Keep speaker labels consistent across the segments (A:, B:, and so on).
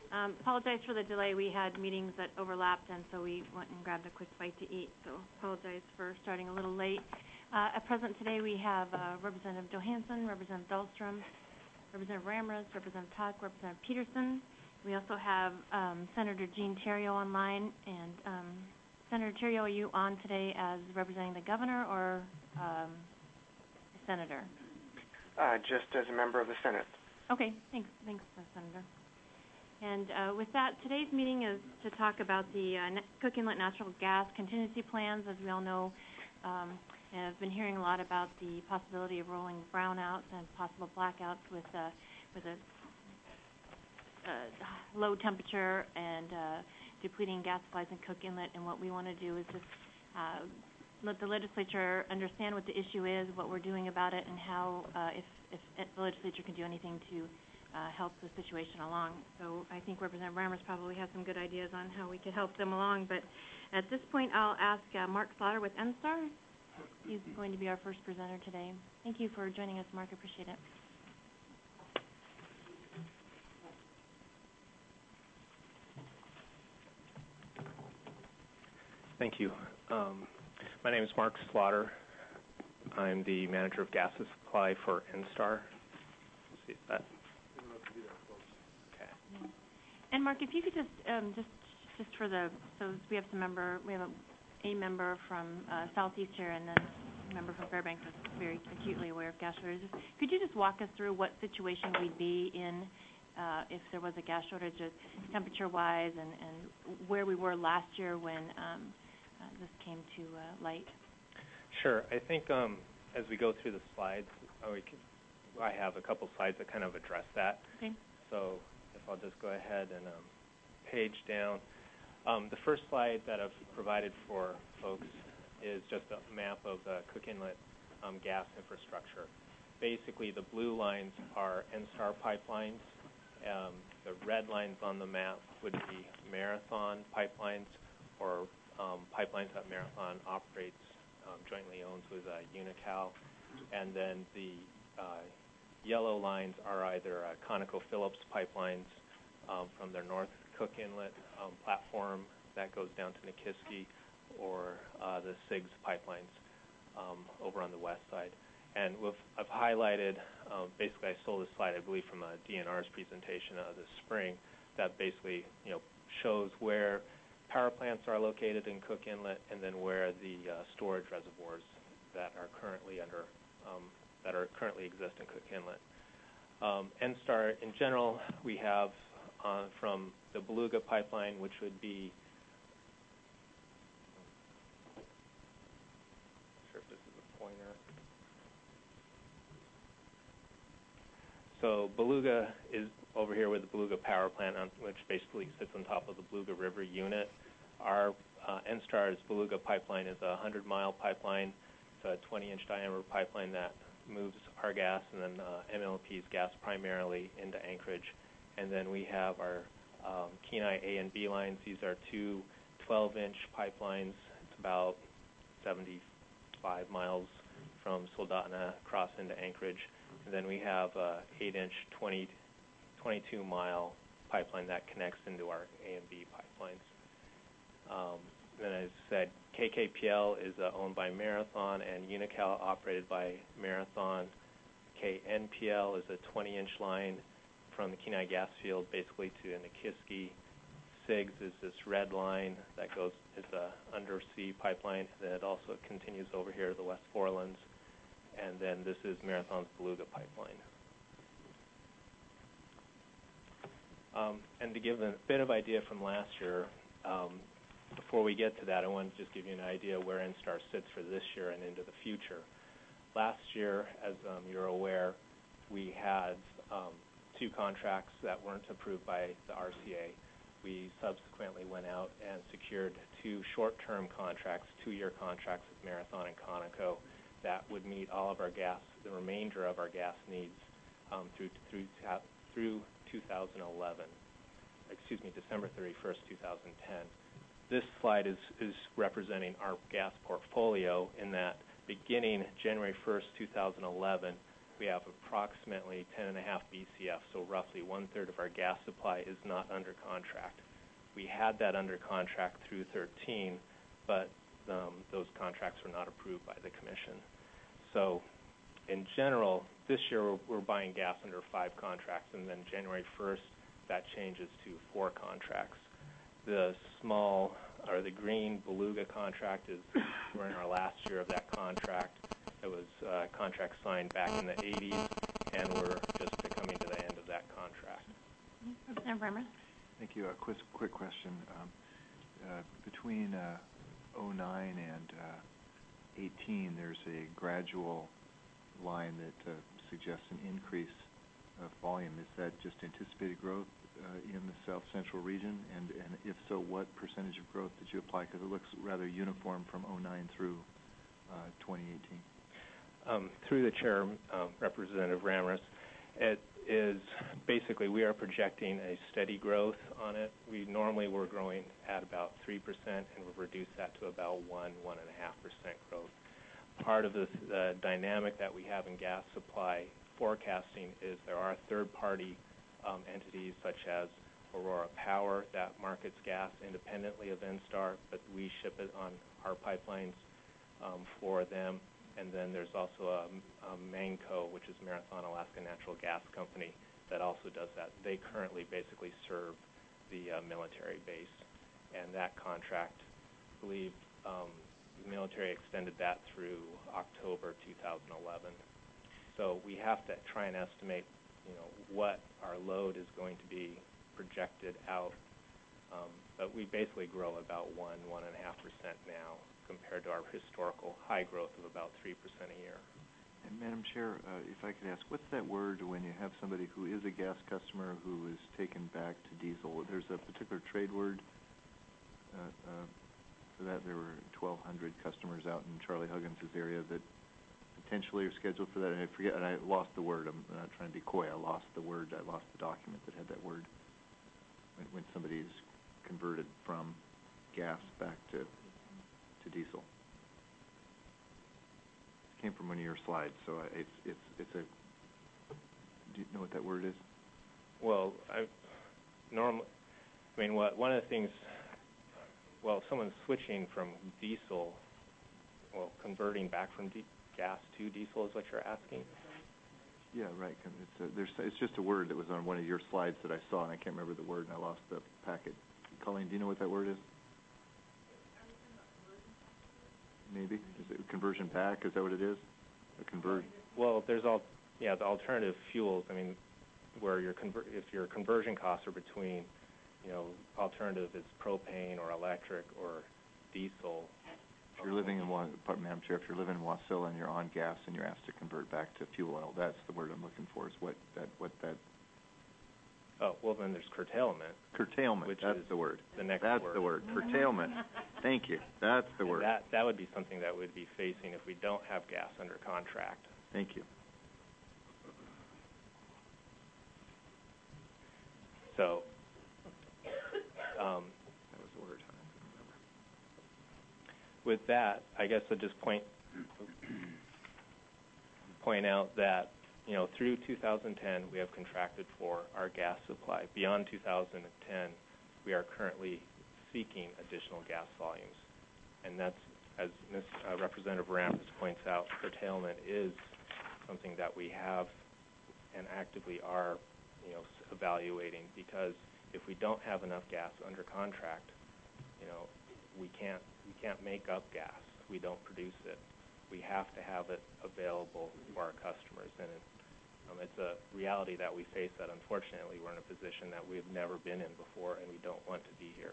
A: Apologize for the delay. We had meetings that overlapped, and so we went and grabbed a quick bite to eat. So apologize for starting a little late. At present today, we have Representative Johansson, Representative Dahlstrom, Representative Ramirez, Representative Tuck, Representative Peterson. We also have Senator Jean Theriault online. And Senator Theriault, are you on today as representing the governor or a senator?
B: Just as a member of the Senate.
A: Okay, thanks, Senator. And with that, today's meeting is to talk about the Cook Inlet Natural Gas contingency plans. As we all know, I've been hearing a lot about the possibility of rolling brownouts and possible blackouts with a low temperature and depleting gas supplies in Cook Inlet. And what we want to do is just let the legislature understand what the issue is, what we're doing about it, and how, if the legislature can do anything to help the situation along. So I think Representative Ramirez probably has some good ideas on how we could help them along. But at this point, I'll ask Mark Slaughter with NSTAR. He's going to be our first presenter today. Thank you for joining us, Mark. Appreciate it.
C: Thank you. My name is Mark Slaughter. I'm the manager of gas supply for NSTAR. See that. Okay.
A: And Mark, if you could just for the we have a member from Southeast here, and then a member from Fairbanks that's very acutely aware of gas shortages. Could you just walk us through what situation we'd be in if there was a gas shortage, temperature-wise, and where we were last year when this came to light?
C: Sure. I think as we go through the slides, I have a couple slides that kind of address that.
A: Okay.
C: So if I'll just go ahead and page down. The first slide that I've provided for folks is just a map of the Cook Inlet gas infrastructure. Basically, the blue lines are NSTAR pipelines. The red lines on the map would be Marathon pipelines, or pipelines that Marathon operates, jointly owns with Unocal. And then the yellow lines are either ConocoPhillips pipelines from their North Cook Inlet platform that goes down to Nikiski, or the CIGS pipelines over on the west side. And I've highlighted, basically I stole this slide, I believe, from a DNR's presentation this spring, that basically shows where power plants are located in Cook Inlet, and then where the storage reservoirs that are currently exist in Cook Inlet. NSTAR in general, we have from the Beluga pipeline, which would be, I'm not sure if this is a pointer. So Beluga is over here with the Beluga power plant, which basically sits on top of the Beluga River unit. Our NSTAR's Beluga pipeline is a 100-mile pipeline. It's a 20-inch diameter pipeline that moves our gas and then MLP's gas primarily into Anchorage. And then we have our Kenai A and B lines. These are two 12-inch pipelines. It's about 75 miles from Soldotna across into Anchorage. And then we have a 8-inch, 22-mile pipeline that connects into our A and B pipelines. Then, as I said, KKPL is owned by Marathon, and Unocal operated by Marathon. KNPL is a 20-inch line from the Kenai gas field basically to Nikiski. CIGS is this red line that goes, it's an undersea pipeline, and it also continues over here to the West Forelands. And then this is Marathon's Beluga pipeline. And to give a bit of idea from last year, before we get to that, I want to just give you an idea where NSTAR sits for this year and into the future. Last year, as you're aware, we had two contracts that weren't approved by the RCA. We subsequently went out and secured two short-term contracts, 2-year contracts with Marathon and Conoco that would meet all of our gas, the remainder of our gas needs through 2011. Excuse me, December 31st, 2010. This slide is representing our gas portfolio in that beginning January 1st, 2011, we have approximately 10.5 BCF, so roughly one-third of our gas supply is not under contract. We had that under contract through 13, but those contracts were not approved by the Commission. So in general, this year we're buying gas under 5 contracts, and then January 1st, that changes to 4 contracts. The green Beluga contract we're in our last year of that contract. It was a contract signed back in the 80s, and we're just coming to the end of that contract.
A: Representative Remer?
D: Thank you. A quick question. Between 09 and 18, there's a gradual line that suggests an increase of volume. Is that just anticipated growth in the South Central region? And if so, what percentage of growth did you apply? Because it looks rather uniform from 09 through 2018.
C: Through the chair, Representative Ramirez, it is basically we are projecting a steady growth on it. We normally were growing at about 3%, and we've reduced that to about 1.5% growth. Part of the dynamic that we have in gas supply forecasting is there are third-party entities such as Aurora Power that markets gas independently of NSTAR, but we ship it on our pipelines for them. And then there's also a MANCO, which is Marathon Alaska Natural Gas Company, that also does that. They currently basically serve the military base. And that contract, I believe the military extended that through October 2011. So we have to try and estimate, what our load is going to be projected out. But we basically grow about 1.5% now, compared to our historical high growth of about 3% a year.
D: And Madam Chair, if I could ask, what's that word when you have somebody who is a gas customer who is taken back to diesel? There's a particular trade word for that. There were 1,200 customers out in Charlie Huggins' area that potentially are scheduled for that. And I forget, and I lost the word. I'm not trying to be coy. I lost the word. I lost the document that had that word. When somebody is converted from gas back to diesel. It came from one of your slides, so it's a. Do you know what that word is?
C: Well, one of the things. Well, if someone's switching from diesel, converting back from gas to diesel is what you're asking.
D: Yeah, right. It's just a word that was on one of your slides that I saw, and I can't remember the word, and I lost the packet. Colleen, do you know what that word is? Maybe. Is it conversion back? Is that what it is? A convert?
C: Well, there's the alternative fuels. Where if your conversion costs are between, alternative is propane or electric or diesel.
D: If you're living in Madam Chair, if you're living in Wasilla and you're on gas and you're asked to convert back to fuel oil, that's the word I'm looking for. Is what that.
C: Oh, well, then there's curtailment.
D: Curtailment, that's the word.
C: The next
D: word.
C: That's
D: the word. Curtailment. Thank you. That's the word.
C: That would be something that we'd be facing if we don't have gas under contract.
D: Thank you.
C: So,
D: that was the word. I don't remember.
C: With that, I guess I'll just point out that through 2010, we have contracted for our gas supply. Beyond 2010, we are currently seeking additional gas volumes. And that's, as Representative Ramirez points out, curtailment is something that we have and actively are, evaluating, because if we don't have enough gas under contract, we can't make up gas. We don't produce it. We have to have it available for our customers, and it's a reality that we face that unfortunately we're in a position that we've never been in before, and we don't want to be here.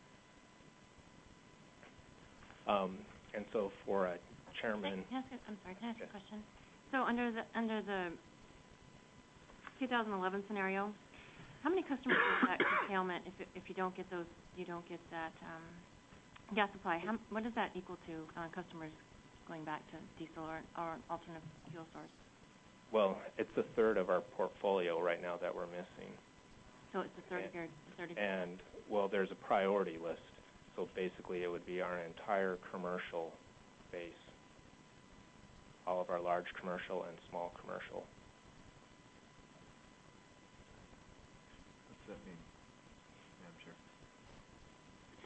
C: And so for a chairman,
A: Can I ask a question? So under the 2011 scenario, how many customers is that curtailment if you don't get that gas supply? What does that equal to customers going back to diesel or alternative fuel source?
C: Well, it's a third of our portfolio right now that we're missing.
A: So it's a third of your 30%.
C: And there's a priority list. So basically, it would be our entire commercial base, all of our large commercial and small commercial.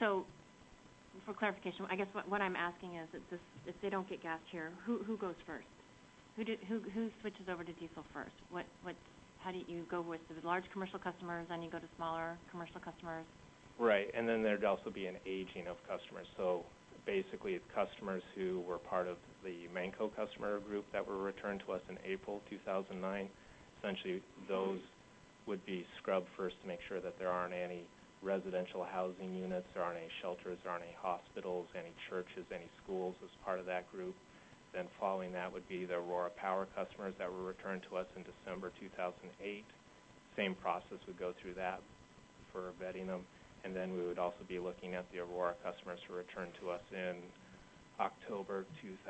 A: So, for clarification, I guess what I'm asking is that if they don't get gas here, who goes first? Who switches over to diesel first? How do you go with the large commercial customers, then you go to smaller commercial customers?
C: Right, and then there'd also be an aging of customers. So basically, customers who were part of the Manco customer group that were returned to us in April 2009, essentially those would be scrubbed first to make sure that there aren't any residential housing units, there aren't any shelters, there aren't any hospitals, any churches, any schools as part of that group. Then following that would be the Aurora Power customers that were returned to us in December 2008. Same process would go through that for vetting them. And then we would also be looking at the Aurora customers who returned to us in October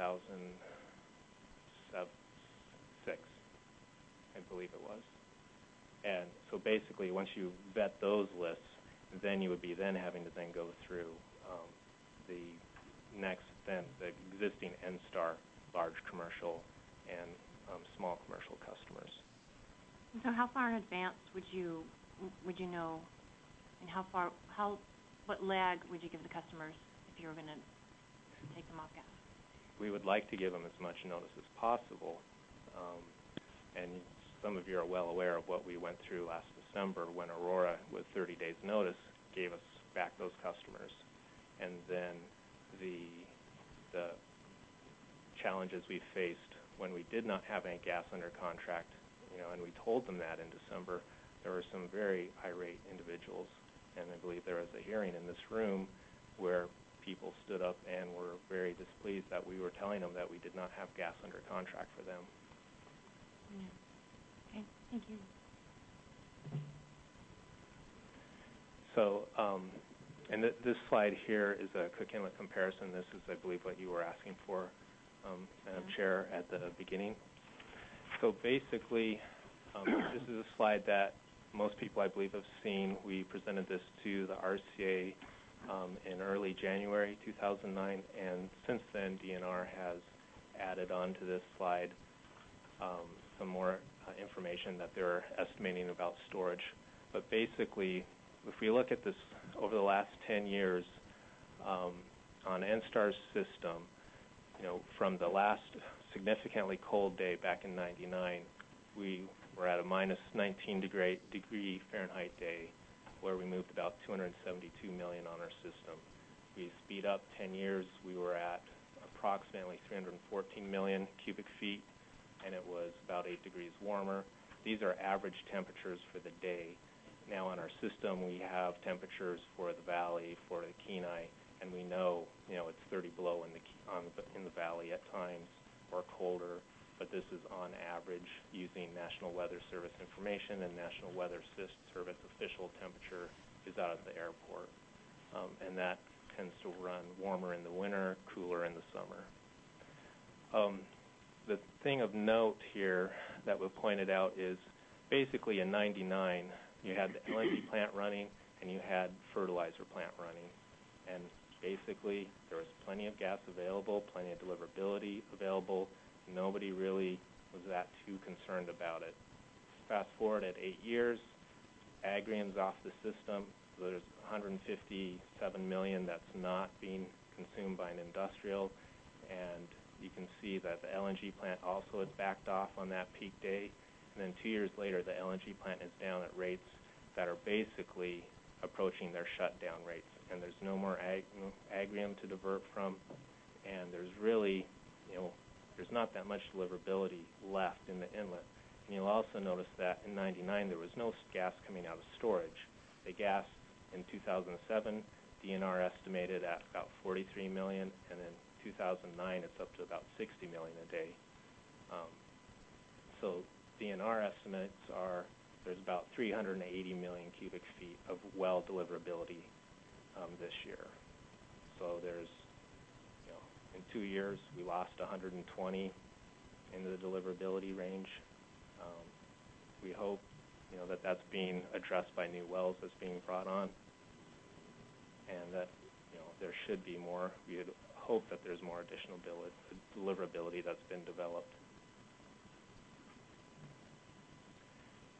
C: 2006, I believe it was. And so basically, once you vet those lists, then you would be then having to then go through the existing NSTAR large commercial and small commercial customers.
A: So how far in advance would you know, and what lag would you give the customers if you were going to take them off gas?
C: We would like to give them as much notice as possible, and some of you are well aware of what we went through last December when Aurora, with 30 days' notice, gave us back those customers. And then the challenges we faced when we did not have any gas under contract, and we told them that in December, there were some very irate individuals, and I believe there was a hearing in this room where people stood up and were very displeased that we were telling them that we did not have gas under contract for them.
A: Yeah. Okay, thank you.
C: So, and this slide here is a Cook Inlet comparison. This is, I believe, what you were asking for, Madam Chair, at the beginning. So basically, this is a slide that most people, I believe, have seen. We presented this to the RCA in early January 2009, and since then, DNR has added on to this slide some more information that they're estimating about storage. But basically, if we look at this over the last 10 years, on NSTAR's system, from the last significantly cold day back in '99, we were at a minus 19 degree Fahrenheit day where we moved about 272 million on our system. We speed up 10 years, we were at approximately 314 million cubic feet, and it was about 8 degrees warmer. These are average temperatures for the day. Now on our system, we have temperatures for the valley, for the Kenai, and we know, it's 30 below in the valley at times, or colder. But this is on average using National Weather Service information, and National Weather Service official temperature is out at the airport. And that tends to run warmer in the winter, cooler in the summer. The thing of note here that was pointed out is basically in '99, you had the LNG plant running and you had fertilizer plant running. And basically, there was plenty of gas available, plenty of deliverability available. Nobody really was that too concerned about it. Fast forward at 8 years, Agrium's off the system. So there's 157 million that's not being consumed by an industrial, and you can see that the LNG plant also has backed off on that peak day. And then 2 years later, the LNG plant is down at rates that are basically approaching their shutdown rates. And there's no more Agrium to divert from, and there's really, there's not that much deliverability left in the inlet. And you'll also notice that in '99, there was no gas coming out of storage. The gas in 2007, DNR estimated at about 43 million, and in 2009, it's up to about 60 million a day. So DNR estimates are there's about 380 million cubic feet of well deliverability this year. So there's, in 2 years, we lost 120 in the deliverability range. We hope, that that's being addressed by new wells that's being brought on, and that, there should be more. We would hope that there's more additional deliverability that's been developed.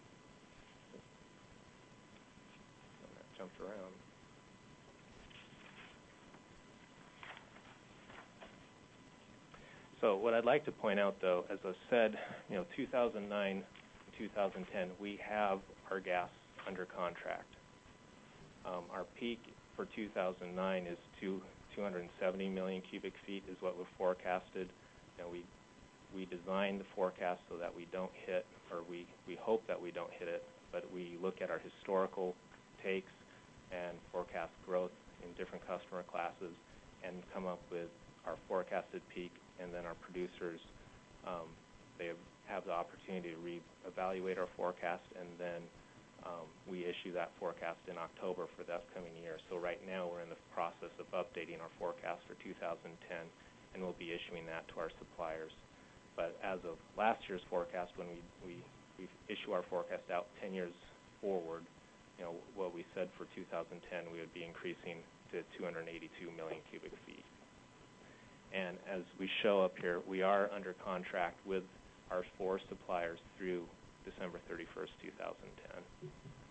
C: That jumped around. So what I'd like to point out, though, as I said, 2009 and 2010, we have our gas under contract. Our peak for 2009 is 270 million cubic feet is what we've forecasted. We designed the forecast so that we don't hit, or we hope that we don't hit it, but we look at our historical takes and forecast growth in different customer classes and come up with our forecasted peak, and then our producers, they have the opportunity to reevaluate our forecast, and then we issue that forecast in October for the upcoming year. So right now we're in the process of updating our forecast for 2010, and we'll be issuing that to our suppliers. But as of last year's forecast, when we issue our forecast out 10 years forward, what we said for 2010, we would be increasing to 282 million cubic feet. And as we show up here, we are under contract with our 4 suppliers through December 31st, 2010.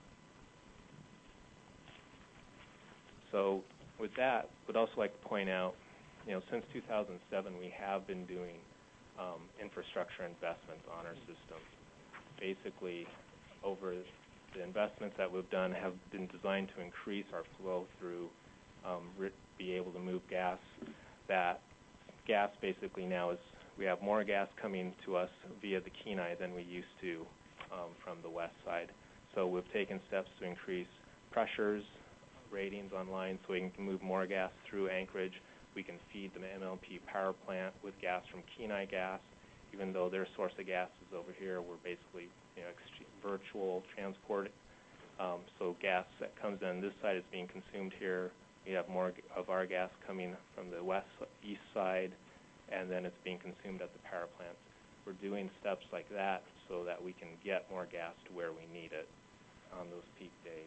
C: So with that, I would also like to point out, since 2007, we have been doing infrastructure investments on our system. Basically, over the investments that we've done have been designed to increase our flow through, be able to move gas. That gas basically now is, we have more gas coming to us via the Kenai than we used to from the west side. So we've taken steps to increase pressures, ratings on lines, so we can move more gas through Anchorage. We can feed the MLP power plant with gas from Kenai Gas. Even though their source of gas is over here, we're basically virtual transport. So gas that comes in this side is being consumed here. We have more of our gas coming from the east side, and then it's being consumed at the power plants. We're doing steps like that so that we can get more gas to where we need it on those peak days.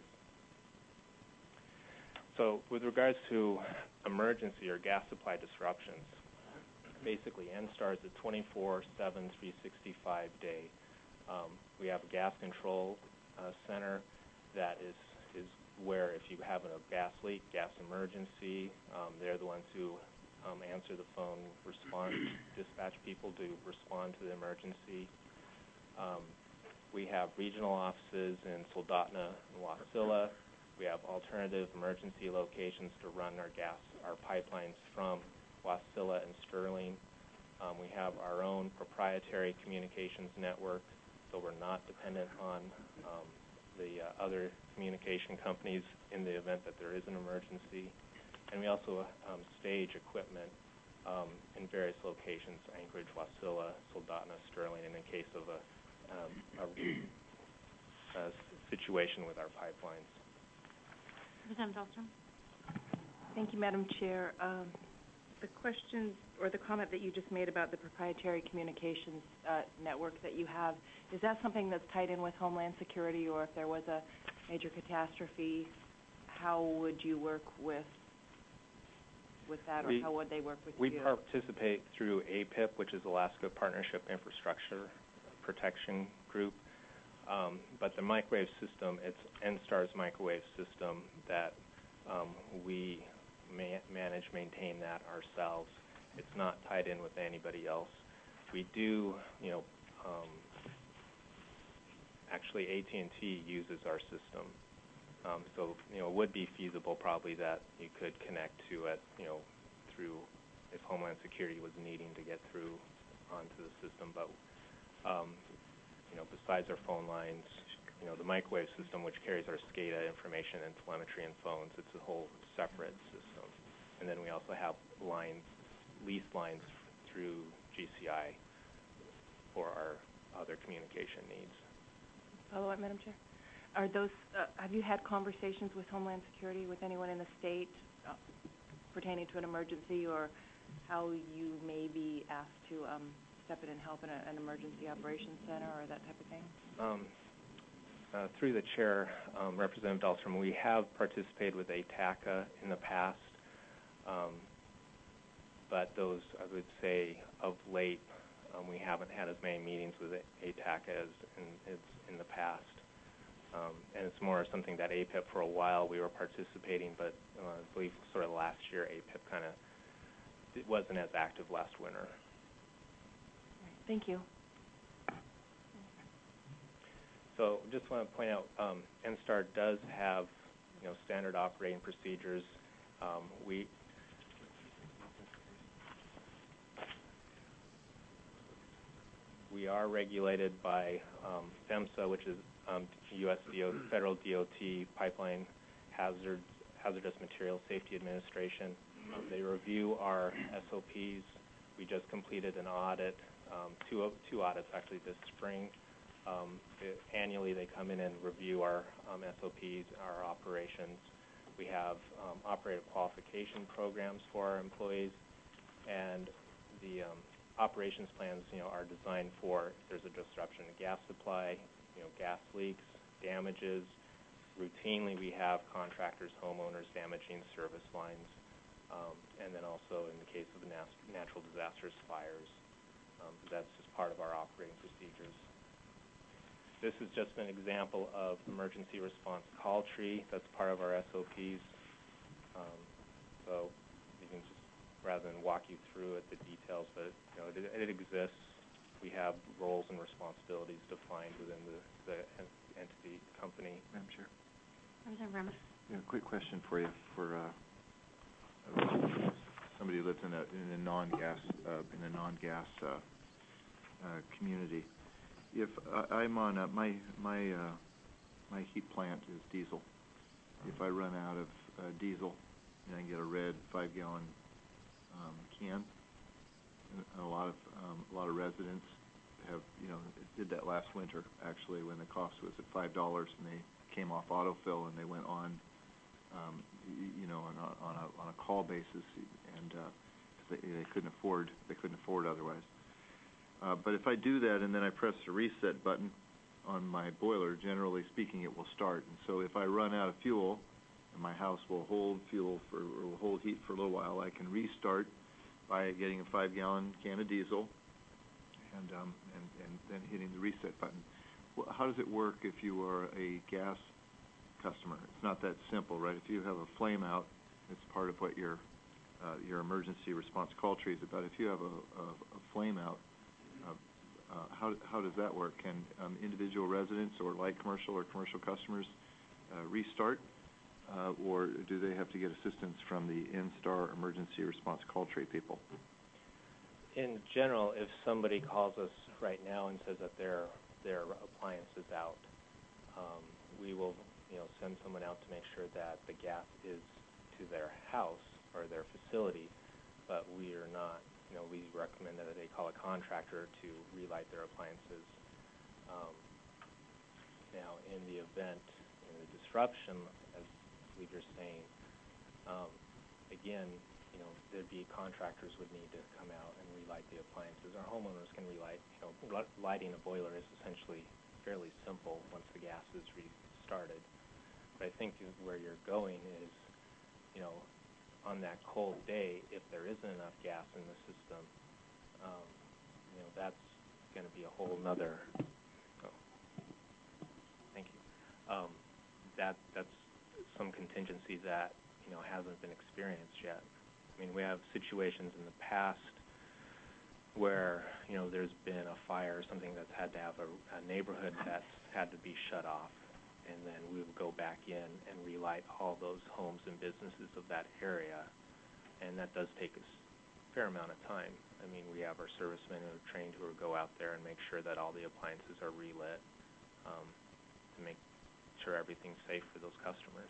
C: So with regards to emergency or gas supply disruptions, basically NSTAR is a 24/7, 365 day. We have a gas control center that is where if you have a gas leak, gas emergency, they're the ones who answer the phone, respond, dispatch people to respond to the emergency. We have regional offices in Soldotna and Wasilla. We have alternative emergency locations to run our pipelines from Wasilla and Sterling. We have our own proprietary communications network, so we're not dependent on the other communication companies in the event that there is an emergency. And we also stage equipment in various locations, Anchorage, Wasilla, Soldotna, Sterling, and in case of a situation with our pipelines.
A: Representative Dahlstrom.
E: Thank you, Madam Chair. The question or the comment that you just made about the proprietary communications network that you have, is that something that's tied in with Homeland Security, or if there was a major catastrophe, how would you work with that, or how would they work with you?
C: We participate through APIP, which is Alaska Partnership Infrastructure Protection Group. But the microwave system, it's NSTAR's microwave system that we manage, maintain that ourselves. It's not tied in with anybody else. We do, actually AT&T uses our system. So, it would be feasible probably that you could connect to it, through, if Homeland Security was needing to get through onto the system. But, besides our phone lines, the microwave system, which carries our SCADA information and telemetry and phones, it's a whole separate system. And then we also have leased lines through GCI for our other communication needs.
E: Follow up, Madam Chair. Are those? Have you had conversations with Homeland Security, with anyone in the state pertaining to an emergency, or how you may be asked to step in and help in an emergency operations center or that type of thing?
C: Through the chair, Representative Dahlstrom, we have participated with ATACA in the past, but those, I would say, of late, we haven't had as many meetings with ATACA as in the past. And it's more something that APIP, for a while, we were participating, but I believe sort of last year, APIP it wasn't as active last winter.
E: Thank you.
C: So just want to point out, NSTAR does have, standard operating procedures. We are regulated by PHMSA, which is U.S. Federal DOT Pipeline Hazardous Materials Safety Administration. They review our SOPs. We just completed an audit, two audits actually this spring. Annually, they come in and review our SOPs, our operations. We have operator qualification programs for our employees, and the operations plans, are designed for if there's a disruption in gas supply, gas leaks, damages. Routinely, we have contractors, homeowners damaging service lines, and then also in the case of the natural disasters, fires. That's just part of our operating procedures. This is just an example of emergency response call tree. That's part of our SOPs. So you can just, rather than walk you through it, the details, but it exists. We have roles and responsibilities defined within the entity company.
D: Madam Chair.
A: Representative Remer.
D: Yeah, quick question for you. For somebody who lives in a non-gas community. If I'm on my heat plant is diesel. If I run out of diesel, and I can get a red 5-gallon can, and a lot of residents have did that last winter actually when the cost was at $5 and they came off autofill and they went on on a call basis and they couldn't afford otherwise. But if I do that and then I press the reset button on my boiler, generally speaking, it will start. And so if I run out of fuel, and my house will hold heat for a little while, I can restart by getting a 5-gallon can of diesel and then hitting the reset button. How does it work if you are a gas customer? It's not that simple, right? If you have a flame out, it's part of what your emergency response call tree is about. If you have a flame out, how does that work? Can individual residents or light commercial or commercial customers restart, or do they have to get assistance from the NSTAR emergency response call tree people?
C: In general, if somebody calls us right now and says that their appliance is out, we will send someone out to make sure that the gas is to their house or their facility, but we are not. We recommend that they call a contractor to relight their appliances. Now, in the event, the disruption, as you're saying, again, there'd be contractors would need to come out and relight the appliances. Our homeowners can relight. Lighting a boiler is essentially fairly simple once the gas is restarted. But I think where you're going is, on that cold day, if there isn't enough gas in the system, that's going to be a whole nother. Thank you. That's some contingency that hasn't been experienced yet. I mean, we have situations in the past where there's been a fire or something that's had to have a neighborhood that's had to be shut off, and then we would go back in and relight all those homes and businesses of that area, and that does take a fair amount of time. I mean, we have our servicemen who are trained who will go out there and make sure that all the appliances are relit to make sure everything's safe for those customers.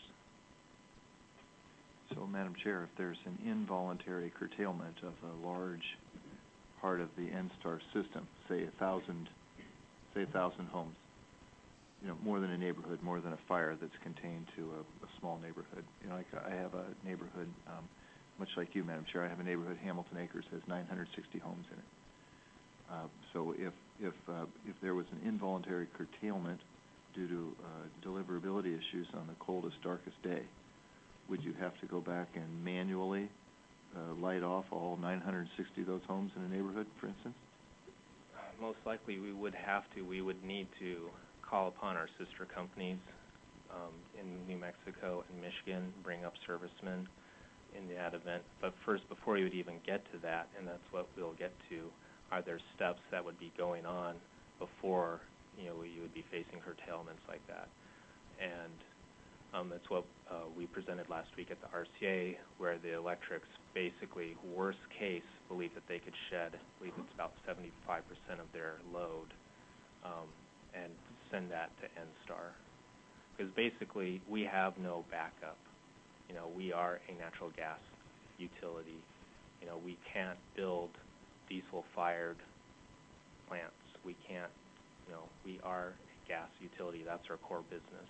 D: So, Madam Chair, if there's an involuntary curtailment of a large part of the NSTAR system, say 1,000 homes, more than a neighborhood, more than a fire that's contained to a small neighborhood. Like I have a neighborhood, much like you, Madam Chair, I have a neighborhood, Hamilton Acres, has 960 homes in it. So if there was an involuntary curtailment due to deliverability issues on the coldest, darkest day, would you have to go back and manually light off all 960 of those homes in a neighborhood, for instance?
C: Most likely we would have to. We would need to call upon our sister companies in New Mexico and Michigan, bring up servicemen in that event. But first, before you would even get to that, and that's what we'll get to, are there steps that would be going on before, you would be facing curtailments like that. And that's what we presented last week at the RCA, where the electrics basically, worst case, believe that they could shed, I believe it's about 75% of their load, and send that to NSTAR. Because basically, we have no backup. We are a natural gas utility. We can't build diesel-fired plants. We can't, we are a gas utility. That's our core business.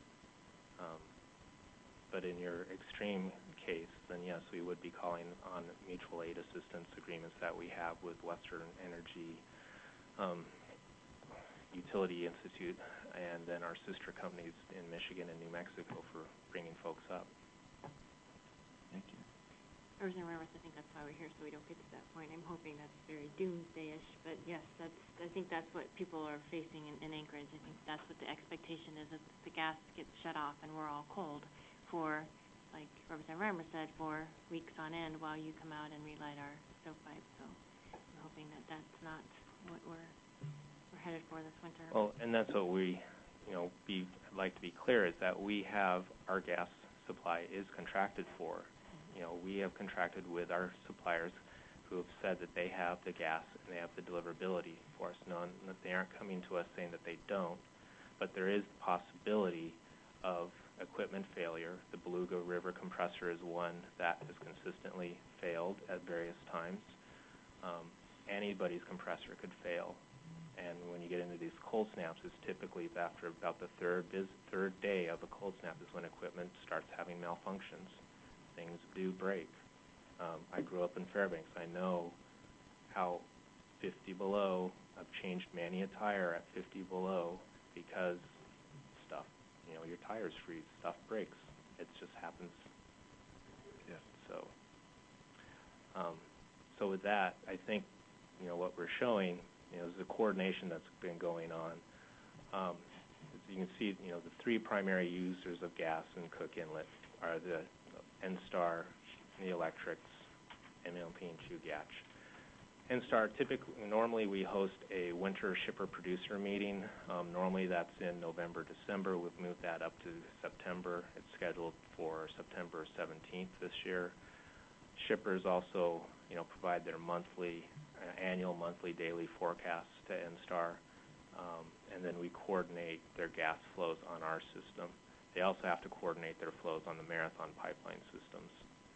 C: But in your extreme case, then yes, we would be calling on mutual aid assistance agreements that we have with Western Energy Utility Institute, and then our sister companies in Michigan and New Mexico for bringing folks up.
D: Thank you.
A: Representative Reynolds, I think that's why we're here, so we don't get to that point. I'm hoping that's very doomsday-ish, but yes, I think that's what people are facing in Anchorage. I think that's what the expectation is, that the gas gets shut off and we're all cold for, like Representative Reynolds said, for weeks on end while you come out and relight our stovepipes. So I'm hoping that that's not what we're headed for this winter.
C: Well, and that's what we, I'd like to be clear, is that we have our gas supply is contracted for. We have contracted with our suppliers who have said that they have the gas and they have the deliverability for us. None that they aren't coming to us saying that they don't, but there is the possibility of equipment failure. The Beluga River compressor is one that has consistently failed at various times. Anybody's compressor could fail. And when you get into these cold snaps, it's typically after about the third day of a cold snap is when equipment starts having malfunctions. Things do break. I grew up in Fairbanks. I know how 50 below, I've changed many a tire at 50 below because stuff, your tires freeze, stuff breaks. It just happens.
D: Yeah.
C: So with that, I think, what we're showing, is the coordination that's been going on. As you can see, the three primary users of gas in Cook Inlet are the NSTAR, the electrics, MLP, and Chugach. NSTAR, normally we host a winter shipper-producer meeting. Normally that's in November, December. We've moved that up to September. It's scheduled for September 17th this year. Shippers also, provide their annual monthly, daily forecasts to NSTAR, and then we coordinate their gas flows on our system. They also have to coordinate their flows on the Marathon pipeline systems.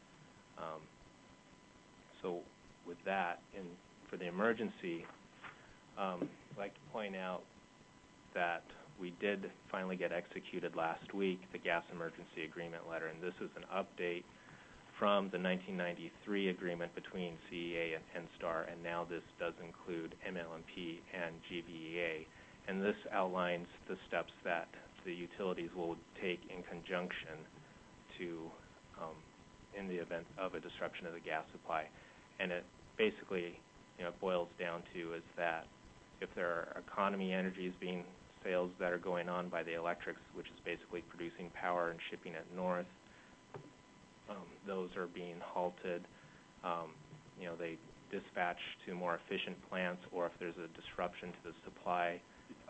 C: So with that, for the emergency, I'd like to point out that we did finally get executed last week, the gas emergency agreement letter, and this is an update from the 1993 agreement between CEA and NSTAR, and now this does include MLMP and GVEA. And this outlines the steps that the utilities will take in conjunction to, in the event of a disruption of the gas supply. And it basically, boils down to is that if there are economy energies sales that are going on by the electrics, which is basically producing power and shipping it north, those are being halted. They dispatch to more efficient plants, or if there's a disruption to the supply,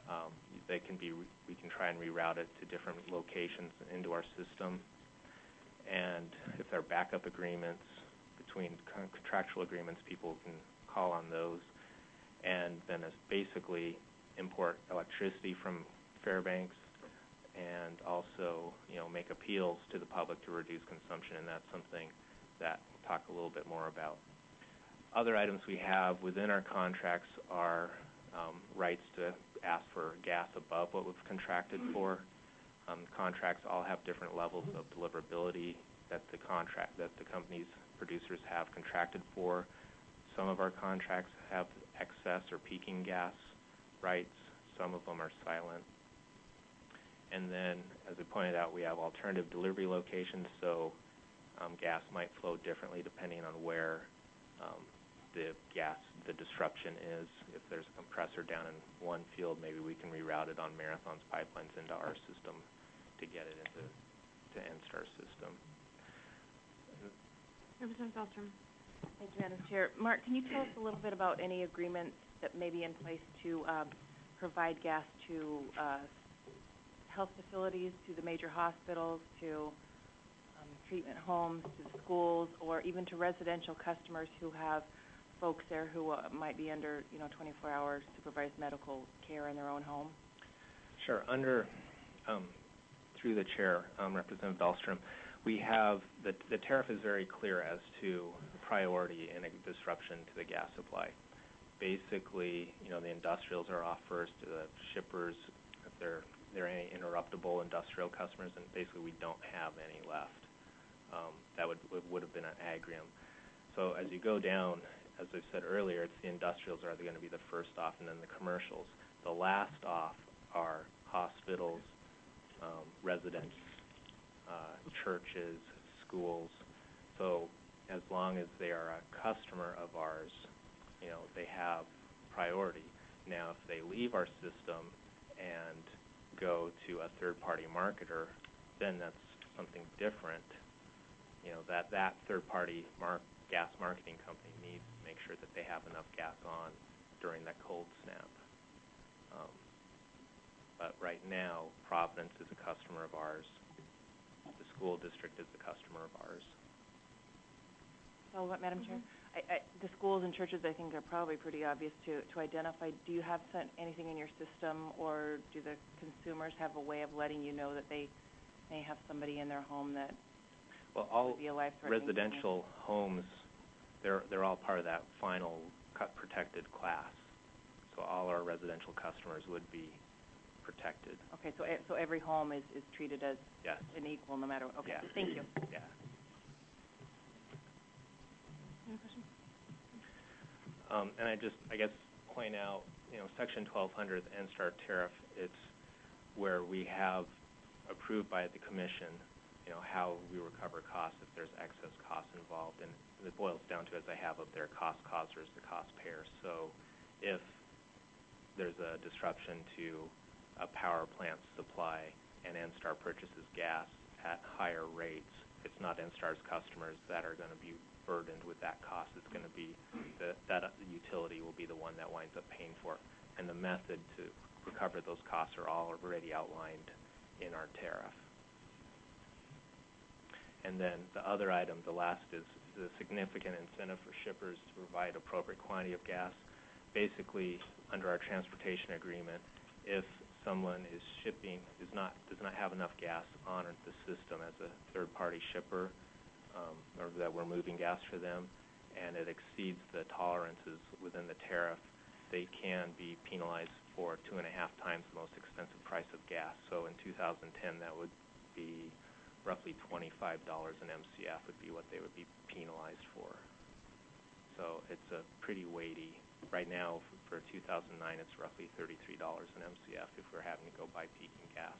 C: we can try and reroute it to different locations into our system. And if there are backup agreements between contractual agreements, people can call on those, and then basically import electricity from Fairbanks, and also, make appeals to the public to reduce consumption, and that's something that we'll talk a little bit more about. Other items we have within our contracts are rights to ask for gas above what we've contracted for. Contracts all have different levels of deliverability that the company's producers have contracted for. Some of our contracts have excess or peaking gas rights. Some of them are silent. And then, as I pointed out, we have alternative delivery locations, so gas might flow differently depending on where the disruption is. If there's a compressor down in one field, maybe we can reroute it on Marathon's pipelines into our system to get it into NSTAR system.
A: Representative Dahlstrom.
E: Thank you, Madam Chair. Mark, can you tell us a little bit about any agreements that may be in place to provide gas to health facilities, to the major hospitals, to treatment homes, to the schools, or even to residential customers who have folks there who might be under, 24-hour supervised medical care in their own home?
C: Sure. Under, through the chair, Representative Dahlstrom, we have, the tariff is very clear as to priority in a disruption to the gas supply. Basically, the industrials are off first, the shippers, if they're any interruptible industrial customers, and basically we don't have any left. That would have been an agrium. So as you go down, as I said earlier, it's the industrials are going to be the first off, and then the commercials. The last off are hospitals, residents, churches, schools. So as long as they are a customer of ours, they have priority. Now, if they leave our system and go to a third-party marketer, then that's something different. That third-party gas marketing company needs to make sure that they have enough gas on during that cold snap. But right now, Providence is a customer of ours. The school district is a customer of ours.
E: Follow up, Madam Chair? The schools and churches, I think, are probably pretty obvious to identify. Do you have anything in your system, or do the consumers have a way of letting you know that they may have somebody in their home that
C: all
E: would be a life-threatening
C: residential homes, they're all part of that final protected class. So all our residential customers would be protected.
E: Okay, so every home is treated as
C: yes.
E: an equal no matter what. Okay,
C: yeah.
E: Thank you.
C: Yeah.
E: Any questions?
C: And I guess, point out, Section 1200, the NSTAR tariff, it's where we have approved by the Commission, how we recover costs if there's excess costs involved. And it boils down to, as I have up there, cost causers to cost payers. So if there's a disruption to a power plant supply and NSTAR purchases gas at higher rates, it's not NSTAR's customers that are going to be burdened with that cost. It's going to be that utility will be the one that winds up paying for it. And the method to recover those costs are all already outlined in our tariff. And then the other item, the last, is the significant incentive for shippers to provide appropriate quantity of gas. Basically, under our transportation agreement, if someone is shipping, does not have enough gas on the system as a third-party shipper, or that we're moving gas for them, and it exceeds the tolerances within the tariff, they can be penalized for 2.5 times the most expensive price of gas. So in 2010, that would be roughly $25 an MCF would be what they would be penalized for. So it's a pretty weighty. Right now, for 2009, it's roughly $33 an MCF if we're having to go buy peaking gas.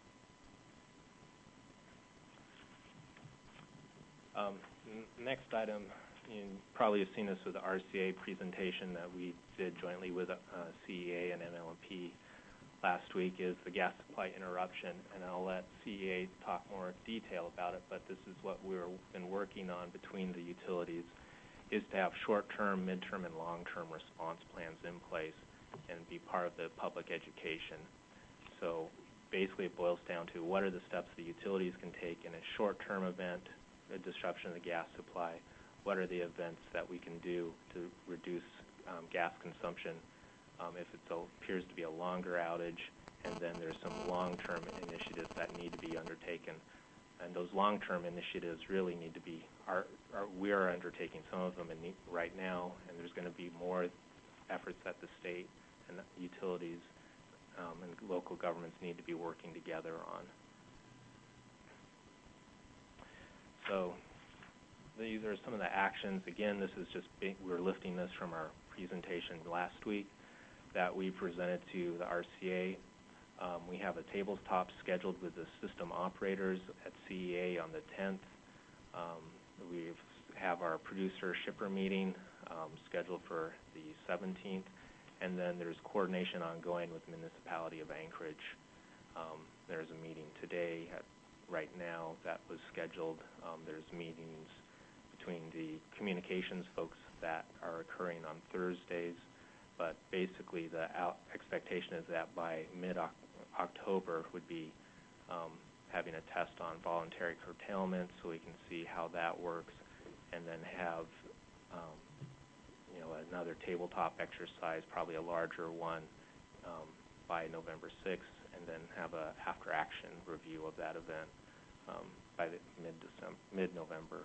C: Next item, you probably have seen this with the RCA presentation that we did jointly with CEA and MLMP last week, is the gas supply interruption, and I'll let CEA talk more detail about it, but this is what we've been working on between the utilities, is to have short-term, mid-term, and long-term response plans in place and be part of the public education. So basically it boils down to what are the steps the utilities can take in a short-term event, a disruption of the gas supply, what are the events that we can do to reduce gas consumption if it appears to be a longer outage, and then there's some long-term initiatives that need to be undertaken. And those long-term initiatives really need to be, we are undertaking some of them right now, and there's going to be more efforts that the state and the utilities and local governments need to be working together on. So these are some of the actions. Again, this is just we're lifting this from our presentation last week that we presented to the RCA. We have a tabletop scheduled with the system operators at CEA on the 10th. We have our producer-shipper meeting scheduled for the 17th, and then there's coordination ongoing with the municipality of Anchorage. There's a meeting today right now that was scheduled. There's meetings between the communications folks that are occurring on Thursdays, but basically the expectation is that by mid-October would be having a test on voluntary curtailment so we can see how that works, and then have another tabletop exercise, probably a larger one, by November 6th, and then have a after-action review of that event by the mid-November.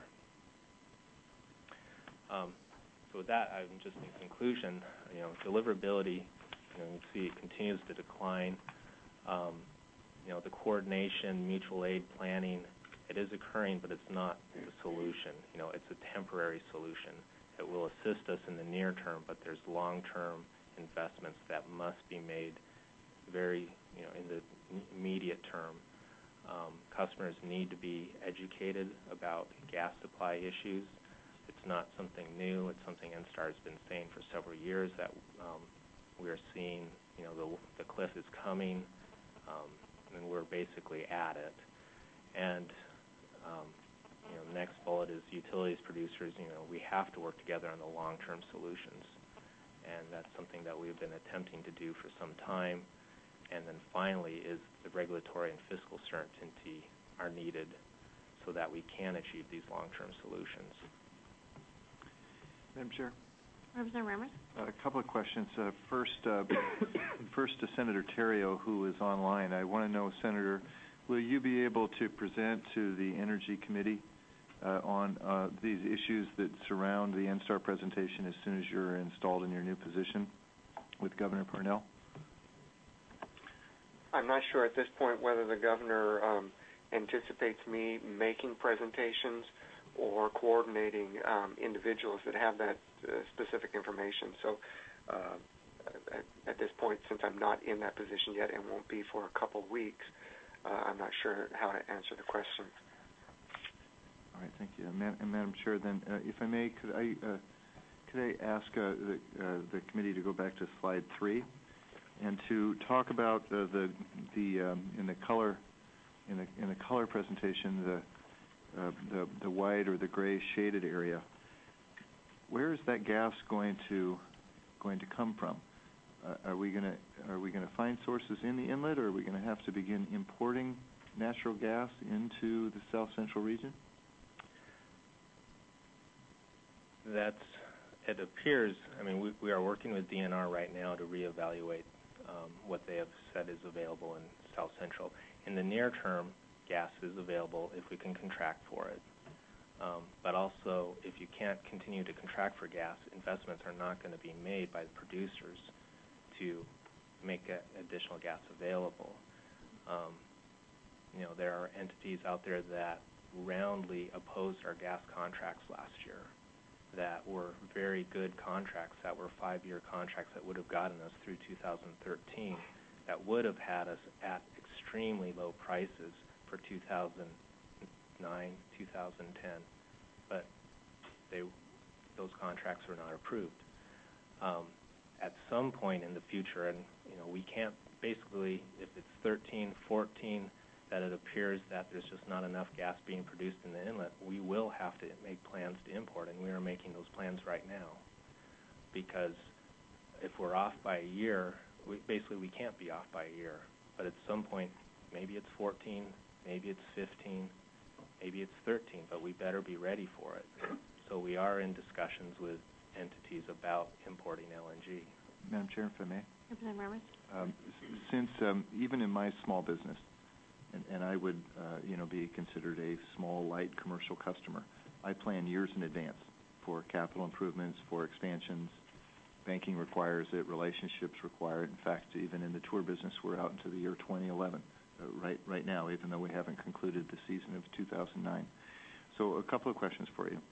C: So with that, I'm just in conclusion, deliverability, you see it continues to decline. The coordination, mutual aid planning, it is occurring, but it's not the solution. It's a temporary solution. It will assist us in the near term, but there's long-term investments that must be made in the immediate term. Customers need to be educated about gas supply issues. It's not something new. It's something NSTAR has been saying for several years, that we are seeing, the cliff is coming, and we're basically at it. And the next bullet is utilities producers. We have to work together on the long-term solutions, and that's something that we've been attempting to do for some time. And then finally is the regulatory and fiscal certainty are needed so that we can achieve these long-term solutions.
D: Madam Chair?
A: Representative Remer?
D: A couple of questions. First to Senator Terrio, who is online. I want to know, Senator, will you be able to present to the Energy Committee on these issues that surround the NSTAR presentation as soon as you're installed in your new position with Governor Parnell?
B: I'm not sure at this point whether the governor anticipates me making presentations or coordinating individuals that have that specific information. So at this point, since I'm not in that position yet and won't be for a couple weeks, I'm not sure how to answer the question.
D: All right, thank you. Madam Chair, then, if I may, could I ask the committee to go back to slide 3 and to talk about in the color presentation, the white or the gray shaded area. Where is that gas going to come from? Are we going to find sources in the inlet, or are we going to have to begin importing natural gas into the South Central region?
C: It appears, we are working with DNR right now to reevaluate what they have said is available in South Central. In the near term, gas is available if we can contract for it. But also, if you can't continue to contract for gas, investments are not going to be made by the producers to make additional gas available. There are entities out there that roundly opposed our gas contracts last year that were very good contracts, that were 5-year contracts that would have gotten us through 2013, that would have had us at extremely low prices for 2009, 2010, but those contracts were not approved. At some point in the future, and we can't basically, if it's 13, 14, that it appears that there's just not enough gas being produced in the inlet, we will have to make plans to import, and we are making those plans right now. Because if we're off by a year, we can't be off by a year. But at some point, maybe it's 14, maybe it's 15, maybe it's 13, but we better be ready for it. So we are in discussions with entities about importing LNG.
D: Madam Chair, if I may?
A: Representative Remer?
D: Since even in my small business, and I would be considered a small, light commercial customer, I plan years in advance for capital improvements, for expansions. Banking requires it, relationships require it. In fact, even in the tour business, we're out into the year 2011 right now, even though we haven't concluded the season of 2009. So a couple of questions for you.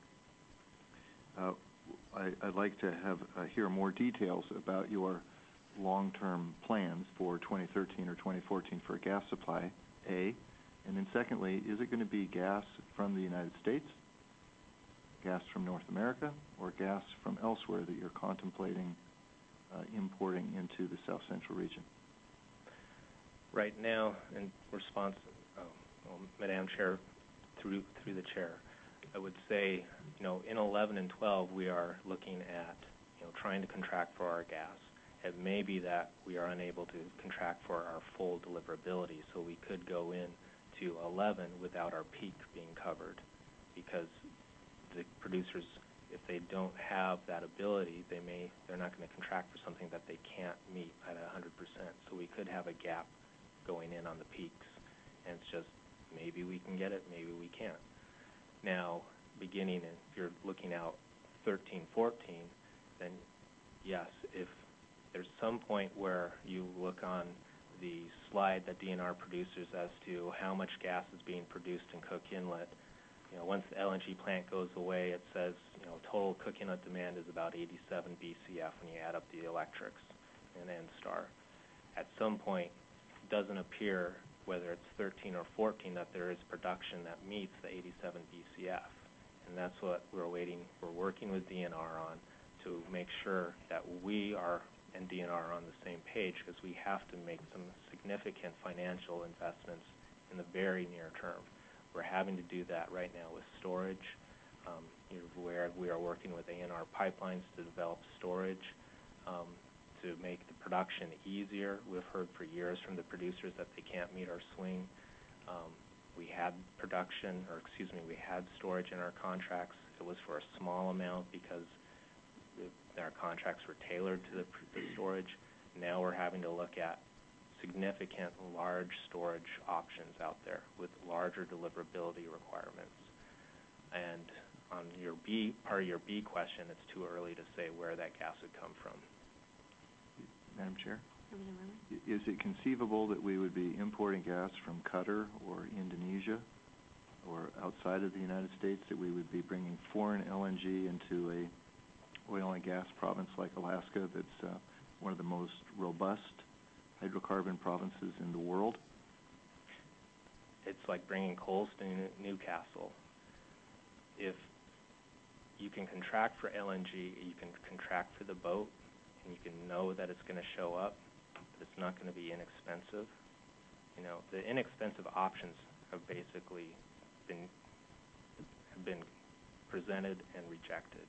D: I'd like to hear more details about your long-term plans for 2013 or 2014 for gas supply, A. And then secondly, is it going to be gas from the United States, gas from North America, or gas from elsewhere that you're contemplating importing into the South Central region?
C: Right now, in response, Madam Chair, through the chair, I would say, in 11 and 12, we are looking at, trying to contract for our gas. It may be that we are unable to contract for our full deliverability, so we could go into 11 without our peak being covered, because the producers, if they don't have that ability, they're not going to contract for something that they can't meet at 100%. So we could have a gap going in on the peaks, and it's just maybe we can get it, maybe we can't. Now, beginning, if you're looking out 13, 14, then yes, if there's some point where you look on the slide that DNR produces as to how much gas is being produced in Cook Inlet, once the LNG plant goes away, it says, total Cook Inlet demand is about 87 BCF when you add up the electrics and N-Star. At some point, it doesn't appear, whether it's 13 or 14, that there is production that meets the 87 BCF. And that's what we're working with DNR on to make sure that we are and DNR are on the same page, because we have to make some significant financial investments in the very near term. We're having to do that right now with storage. Where we are working with ANR Pipelines to develop storage to make the production easier. We've heard for years from the producers that they can't meet our swing. We had storage in our contracts. It was for a small amount because our contracts were tailored to the storage. Now we're having to look at significant large storage options out there with larger deliverability requirements. And on your part of your B question, it's too early to say where that gas would come from.
D: Madam Chair? Is it conceivable that we would be importing gas from Qatar or Indonesia or outside of the United States, that we would be bringing foreign LNG into a oil and gas province like Alaska that's one of the most robust hydrocarbon provinces in the world?
C: It's like bringing coals to Newcastle. If you can contract for LNG, you can contract for the boat, and you can know that it's going to show up, but it's not going to be inexpensive. The inexpensive options have basically been presented and rejected.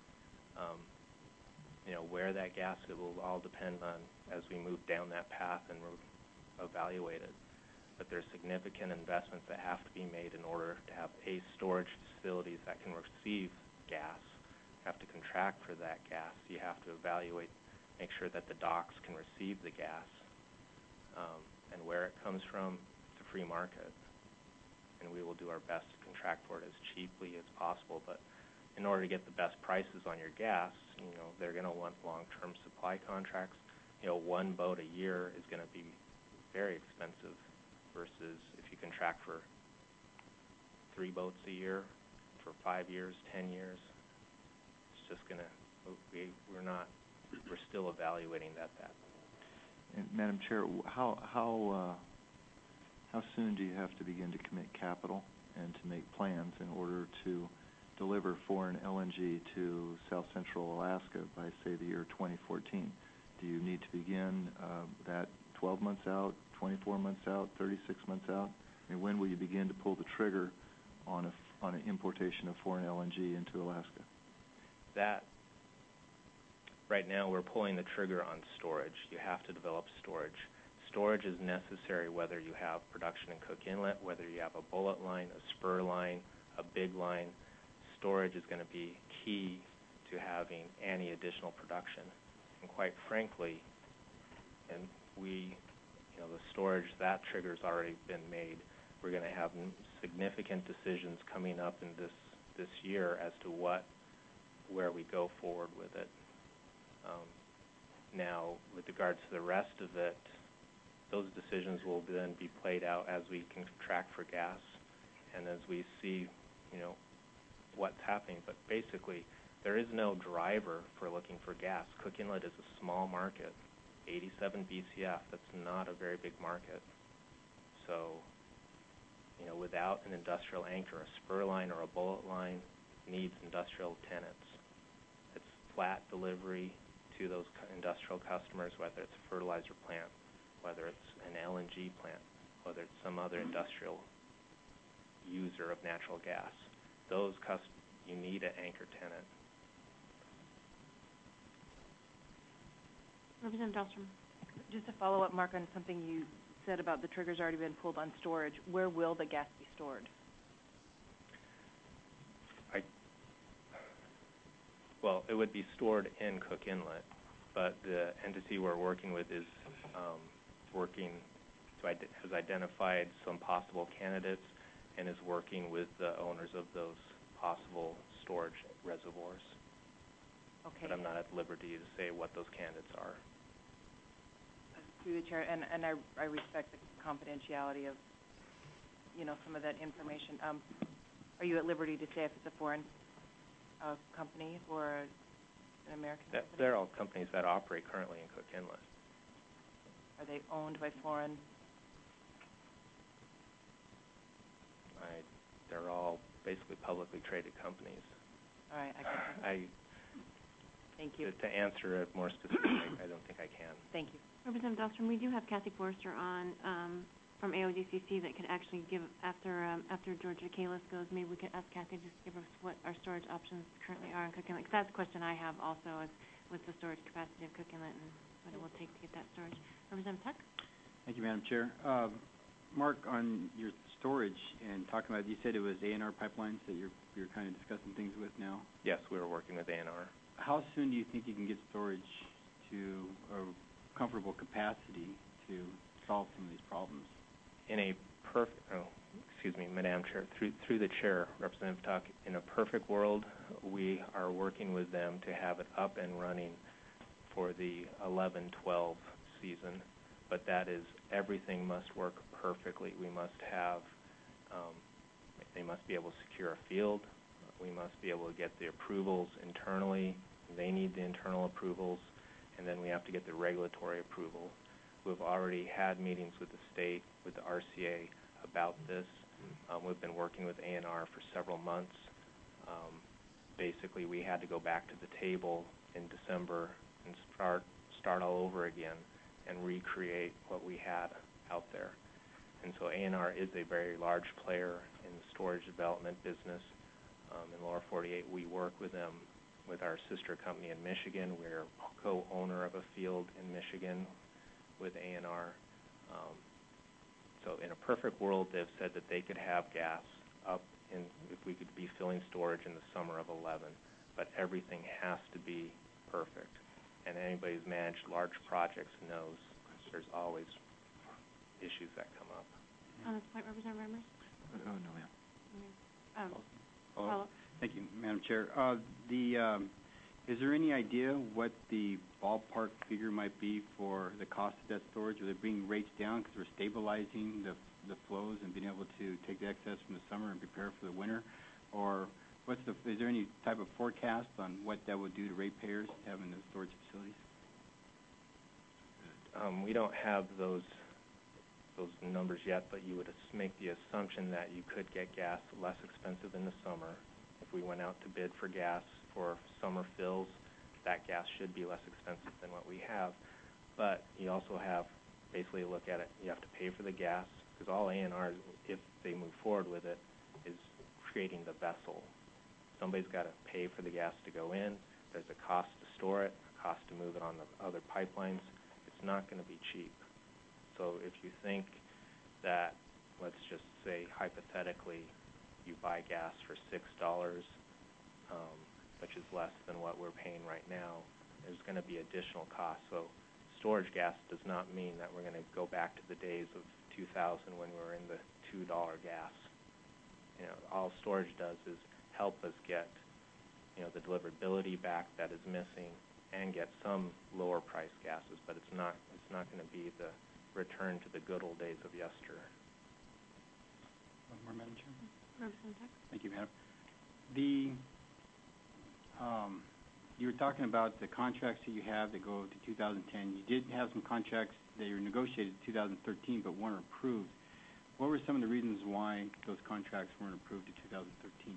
C: Where that gas, it will all depend on as we move down that path and evaluate it. But there's significant investments that have to be made in order to have storage facilities that can receive gas. You have to contract for that gas. You have to evaluate, make sure that the docks can receive the gas. And where it comes from, it's a free market. And we will do our best to contract for it as cheaply as possible. But in order to get the best prices on your gas, they're going to want long-term supply contracts. One boat a year is going to be very expensive versus if you contract for 3 boats a year for 5 years, 10 years. It's just going to, we're still evaluating that.
D: And Madam Chair, how soon do you have to begin to commit capital and to make plans in order to deliver foreign LNG to South Central Alaska by, say, the year 2014? Do you need to begin that 12 months out, 24 months out, 36 months out? I mean, when will you begin to pull the trigger on an importation of foreign LNG into Alaska?
C: That, right now, we're pulling the trigger on storage. You have to develop storage. Storage is necessary whether you have production in Cook Inlet, whether you have a bullet line, a spur line, a big line. Storage is going to be key to having any additional production. And quite frankly, and the storage, that trigger's already been made. We're going to have significant decisions coming up in this year as to where we go forward with it. Now, with regards to the rest of it, those decisions will then be played out as we contract for gas and as we see, what's happening. But basically, there is no driver for looking for gas. Cook Inlet is a small market, 87 BCF. That's not a very big market. So, without an industrial anchor, a spur line or a bullet line needs industrial tenants. It's flat delivery to those industrial customers, whether it's a fertilizer plant, whether it's an LNG plant, whether it's some other industrial user of natural gas. you need an anchor tenant.
A: Representative Dahlstrom.
E: Just to follow up, Mark, on something you said about the trigger's already been pulled on storage, where will the gas be stored?
C: Well, it would be stored in Cook Inlet, but the entity we're working with is has identified some possible candidates and is working with the owners of those possible storage reservoirs.
E: Okay.
C: But I'm not at liberty to say what those candidates are.
E: Through the chair, and I respect the confidentiality of, some of that information. Are you at liberty to say if it's a foreign company or an American company?
C: They're all companies that operate currently in Cook Inlet.
E: Are they owned by foreign?
C: They're all basically publicly traded companies.
E: All right, I get that. Thank you.
C: To answer it more specifically, I don't think I can.
E: Thank you.
A: Representative Dahlstrom, we do have Kathy Forrester on from AODCC that could actually give, after George Kalis goes, maybe we could ask Kathy to just give us what our storage options currently are in Cook Inlet. 'Cause that's a question I have also, is what's the storage capacity of Cook Inlet and what it will take to get that storage. Representative Tuck?
F: Thank you, Madam Chair. Mark, on your storage and talking about, you said it was A&R pipelines that you're kind of discussing things with now.
C: Yes, we were working with A&R.
F: How soon do you think you can get storage to a comfortable capacity to solve some of these problems?
C: Madam Chair, through the chair, Representative Tuck, in a perfect world, we are working with them to have it up and running for the 11-12 season. But that is, everything must work perfectly. We must have, they must be able to secure a field. We must be able to get the approvals internally. They need the internal approvals, and then we have to get the regulatory approval. We've already had meetings with the state, with the RCA about this. We've been working with A&R for several months. Basically, we had to go back to the table in December and start all over again and recreate what we had out there. And so A&R is a very large player in the storage development business. In Lower 48, we work with them, with our sister company in Michigan. We're co-owner of a field in Michigan with A&R. So in a perfect world, they've said that they could have gas up in, if we could be filling storage in the summer of 11. But everything has to be perfect. And anybody who's managed large projects knows there's always issues that come up.
A: On this point, Representative Reimers?
D: Oh, no, ma'am.
A: Follow.
F: Thank you, Madam Chair. Is there any idea what the ballpark figure might be for the cost of that storage? Are they bringing rates down because we're stabilizing the flows and being able to take the excess from the summer and prepare for the winter? Or is there any type of forecast on what that would do to ratepayers having those storage facilities?
C: We don't have those numbers yet, but you would make the assumption that you could get gas less expensive in the summer. If we went out to bid for gas for summer fills, that gas should be less expensive than what we have. But you also have, basically look at it, you have to pay for the gas, because all A&R, if they move forward with it, is creating the vessel. Somebody's got to pay for the gas to go in. There's a cost to store it, a cost to move it on the other pipelines. It's not going to be cheap. So if you think that, let's just say hypothetically, you buy gas for $6, which is less than what we're paying right now, there's going to be additional costs. So storage gas does not mean that we're going to go back to the days of 2000 when we were in the $2 gas. All storage does is help us get, the deliverability back that is missing and get some lower price gases, but it's not going to be the return to the good old days of yester.
F: One more, Madam Chair.
A: Representative Tuck?
F: Thank you, Madam. You were talking about the contracts that you have that go to 2010. You did have some contracts that were negotiated in 2013 but weren't approved. What were some of the reasons why those contracts weren't approved in 2013?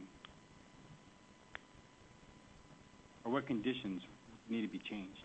F: Or what conditions need to be changed?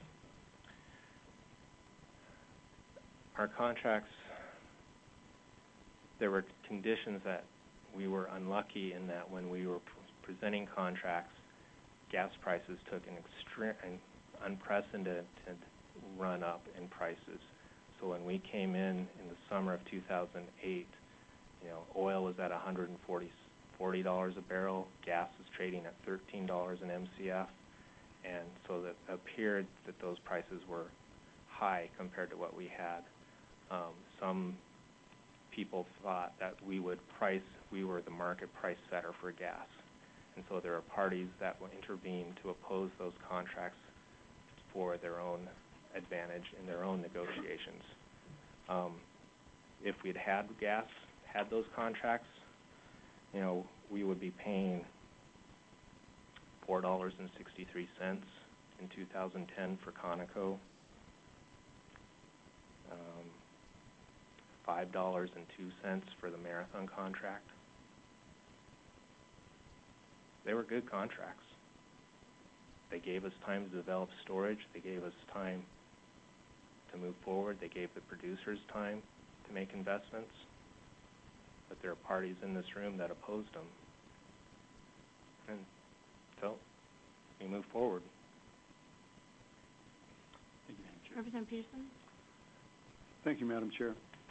C: Our contracts, there were conditions that we were unlucky in that when we were presenting contracts, gas prices took an unprecedented run up in prices. So when we came in the summer of 2008, oil was at $140 a barrel, gas was trading at $13 an MCF, and so it appeared that those prices were high compared to what we had. Some people thought that we were the market price setter for gas, and so there are parties that will intervene to oppose those contracts for their own advantage in their own negotiations. If we'd had those contracts, we would be paying $4.63 in 2010 for Conoco, $5.02 for the Marathon contract. They were good contracts. They gave us time to develop storage. They gave us time to move forward. They gave the producers time to make investments. But there are parties in this room that opposed them. And so we move forward.
F: Thank you, Madam Chair.
A: Representative Peterson?
G: Thank you, Madam Chair.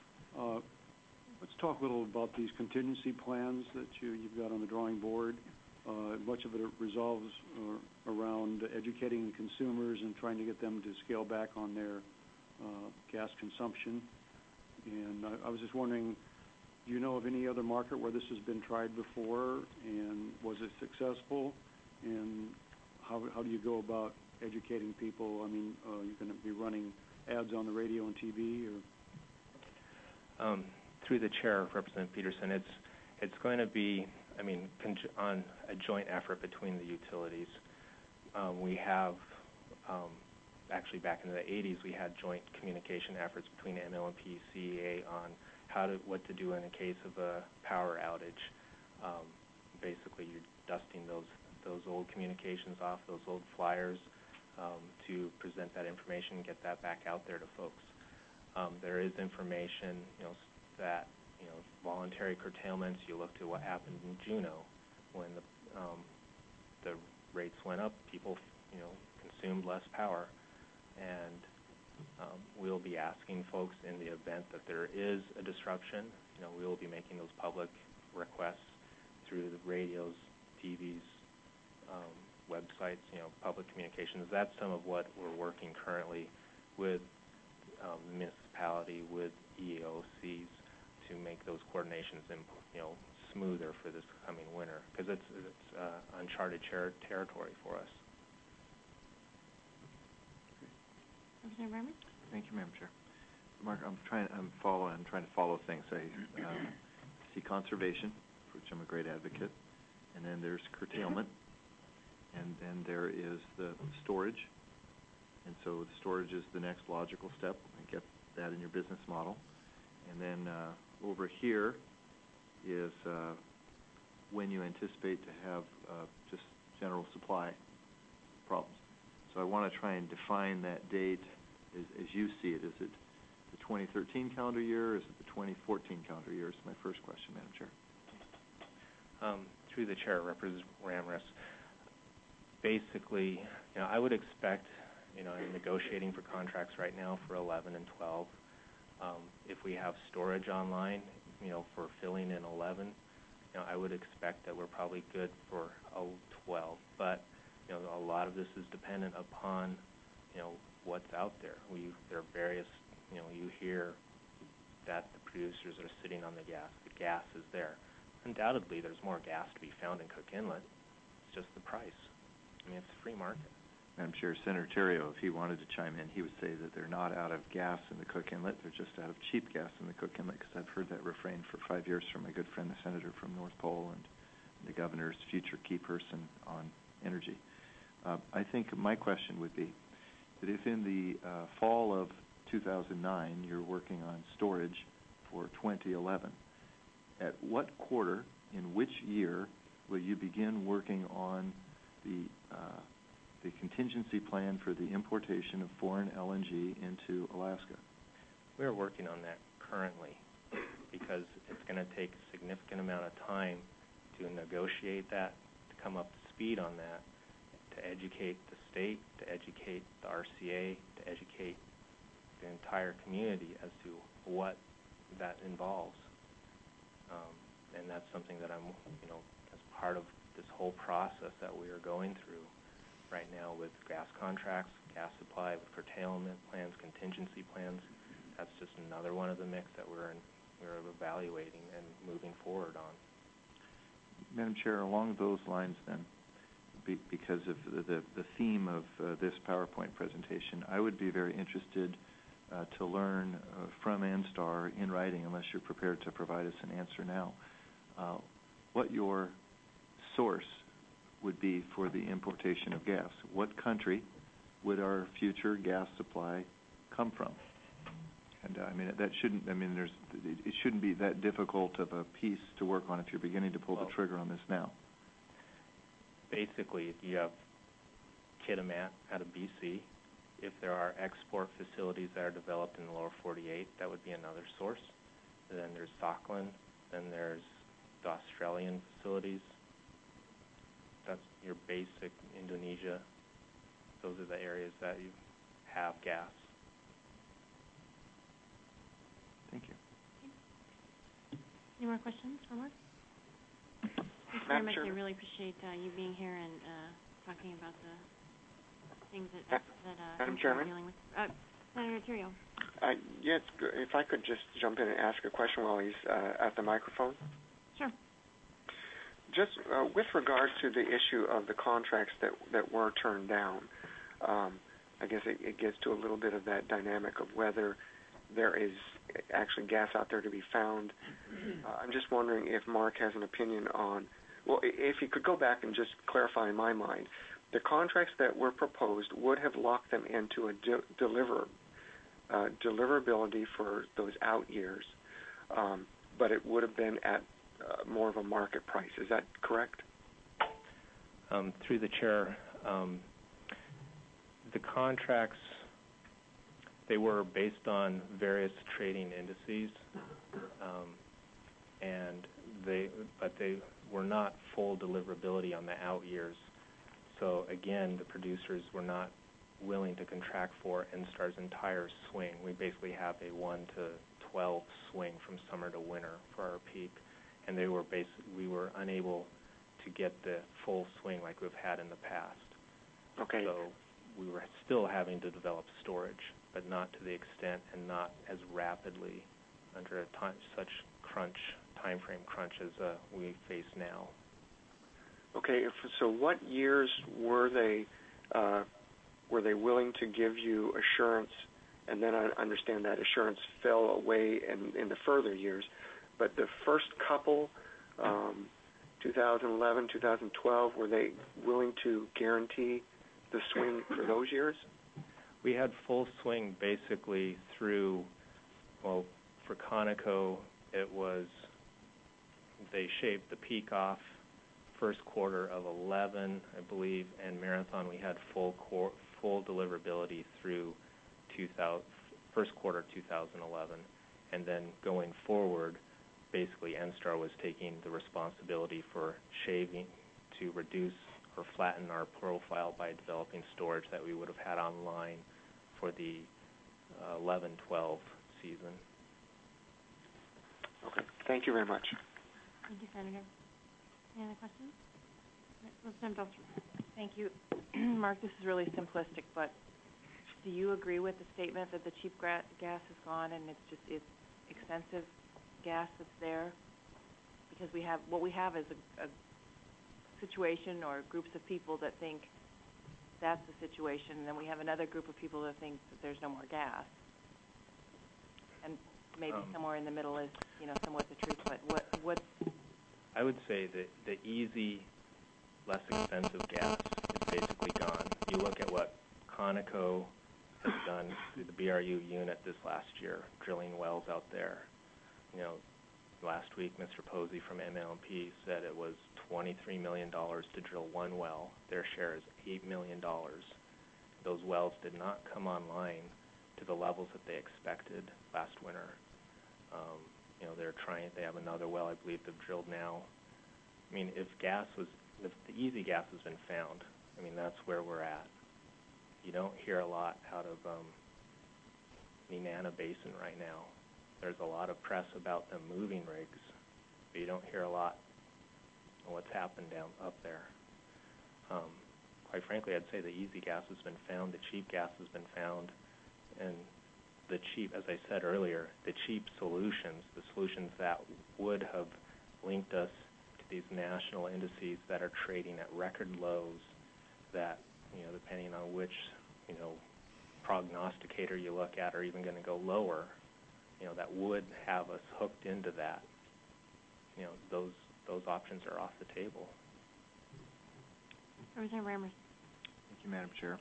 G: Let's talk a little about these contingency plans that you've got on the drawing board. Much of it resolves around educating consumers and trying to get them to scale back on their gas consumption. And I was just wondering, do you know of any other market where this has been tried before, and was it successful? And how do you go about educating people? I mean, you're going to be running ads on the radio and TV, or?
C: Through the chair, Representative Peterson, it's going to be, on a joint effort between the utilities. We have, actually back in the 80s, we had joint communication efforts between MLMP, CEA on what to do in a case of a power outage. Basically, you're dusting those old communications off, those old flyers, to present that information and get that back out there to folks. There is information, that voluntary curtailments. You look to what happened in Juneau when the rates went up. People, consumed less power, and we'll be asking folks in the event that there is a disruption. We will be making those public requests through the radios, TVs, websites, public communications. That's some of what we're working currently with the municipality, with EEOCs, to make those coordinations smoother for this coming winter, because it's uncharted territory for us.
A: Representative Berman?
D: Thank you, Madam Chair. Mark, I'm trying to follow things. I see conservation, for which I'm a great advocate, and then there's curtailment, and then there is the storage. And so the storage is the next logical step. I get that in your business model. And then over here is when you anticipate to have just general supply problems. So I want to try and define that date as you see it. Is it the 2013 calendar year, or is it the 2014 calendar year? Is my first question, Madam Chair.
C: Through the chair, Representative Ramris, basically, I would expect, in negotiating for contracts right now for 11 and 12, if we have storage online, for filling in 11, I would expect that we're probably good for 12. But, a lot of this is dependent upon, what's out there. There are various, you hear that the producers are sitting on the gas. The gas is there. Undoubtedly, there's more gas to be found in Cook Inlet. It's just the price. It's a free market.
D: Madam Chair, Senator Terrio, if he wanted to chime in, he would say that they're not out of gas in the Cook Inlet. They're just out of cheap gas in the Cook Inlet, because I've heard that refrain for 5 years from my good friend, the senator from North Pole, and the governor's future key person on energy. I think my question would be that if in the fall of 2009 you're working on storage for 2011, at what quarter, in which year, will you begin working on the contingency plan for the importation of foreign LNG into Alaska?
C: We're working on that currently, because it's going to take a significant amount of time to negotiate that, to to come up to speed on that, to educate the state, to educate the RCA, to educate the entire community as to what that involves. And that's something that I'm, as part of this whole process that we are going through right now with gas contracts, gas supply, with curtailment plans, contingency plans. That's just another one of the mix that we're evaluating and moving forward on.
D: Madam Chair, along those lines then, because of the theme of this PowerPoint presentation, I would be very interested to learn from NSTAR in writing, unless you're prepared to provide us an answer now, what your source would be for the importation of gas. What country would our future gas supply come from? And that shouldn't. It shouldn't be that difficult of a piece to work on if you're beginning to pull the trigger on this now.
C: Basically, you have Kitimat out of BC. If there are export facilities that are developed in the lower 48, that would be another source. And then there's Sakhalin. Then there's the Australian facilities. That's your basic Indonesia. Those are the areas that you have gas.
D: Thank you.
A: Any more questions for Mark? Thank you very much. I really appreciate you being here and talking about the things that
B: Madam Chairman?
A: dealing with. Senator Terrio.
B: Yes, if I could just jump in and ask a question while he's at the microphone.
A: Sure.
B: Just with regard to the issue of the contracts that were turned down, I guess it gets to a little bit of that dynamic of whether there is actually gas out there to be found. I'm just wondering if Mark has an opinion on, well, if he could go back and just clarify in my mind, the contracts that were proposed would have locked them into a deliverability for those out years, but it would have been at more of a market price. Is that correct?
C: Through the chair, the contracts, they were based on various trading indices, but they were not full deliverability on the out years. So again, the producers were not willing to contract for NSTAR's entire swing. We basically have a 1 to 12 swing from summer to winter for our peak, and we were unable to get the full swing like we've had in the past.
B: Okay.
C: So we were still having to develop storage, but not to the extent and not as rapidly under such time frame crunch as we face now.
B: Okay. So what years were they willing to give you assurance? And then I understand that assurance fell away in the further years, but the first couple, 2011, 2012, were they willing to guarantee the swing for those years?
C: We had full swing basically through, well, for Conoco, they shaved the peak off first quarter of 11, I believe, and Marathon we had full deliverability through first quarter 2011, and then going forward, basically NSTAR was taking the responsibility for shaving to reduce or flatten our profile by developing storage that we would have had online for the 11-12 season.
B: Okay. Thank you very much.
A: Thank you, Senator. Any other questions? Let's send Dr.
E: Thank you. Mark, this is really simplistic, but do you agree with the statement that the cheap gas is gone and it's expensive gas that's there? Because what we have is a situation or groups of people that think that's the situation, and then we have another group of people that think that there's no more gas. And maybe somewhere in the middle is, somewhat the truth, but what?
C: I would say that the easy, less expensive gas is basically gone. You look at what Conoco has done through the BRU unit this last year, drilling wells out there. Last week, Mr. Posey from MLMP said it was $23 million to drill one well. Their share is $8 million. Those wells did not come online to the levels that they expected last winter. They have another well, I believe, they've drilled now. If gas was the easy gas has been found. I mean, that's where we're at. You don't hear a lot out of Nenana Basin right now. There's a lot of press about them moving rigs, but you don't hear a lot on what's happened down up there. Quite frankly, I'd say the easy gas has been found, the cheap gas has been found, and the cheap, as I said earlier, the cheap solutions, the solutions that would have linked us to these national indices that are trading at record lows that, depending on which, prognosticator you look at, are even going to go lower, that would have us hooked into that. Those options are off the table.
A: Representative Rammers.
D: Thank you, Madam Chair.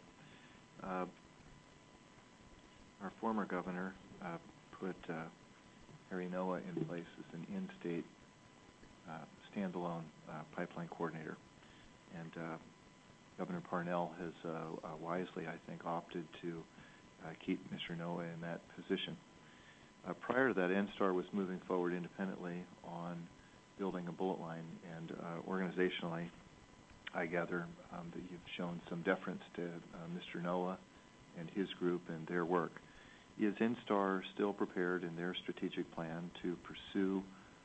D: Our former governor put Harry Noah in place as an in-state standalone pipeline coordinator, and Governor Parnell has wisely, I think, opted to keep Mr. Noah in that position. Prior to that, NSTAR was moving forward independently on building a bullet line, and organizationally, I gather that you've shown some deference to Mr. Noah and his group and their work. Is NSTAR still prepared in their strategic plan to pursue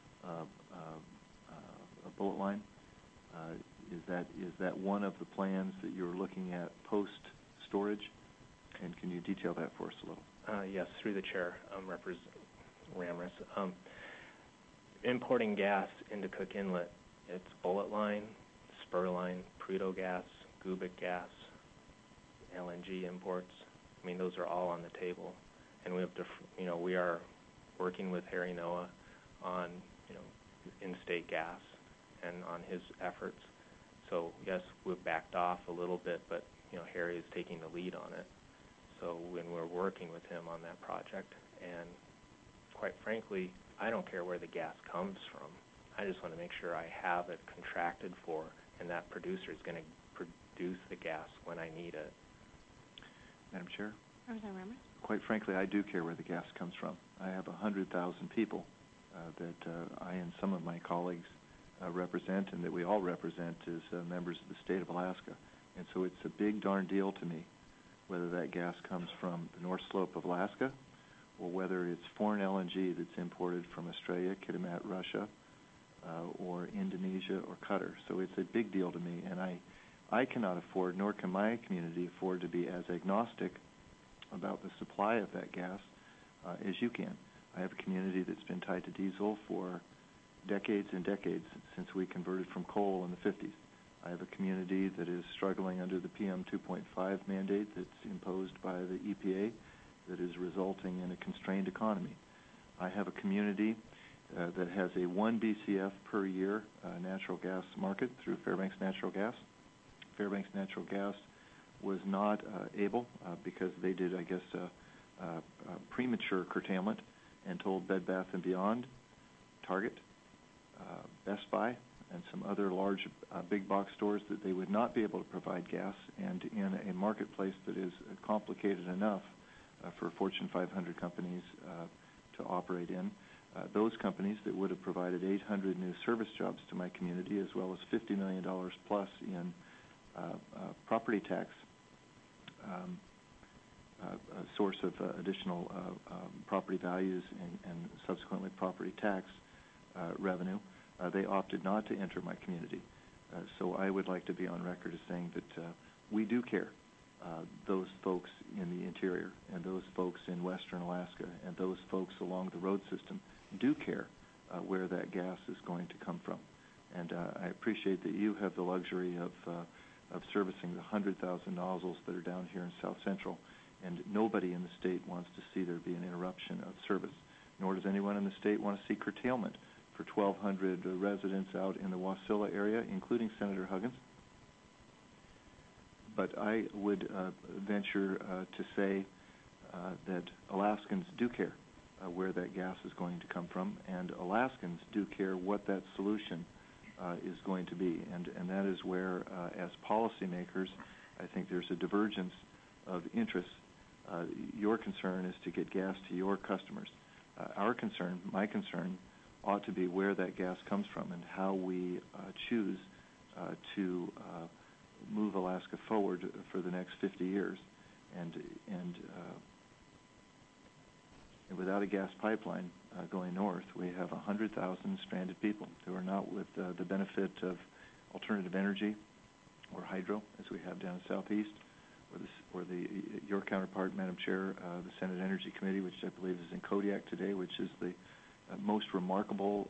D: a bullet line? Is that one of the plans that you're looking at post-storage? And can you detail that for us a little?
C: Yes, through the chair, Representative Rammers. Importing gas into Cook Inlet, it's bullet line, spur line, Prudhoe gas, Gubic gas, LNG imports. I mean, those are all on the table, and we have to, we are working with Harry Noah on, in-state gas and on his efforts. So yes, we've backed off a little bit, but Harry is taking the lead on it. So when we're working with him on that project, and quite frankly, I don't care where the gas comes from. I just want to make sure I have it contracted for, and that producer is going to produce the gas when I need it.
D: Madam Chair?
A: Representative Rammers.
D: Quite frankly, I do care where the gas comes from. I have 100,000 people that I and some of my colleagues represent, and that we all represent as members of the state of Alaska. And so it's a big darn deal to me whether that gas comes from the North Slope of Alaska or whether it's foreign LNG that's imported from Australia, Kitimat, Russia, or Indonesia or Qatar. So it's a big deal to me, and I cannot afford, nor can my community afford, to be as agnostic about the supply of that gas as you can. I have a community that's been tied to diesel for decades and decades, since we converted from coal in the 50s. I have a community that is struggling under the PM 2.5 mandate that's imposed by the EPA that is resulting in a constrained economy. I have a community that has a 1 BCF per year natural gas market through Fairbanks Natural Gas. Fairbanks Natural Gas was not able, because they did, I guess, premature curtailment and told Bed Bath & Beyond, Target, Best Buy, and some other large big box stores that they would not be able to provide gas, and in a marketplace that is complicated enough for Fortune 500 companies to operate in. Those companies that would have provided 800 new service jobs to my community, as well as $50 million plus in property tax, a source of additional property values and subsequently property tax revenue, they opted not to enter my community. So I would like to be on record as saying that we do care. Those folks in the interior and those folks in western Alaska and those folks along the road system do care where that gas is going to come from. And I appreciate that you have the luxury of servicing the 100,000 nozzles that are down here in South Central, and nobody in the state wants to see there be an interruption of service, nor does anyone in the state want to see curtailment for 1,200 residents out in the Wasilla area, including Senator Huggins. But I would venture to say that Alaskans do care where that gas is going to come from, and Alaskans do care what that solution is going to be. And that is where, as policymakers, I think there's a divergence of interests. Your concern is to get gas to your customers. Our concern, my concern, ought to be where that gas comes from and how we choose to move Alaska forward for the next 50 years. And without a gas pipeline going north, we have 100,000 stranded people who are not with the benefit of alternative energy or hydro, as we have down southeast, or your counterpart, Madam Chair, the Senate Energy Committee, which I believe is in Kodiak today, which is the most remarkable,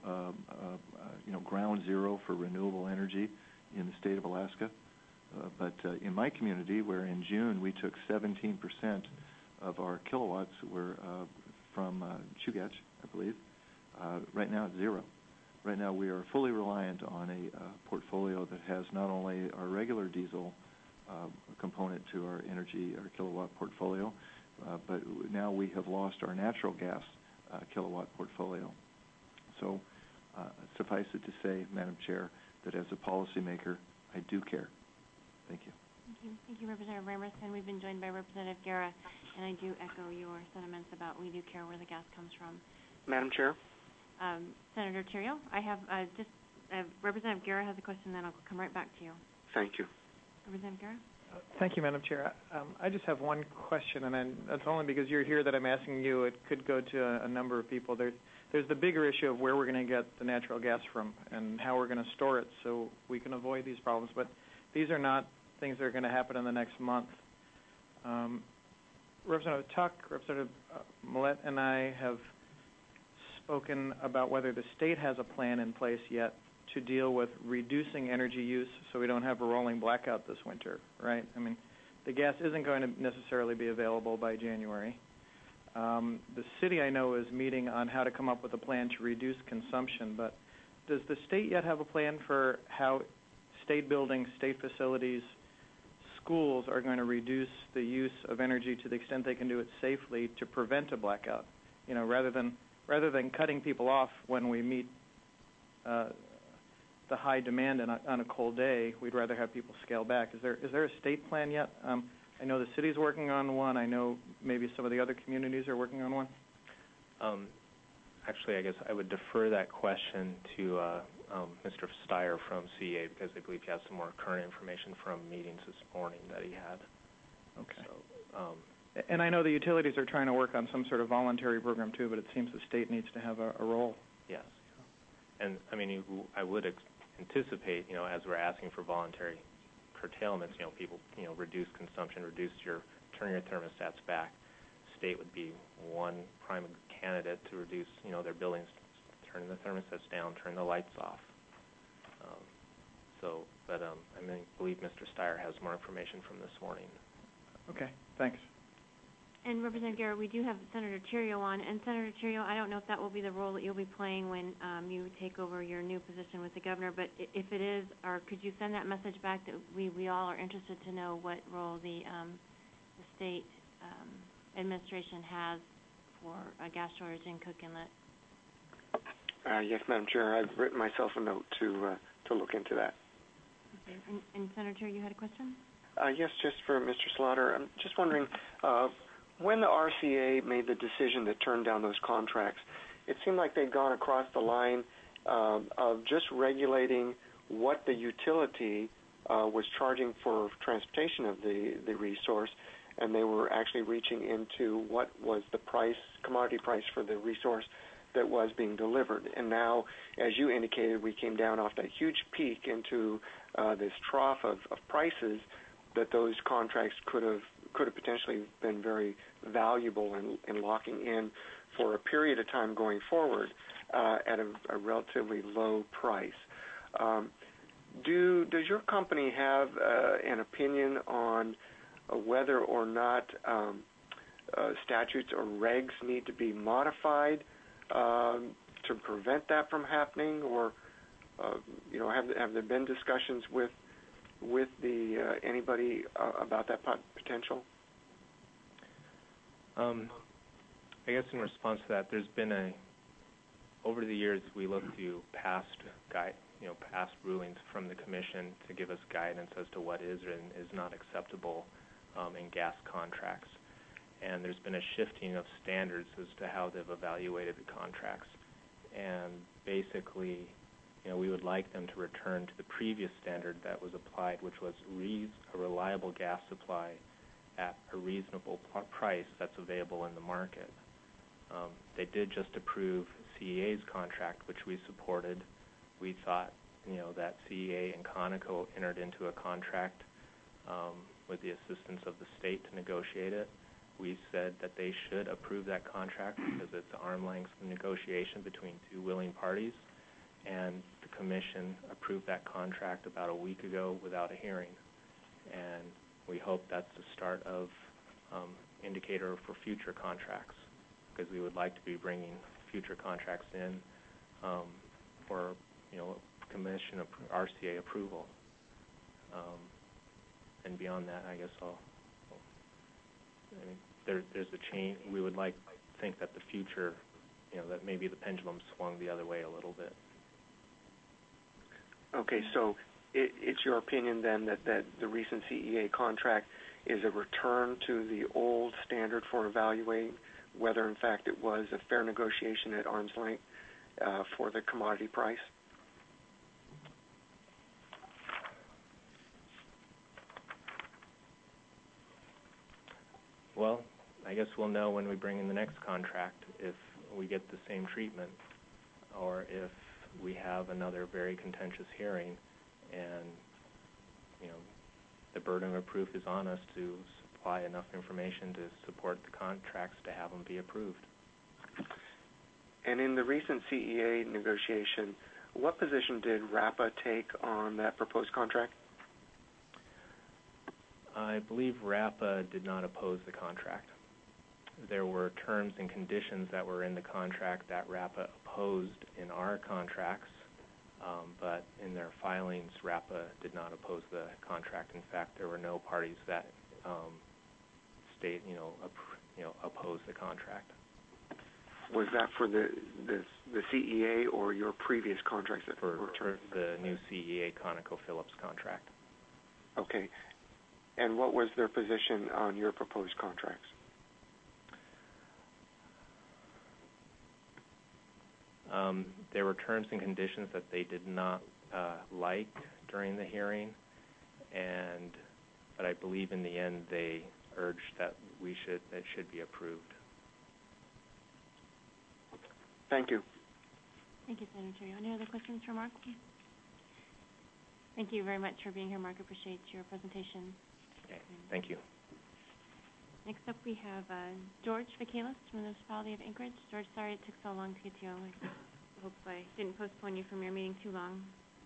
D: ground zero for renewable energy in the state of Alaska. But in my community, where in June we took 17% of our kilowatts were from Chugach, I believe, right now it's zero. Right now we are fully reliant on a portfolio that has not only our regular diesel component to our energy, our kilowatt portfolio, but now we have lost our natural gas kilowatt portfolio. So suffice it to say, Madam Chair, that as a policymaker, I do care. Thank you.
A: Thank you, Representative Ramos. And we've been joined by Representative Guerra, and I do echo your sentiments about we do care where the gas comes from.
B: Madam Chair?
A: Senator Theriault, I have Representative Guerra has a question, then I'll come right back to you.
B: Thank you.
A: Representative Guerra?
H: Thank you, Madam Chair. I just have one question, and that's only because you're here that I'm asking you. It could go to a number of people. There's the bigger issue of where we're going to get the natural gas from and how we're going to store it so we can avoid these problems. But these are not things that are going to happen in the next month. Representative Tuck, Representative Millett, and I have spoken about whether the state has a plan in place yet to deal with reducing energy use so we don't have a rolling blackout this winter, right? I mean, the gas isn't going to necessarily be available by January. The city, I know, is meeting on how to come up with a plan to reduce consumption, but does the state yet have a plan for how state buildings, state facilities, schools are going to reduce the use of energy to the extent they can do it safely to prevent a blackout? You know, rather than cutting people off when we meet the high demand on a cold day, we'd rather have people scale back. Is there a state plan yet? I know the city's working on one. I know maybe some of the other communities are working on one.
C: Actually, I guess I would defer that question to Mr. Steyer from CEA because I believe he has some more current information from meetings this morning that he had.
H: Okay.
C: So,
H: and I know the utilities are trying to work on some sort of voluntary program too, but it seems the state needs to have a role.
C: Yes. And, I mean, I would anticipate, as we're asking for voluntary curtailments, people, reduce consumption, turn your thermostats back. State would be one prime candidate to reduce, their buildings, turn the thermostats down, turn the lights off. I believe Mr. Steyer has more information from this morning.
H: Okay, thanks.
A: And Representative Guerra, we do have Senator Theriault on. And Senator Theriault, I don't know if that will be the role that you'll be playing when you take over your new position with the governor, but if it is, or could you send that message back that we all are interested to know what role the state administration has for a gas shortage in Cook Inlet?
B: Yes, Madam Chair. I've written myself a note to look into that.
A: Okay. And Senator, you had a question?
B: Yes, just for Mr. Slaughter. I'm just wondering, when the RCA made the decision to turn down those contracts, it seemed like they'd gone across the line of just regulating what the utility was charging for transportation of the resource, and they were actually reaching into what was the commodity price for the resource that was being delivered. And now, as you indicated, we came down off that huge peak into this trough of prices that those contracts could have potentially been very valuable in locking in for a period of time going forward at a relatively low price. Does your company have an opinion on whether or not statutes or regs need to be modified to prevent that from happening, or have there been discussions with anybody about that potential?
C: I guess in response to that, there's been over the years we look to past rulings from the Commission to give us guidance as to what is and is not acceptable in gas contracts. And there's been a shifting of standards as to how they've evaluated the contracts. And basically, we would like them to return to the previous standard that was applied, which was a reliable gas supply at a reasonable price that's available in the market. They did just approve CEA's contract, which we supported. We thought, that CEA and Conoco entered into a contract with the assistance of the state to negotiate it. We said that they should approve that contract because it's an arm's length negotiation between two willing parties, and the Commission approved that contract about a week ago without a hearing. And we hope that's the start of indicator for future contracts, because we would like to be bringing future contracts in for, Commission RCA approval. And beyond that, I guess there's a change. We would think that the future, that maybe the pendulum swung the other way a little bit.
B: Okay, so it's your opinion then that the recent CEA contract is a return to the old standard for evaluating whether, in fact, it was a fair negotiation at arm's length for the commodity price?
C: Well, I guess we'll know when we bring in the next contract if we get the same treatment or if we have another very contentious hearing and, the burden of proof is on us to supply enough information to support the contracts to have them be approved.
B: And in the recent CEA negotiation, what position did RAPA take on that proposed contract?
C: I believe RAPA did not oppose the contract. There were terms and conditions that were in the contract that RAPA opposed in our contracts, but in their filings, RAPA did not oppose the contract. In fact, there were no parties that opposed the contract.
B: Was that for the CEA or your previous contracts that were
C: for the new CEA ConocoPhillips contract?
B: Okay. And what was their position on your proposed contracts?
C: There were terms and conditions that they did not like during the hearing, but I believe in the end they urged that it should be approved.
B: Thank you.
A: Thank you, Senator. Any other questions for Mark? Thank you very much for being here, Mark. Appreciate your presentation.
C: Okay, thank you.
A: Next up, we have George Vakelis from the Municipality of Anchorage. George, sorry it took so long to get to you. I hope I didn't postpone you from your meeting too long.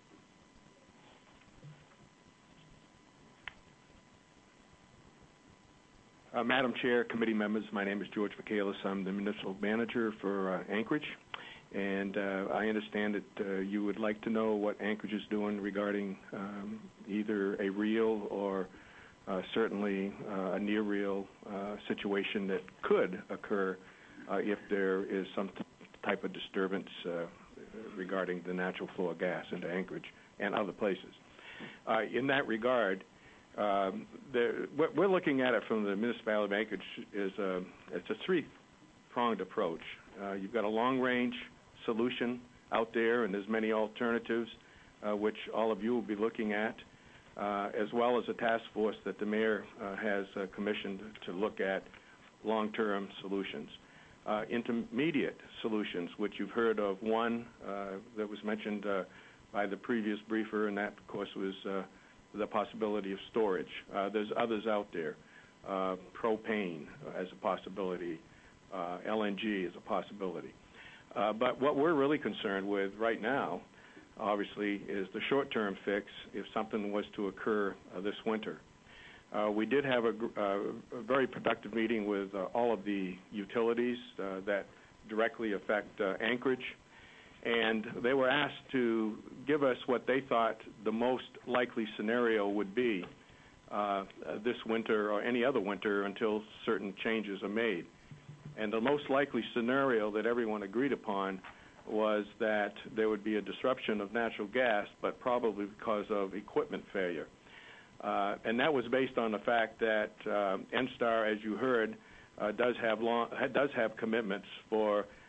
I: Madam Chair, committee members, my name is George Vakelis. I'm the municipal manager for Anchorage, and I understand that you would like to know what Anchorage is doing regarding either a real or certainly a near real situation that could occur if there is some type of disturbance regarding the natural flow of gas into Anchorage and other places. In that regard, what we're looking at it from the municipality of Anchorage is it's a three-pronged approach. You've got a long-range solution out there, and there's many alternatives, which all of you will be looking at, as well as a task force that the mayor has commissioned to look at long-term solutions. Intermediate solutions, which you've heard of, one that was mentioned by the previous briefer, and that, of course, was the possibility of storage. There's others out there. Propane as a possibility. LNG is a possibility. But what we're really concerned with right now, obviously, is the short-term fix if something was to occur this winter. We did have a very productive meeting with all of the utilities that directly affect Anchorage, and they were asked to give us what they thought the most likely scenario would be this winter or any other winter until certain changes are made. And the most likely scenario that everyone agreed upon was that there would be a disruption of natural gas, but probably because of equipment failure. And that was based on the fact that NSTAR, as you heard, does have commitments for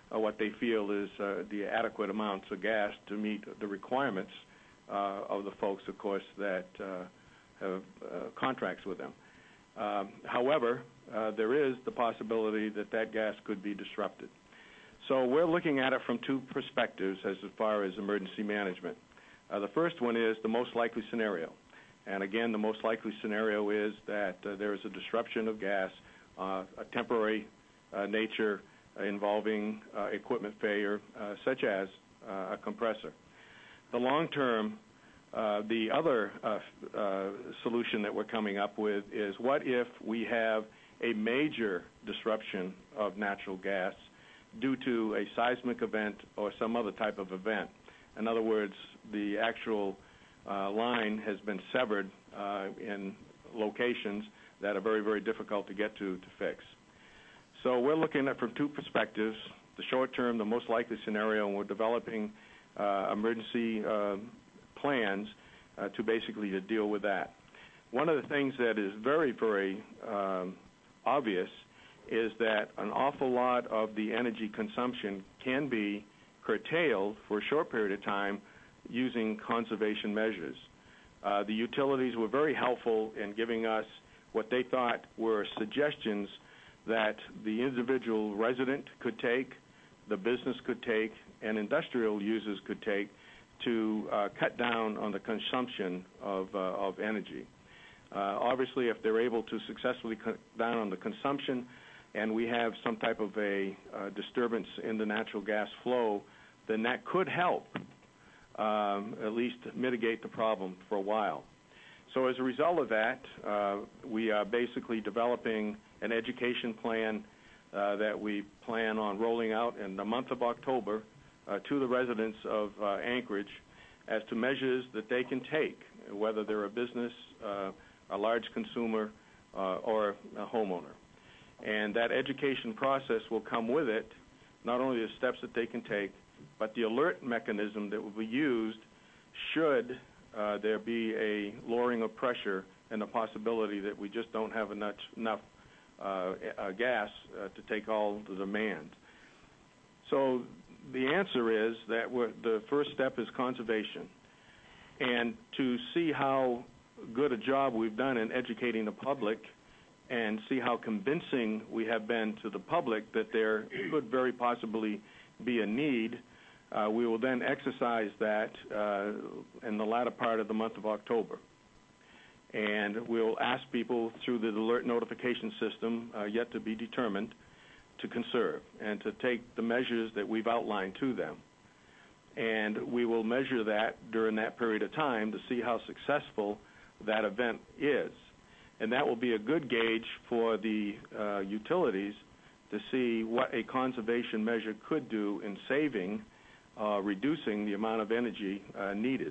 I: what they feel is the adequate amounts of gas to meet the requirements of the folks, of course, that have contracts with them. However, there is the possibility that that gas could be disrupted. So we're looking at it from two perspectives as far as emergency management. The first one is the most likely scenario. And again, the most likely scenario is that there is a disruption of gas, a temporary nature involving equipment failure, such as a compressor. The long-term, the other solution that we're coming up with is, what if we have a major disruption of natural gas due to a seismic event or some other type of event? In other words, the actual line has been severed in locations that are very, very difficult to get to fix. So we're looking at from two perspectives: the short term, the most likely scenario, and we're developing emergency plans to basically to deal with that. One of the things that is very, very obvious is that an awful lot of the energy consumption can be curtailed for a short period of time using conservation measures. The utilities were very helpful in giving us what they thought were suggestions that the individual resident could take, the business could take, and industrial users could take to cut down on the consumption of energy. Obviously, if they're able to successfully cut down on the consumption and we have some type of a disturbance in the natural gas flow, then that could help at least mitigate the problem for a while. So as a result of that, we are basically developing an education plan that we plan on rolling out in the month of October to the residents of Anchorage as to measures that they can take, whether they're a business, a large consumer, or a homeowner. And that education process will come with it not only the steps that they can take, but the alert mechanism that will be used should there be a lowering of pressure and the possibility that we just don't have enough gas to take all the demand. So the answer is that the first step is conservation. And to see how good a job we've done in educating the public and see how convincing we have been to the public that there could very possibly be a need, we will then exercise that in the latter part of the month of October. And we'll ask people through the alert notification system, yet to be determined, to conserve and to take the measures that we've outlined to them. And we will measure that during that period of time to see how successful that event is. And that will be a good gauge for the utilities to see what a conservation measure could do in saving, reducing the amount of energy needed.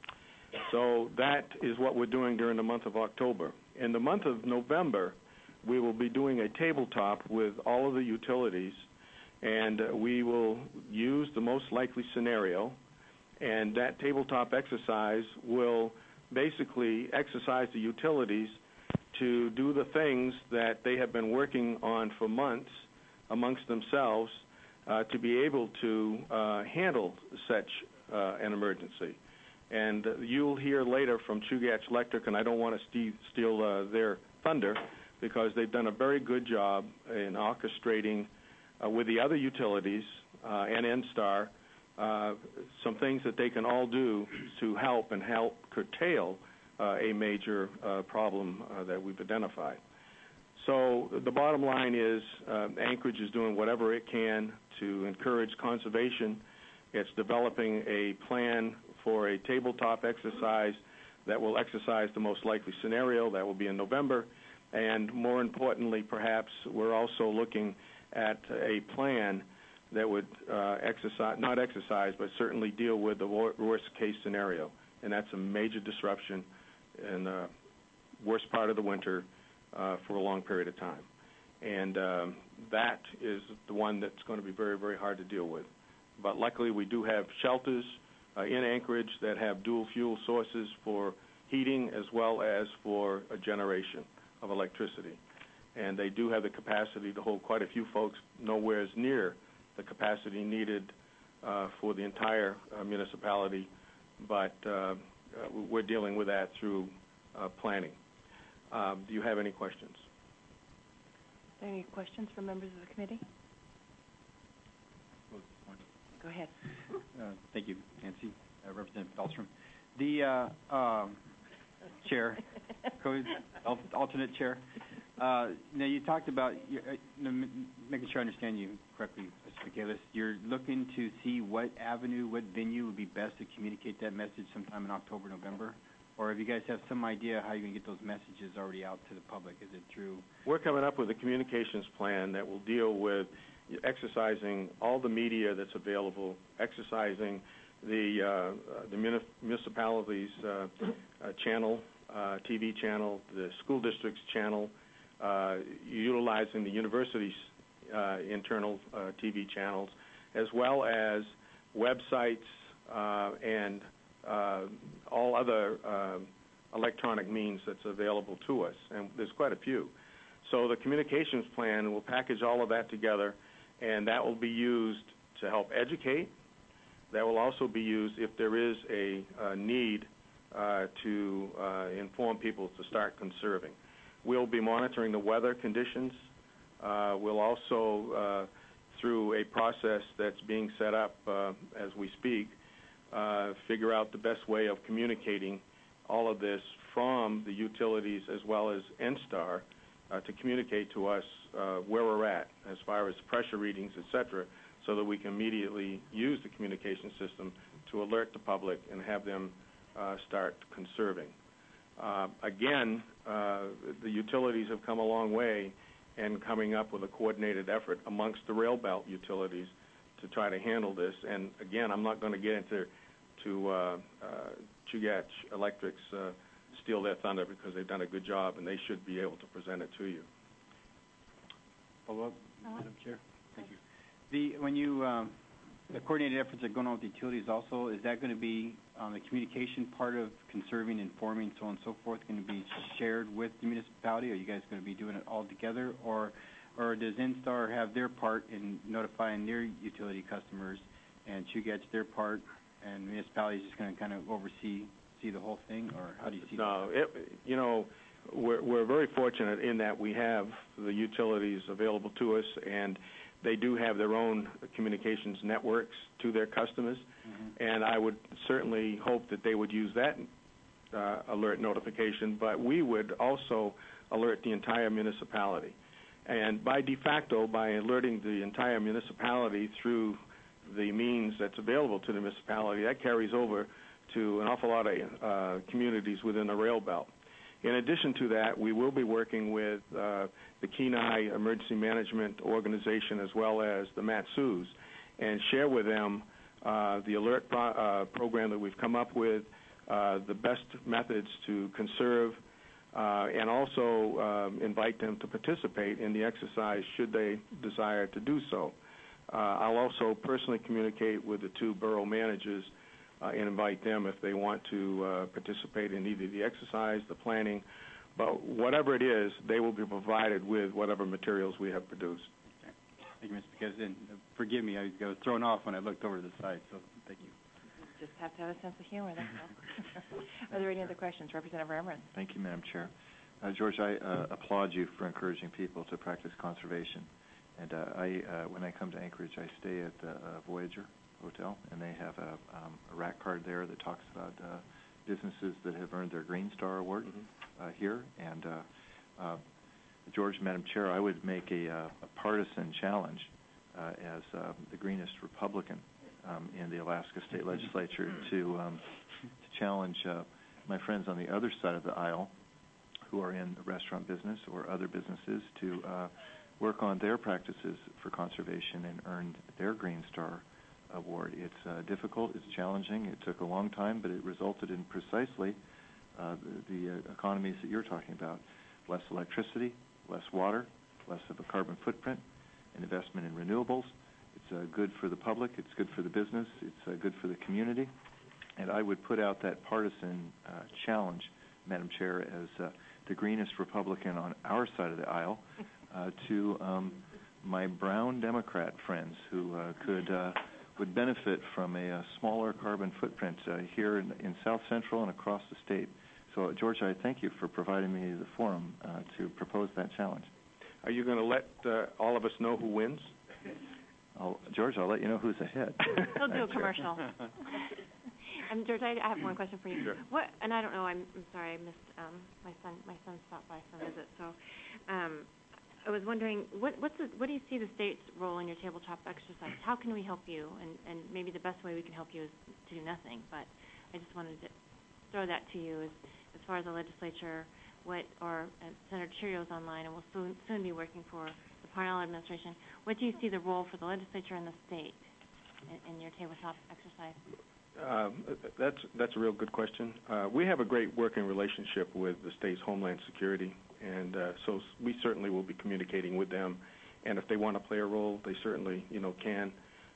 I: So that is what we're doing during the month of October. In the month of November, we will be doing a tabletop with all of the utilities, and we will use the most likely scenario, and that tabletop exercise will basically exercise the utilities to do the things that they have been working on for months amongst themselves to be able to handle such an emergency. And you'll hear later from Chugach Electric, and I don't want to steal their thunder, because they've done a very good job in orchestrating with the other utilities and NSTAR some things that they can all do to help curtail a major problem that we've identified. So the bottom line is Anchorage is doing whatever it can to encourage conservation. It's developing a plan for a tabletop exercise that will exercise the most likely scenario. That will be in November. And more importantly, perhaps, we're also looking at a plan that would but certainly deal with the worst-case scenario, and that's a major disruption in the worst part of the winter for a long period of time. And that is the one that's going to be very, very hard to deal with. But luckily, we do have shelters in Anchorage that have dual fuel sources for heating as well as for a generation of electricity. And they do have the capacity to hold quite a few folks, nowhere near the capacity needed for the entire municipality, but we're dealing with that through planning. Do you have any questions?
E: Any questions from members of the committee? Go ahead.
F: Thank you, Nancy. Representative Dahlstrom. The chair, alternate chair. Now you talked about making sure I understand you correctly, Mr. Michaelis. You're looking to see what avenue, what venue would be best to communicate that message sometime in October, November? Or have you guys have some idea how you can get those messages already out to the public? Is it through? We're coming up with a communications plan that will deal with exercising all the media that's available, exercising the municipalities' channel, TV channel, the school district's channel, utilizing the university's internal TV channels, as well as websites and all other electronic means that's available to us, and there's quite a few. So the communications plan will package all of that together, and that will be used to help educate. That will also be used if there is a need to inform people to start conserving. We'll be monitoring the weather conditions. We'll also, through a process that's being set up as we speak, figure out the best way of communicating all of this from the utilities as well as NSTAR to communicate to us where we're at as far as pressure readings, et cetera, so that we can immediately use the communication system to alert the public and have them start conserving. Again, the utilities have come a long way in coming up with a coordinated effort amongst the rail belt utilities to try to handle this. And again, I'm not going to get into Chugach Electric's steal their thunder, because they've done a good job and they should be able to present it to you. Follow up, Madam Chair. Thank you. When you the coordinated efforts are going on with the utilities also, is that going to be the communication part of conserving, informing, so on and so forth, going to be shared with the municipality? Are you guys going to be doing it all together, or does NSTAR have their part in notifying their utility customers, and Chugach their part, and the municipality is just going to kind of oversee the whole thing, or how do you see that? We're very fortunate in that we have the utilities available to us, and they do have their own communications networks to their customers, and I would certainly hope that they would use that alert notification, but we would also alert the entire municipality. And by de facto, by alerting the entire municipality through the means that's available to the municipality, that carries over to an awful lot of communities within the rail belt. In addition to that, we will be working with the Kenai Emergency Management Organization as well as the Matsus, and share with them the alert program that we've come up with, the best methods to conserve, and also invite them to participate in the exercise should they desire to do so. I'll also personally communicate with the two borough managers and invite them if they want to participate in either the exercise, the planning, but whatever it is, they will be provided with whatever materials we have produced. Okay. Thank you, Mr. McKesson. And forgive me, I was thrown off when I looked over to the side, so thank you.
E: Just have to have a sense of humor, that's all. Are there any other questions? Representative Emmerich.
D: Thank you, Madam Chair. George, I applaud you for encouraging people to practice conservation. And when I come to Anchorage, I stay at the Voyager Hotel, and they have a rack card there that talks about businesses that have earned their Green Star Award here. And George, Madam Chair, I would make a partisan challenge as the greenest Republican in the Alaska State Legislature to challenge my friends on the other side of the aisle who are in the restaurant business or other businesses to work on their practices for conservation and earn their Green Star Award. It's difficult, it's challenging, it took a long time, but it resulted in precisely the economies that you're talking about: less electricity, less water, less of a carbon footprint, and investment in renewables. It's good for the public, it's good for the business, it's good for the community. And I would put out that partisan challenge, Madam Chair, as the greenest Republican on our side of the aisle to my brown Democrat friends who would benefit from a smaller carbon footprint here in South Central and across the state. So, George, I thank you for providing me the forum to propose that challenge.
I: Are you going to let all of us know who wins?
D: George, I'll let you know who's ahead.
A: He'll do a commercial. George, I have one question for you.
I: Sure.
A: And I don't know. I'm sorry, I missed my son stopped by for a visit. So, I was wondering, what do you see the state's role in your tabletop exercise? How can we help you? And maybe the best way we can help you is to do nothing. But I just wanted to throw that to you as far as the legislature, Senator Cheerios online, and will soon be working for the Parnell administration. What do you see the role for the legislature and the state in your tabletop exercise?
I: That's a real good question. We have a great working relationship with the state's Homeland Security, and so we certainly will be communicating with them. And if they want to play a role, they certainly, can.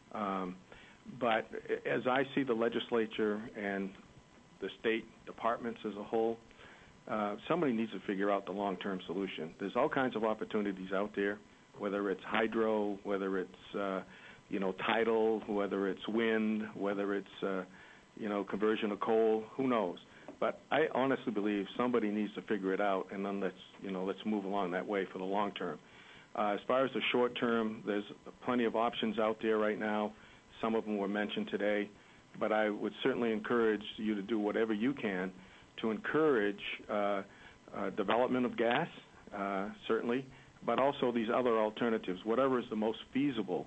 I: But as I see the legislature and the state departments as a whole, somebody needs to figure out the long-term solution. There's all kinds of opportunities out there, whether it's hydro, whether it's tidal, whether it's wind, whether it's conversion of coal, who knows? But I honestly believe somebody needs to figure it out, and then let's move along that way for the long term. As far as the short term, there's plenty of options out there right now. Some of them were mentioned today, but I would certainly encourage you to do whatever you can to encourage development of gas, certainly, but also these other alternatives, whatever is the most feasible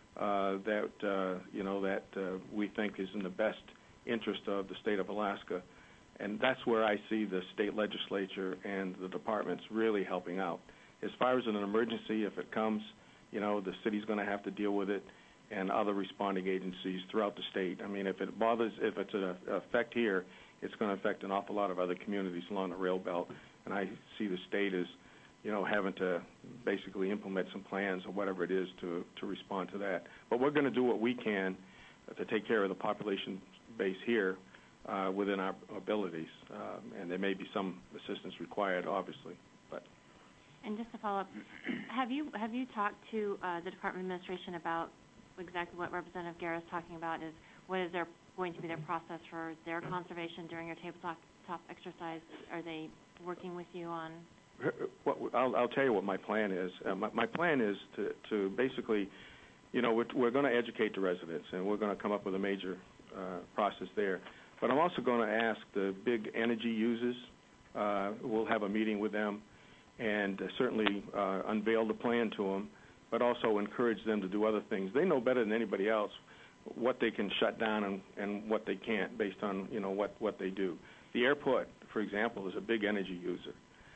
I: that we think is in the best interest of the state of Alaska. And that's where I see the state legislature and the departments really helping out. As far as an emergency, if it comes, the city's going to have to deal with it, and other responding agencies throughout the state. I mean, if it's an effect here, it's going to affect an awful lot of other communities along the rail belt. And I see the state as, having to basically implement some plans or whatever it is to respond to that. But we're going to do what we can to take care of the population base here within our abilities. And there may be some assistance required, obviously.
A: And just to follow up, have you talked to the Department of Administration about exactly what Representative Guerra is talking about? What is going to be their process for their conservation during your tabletop exercise? Are they working with you on?
I: I'll tell you what my plan is. My plan is to basically, we're going to educate the residents, and we're going to come up with a major process there. But I'm also going to ask the big energy users. We'll have a meeting with them and certainly unveil the plan to them, but also encourage them to do other things. They know better than anybody else what they can shut down and what they can't based on, what they do. The airport, for example, is a big energy user.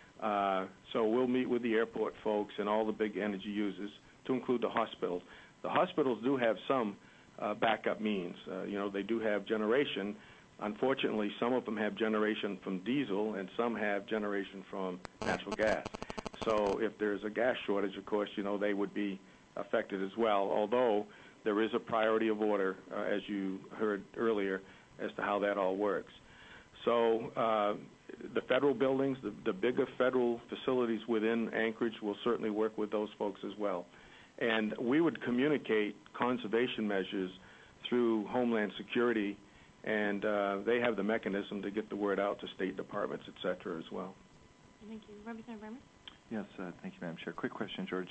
I: So we'll meet with the airport folks and all the big energy users, to include the hospitals. The hospitals do have some backup means. They do have generation. Unfortunately, some of them have generation from diesel, and some have generation from natural gas. So if there's a gas shortage, of course, they would be affected as well, although there is a priority of order, as you heard earlier, as to how that all works. So the federal buildings, the bigger federal facilities within Anchorage will certainly work with those folks as well. And we would communicate conservation measures through Homeland Security, and they have the mechanism to get the word out to state departments, et cetera, as well.
A: Thank you. Representative Berman?
D: Yes, thank you, Madam Chair. Quick question, George.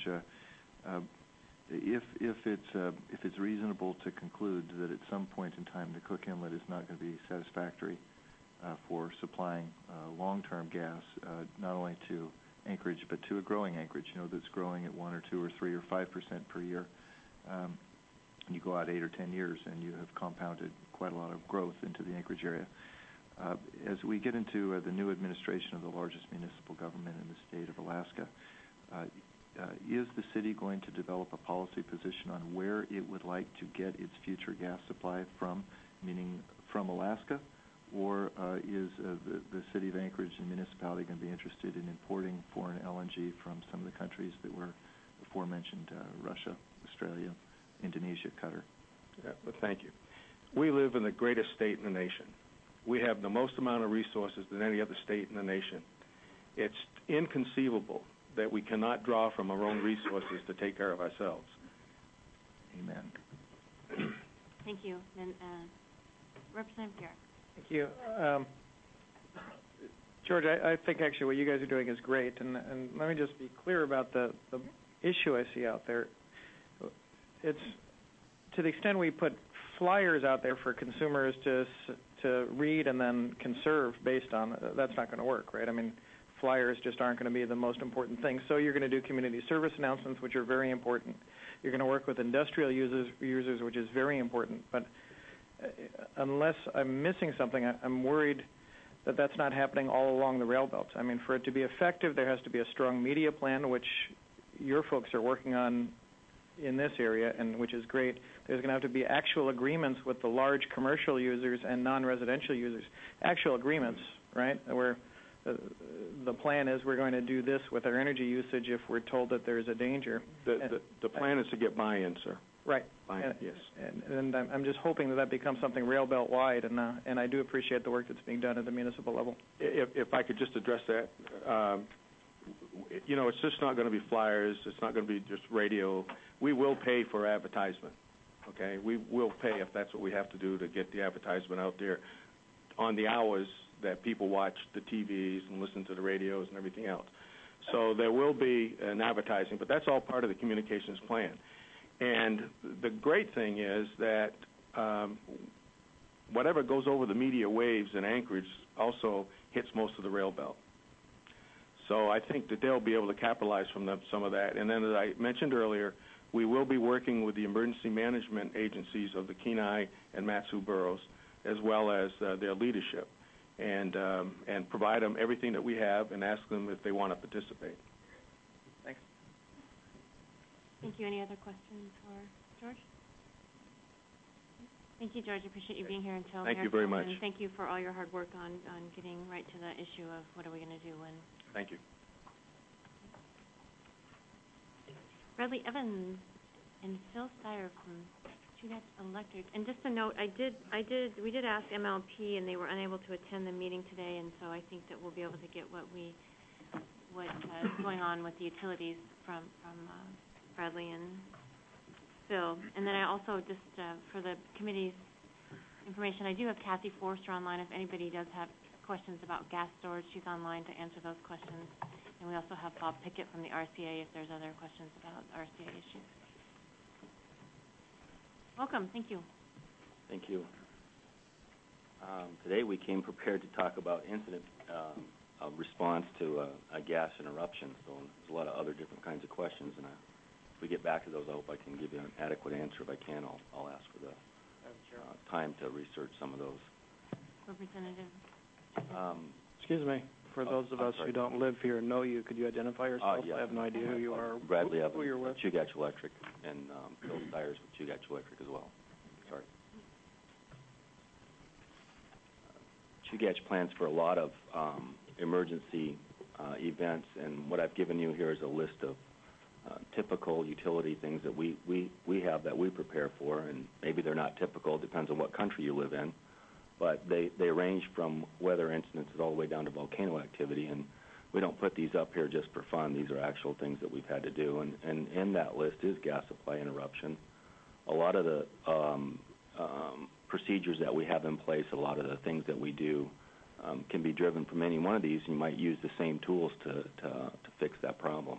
D: If it's reasonable to conclude that at some point in time the Cook Inlet is not going to be satisfactory for supplying long-term gas, not only to Anchorage but to a growing Anchorage, that's growing at 1 or 2 or 3 or 5% per year, and you go out 8 or 10 years and you have compounded quite a lot of growth into the Anchorage area. As we get into the new administration of the largest municipal government in the state of Alaska, is the city going to develop a policy position on where it would like to get its future gas supply from, meaning from Alaska, or is the city of Anchorage and municipality going to be interested in importing foreign LNG from some of the countries that were aforementioned, Russia, Australia, Indonesia, Qatar?
I: Yeah, well, thank you. We live in the greatest state in the nation. We have the most amount of resources than any other state in the nation. It's inconceivable that we cannot draw from our own resources to take care of ourselves.
D: Amen.
A: Thank you. And Representative Garrett.
H: Thank you. George, I think actually what you guys are doing is great, and let me just be clear about the issue I see out there. It's to the extent we put flyers out there for consumers to read and then conserve based on, that's not going to work, right? I mean, flyers just aren't going to be the most important thing. So you're going to do community service announcements, which are very important. You're going to work with industrial users, which is very important. But unless I'm missing something, I'm worried that that's not happening all along the rail belts. I mean, for it to be effective, there has to be a strong media plan, which your folks are working on in this area, and which is great. There's going to have to be actual agreements with the large commercial users and non-residential users. Actual agreements, right, where the plan is we're going to do this with our energy usage if we're told that there's a danger.
I: The plan is to get buy-in, sir.
H: Right.
I: Buy-in, yes.
H: And I'm just hoping that becomes something rail belt wide, and I do appreciate the work that's being done at the municipal level.
I: If I could just address that, it's just not going to be flyers. It's not going to be just radio. We will pay for advertisement, okay? We will pay if that's what we have to do to get the advertisement out there on the hours that people watch the TVs and listen to the radios and everything else. So there will be an advertising, but that's all part of the communications plan. And the great thing is that whatever goes over the media waves in Anchorage also hits most of the rail belt. So I think that they'll be able to capitalize from some of that. And then, as I mentioned earlier, we will be working with the emergency management agencies of the Kenai and Matsu boroughs, as well as their leadership, and provide them everything that we have and ask them if they want to participate.
H: Thanks.
A: Thank you. Any other questions for George? Thank you, George. I appreciate you being here until
I: Thank you very much.
A: And thank you for all your hard work on getting right to the issue of what are we going to do when.
I: Thank you.
A: Bradley Evans and Phil Steyer from Chugach Electric. And just a note, we did ask MLP, and they were unable to attend the meeting today, and so I think that we'll be able to get what is going on with the utilities from Bradley and Phil. And then I also just for the committee's information, I do have Kathy Forster online. If anybody does have questions about gas storage, she's online to answer those questions. And we also have Bob Pickett from the RCA if there's other questions about RCA issues. Welcome. Thank you.
J: Thank you. Today we came prepared to talk about incident response to a gas interruption. So there's a lot of other different kinds of questions, and if we get back to those, I hope I can give you an adequate answer. If I can, I'll ask for the time to research some of those.
A: Representative.
H: Excuse me. For those of us who don't live here and know you, could you identify yourself?
J: Yeah.
H: I have no idea who you are.
J: Bradley Evans,
H: who you're with.
J: Chugach Electric, and Phil Steyer's with Chugach Electric as well. Sorry. Chugach plans for a lot of emergency events, and what I've given you here is a list of typical utility things that we have that we prepare for, and maybe they're not typical. It depends on what country you live in. But they range from weather incidents all the way down to volcano activity, and we don't put these up here just for fun. These are actual things that we've had to do, and in that list is gas supply interruption. A lot of the procedures that we have in place, a lot of the things that we do can be driven from any one of these. You might use the same tools to fix that problem.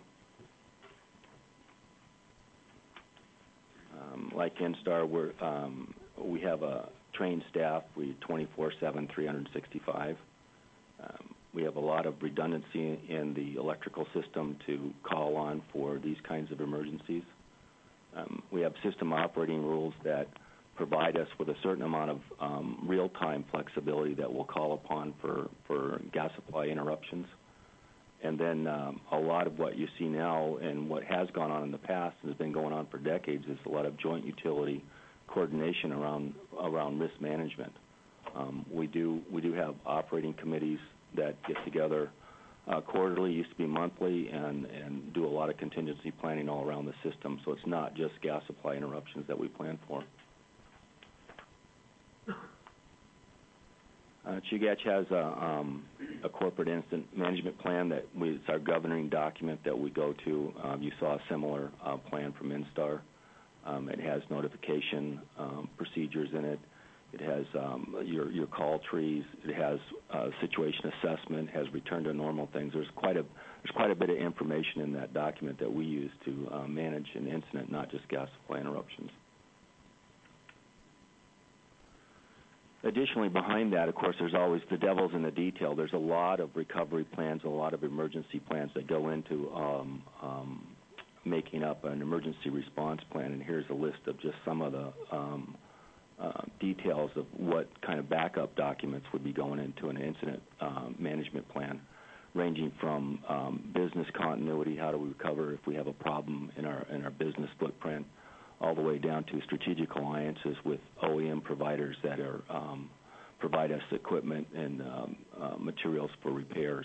J: Like NSTAR, we have a trained staff. We 24/7, 365. We have a lot of redundancy in the electrical system to call on for these kinds of emergencies. We have system operating rules that provide us with a certain amount of real-time flexibility that we'll call upon for gas supply interruptions. And then a lot of what you see now and what has gone on in the past and has been going on for decades is a lot of joint utility coordination around risk management. We do have operating committees that get together quarterly, used to be monthly, and do a lot of contingency planning all around the system. So it's not just gas supply interruptions that we plan for. Chugach has a corporate incident management plan it's our governing document that we go to. You saw a similar plan from Instar. It has notification procedures in it. It has your call trees. It has situation assessment. It has return to normal things. There's quite a bit of information in that document that we use to manage an incident, not just gas supply interruptions. Additionally, behind that, of course, there's always the devil's in the detail. There's a lot of recovery plans, a lot of emergency plans that go into making up an emergency response plan, and here's a list of just some of the details of what kind of backup documents would be going into an incident management plan, ranging from business continuity, how do we recover if we have a problem in our business footprint, all the way down to strategic alliances with OEM providers that are provide us equipment and materials for repairs.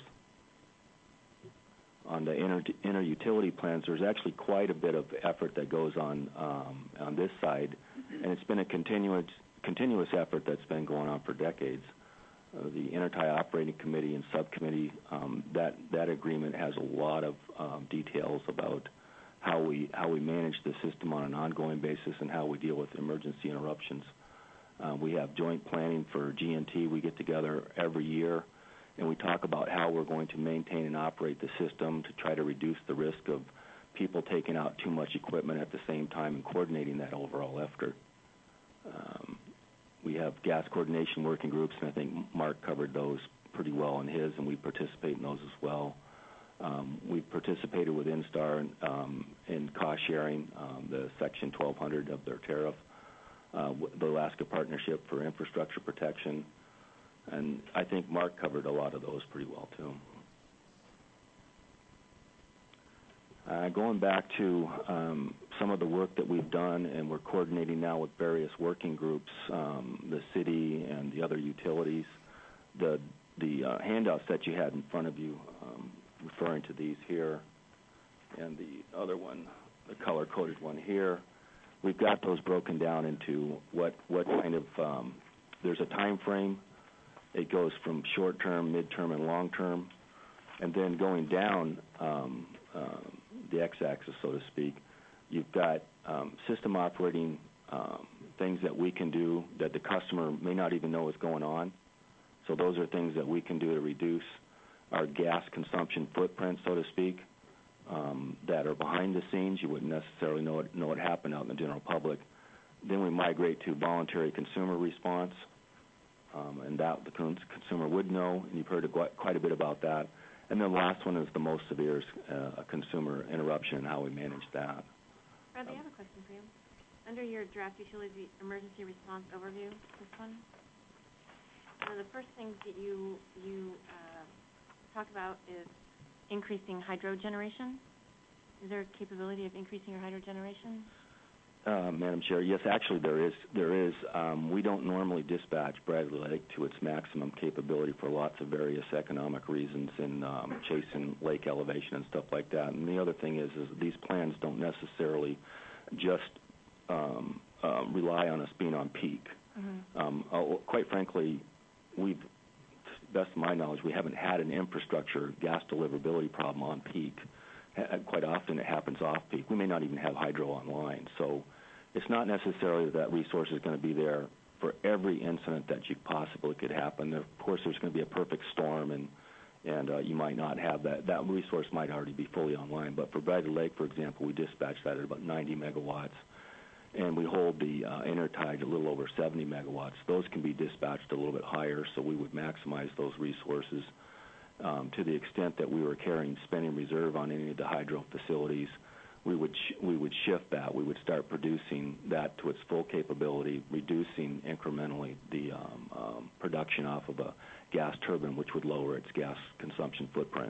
J: On the inter-utility plans, there's actually quite a bit of effort that goes on this side, and it's been a continuous effort that's been going on for decades. The Intertie Operating Committee and Subcommittee, that agreement has a lot of details about how we manage the system on an ongoing basis and how we deal with emergency interruptions. We have joint planning for G&T. We get together every year, and we talk about how we're going to maintain and operate the system to try to reduce the risk of people taking out too much equipment at the same time and coordinating that overall effort. We have gas coordination working groups, and I think Mark covered those pretty well in his, and we participate in those as well. We've participated with Instar in cost sharing, the Section 1200 of their tariff, the Alaska Partnership for Infrastructure Protection, and I think Mark covered a lot of those pretty well too. Going back to some of the work that we've done, and we're coordinating now with various working groups, the city and the other utilities. The handouts that you had in front of you, referring to these here, and the other one, the color-coded one here, we've got those broken down into what kind of, there's a time frame. It goes from short-term, mid-term, and long-term, and then going down the x-axis, so to speak, you've got system operating things that we can do that the customer may not even know is going on. So those are things that we can do to reduce our gas consumption footprint, so to speak, that are behind the scenes. You wouldn't necessarily know what happened out in the general public. Then we migrate to voluntary consumer response, and that the consumer would know, and you've heard quite a bit about that. And then the last one is the most severe consumer interruption and how we manage that.
A: Bradley, I have a question for you. Under your draft utility emergency response overview, this one, one of the first things that you talk about is increasing hydro generation. Is there a capability of increasing your hydro generation?
J: Madam Chair, yes, actually there is. We don't normally dispatch Bradley Lake to its maximum capability for lots of various economic reasons in chasing lake elevation and stuff like that. And the other thing is these plans don't necessarily just rely on us being on peak. Mm-hmm. Quite frankly, to the best of my knowledge, we haven't had an infrastructure gas deliverability problem on peak. Quite often it happens off-peak. We may not even have hydro online. So it's not necessarily that resource is going to be there for every incident that you possibly could happen. Of course, there's going to be a perfect storm, and you might not have that. That resource might already be fully online. But for Bradley Lake, for example, we dispatch that at about 90 megawatts, and we hold the intertie a little over 70 megawatts. Those can be dispatched a little bit higher, so we would maximize those resources. To the extent that we were carrying spending reserve on any of the hydro facilities, we would shift that. We would start producing that to its full capability, reducing incrementally the production off of a gas turbine, which would lower its gas consumption footprint.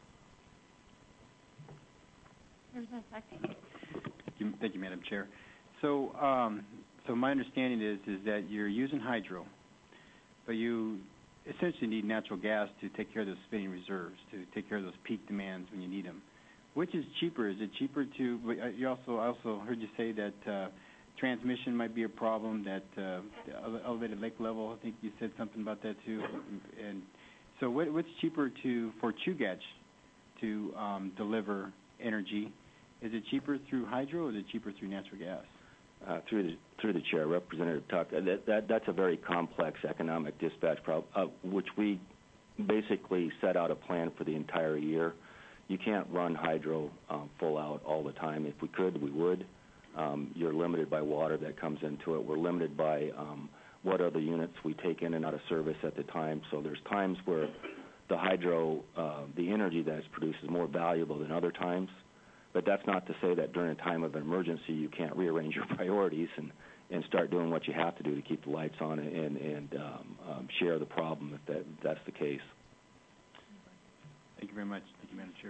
F: Thank you, Madam Chair. So my understanding is that you're using hydro, but you essentially need natural gas to take care of those spinning reserves, to take care of those peak demands when you need them. Which is cheaper? Is it cheaper to? I also heard you say that transmission might be a problem, that the elevated lake level, I think you said something about that too. And so what's cheaper for Chugach to deliver energy? Is it cheaper through hydro or is it cheaper through natural gas?
J: Through the chair, Representative Tuck, that's a very complex economic dispatch problem, which we basically set out a plan for the entire year. You can't run hydro full out all the time. If we could, we would. You're limited by water that comes into it. We're limited by what other units we take in and out of service at the time. So there's times where the hydro, the energy that's produced is more valuable than other times. But that's not to say that during a time of emergency you can't rearrange your priorities and start doing what you have to do to keep the lights on and share the problem if that's the case.
F: Thank you very much. Thank you, Madam Chair.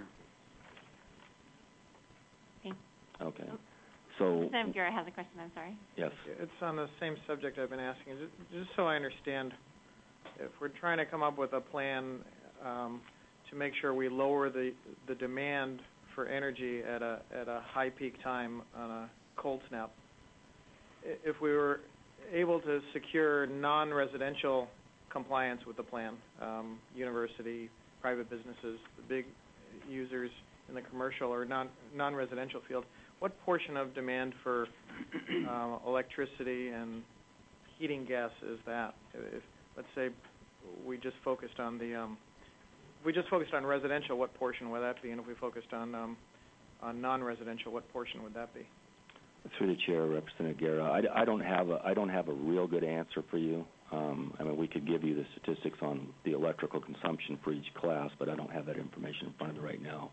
J: Okay. So
A: Sam Garrett has a question. I'm sorry.
J: Yes.
H: It's on the same subject I've been asking. Just so I understand, if we're trying to come up with a plan to make sure we lower the demand for energy at a high peak time on a cold snap, if we were able to secure non-residential compliance with the plan, university, private businesses, the big users in the commercial or non-residential field, what portion of demand for electricity and heating gas is that? If, let's say, we just focused on residential, what portion would that be? And if we focused on non-residential, what portion would that be?
J: Through the chair, Representative Guerra, I don't have a real good answer for you. I mean, we could give you the statistics on the electrical consumption for each class, but I don't have that information in front of me right now.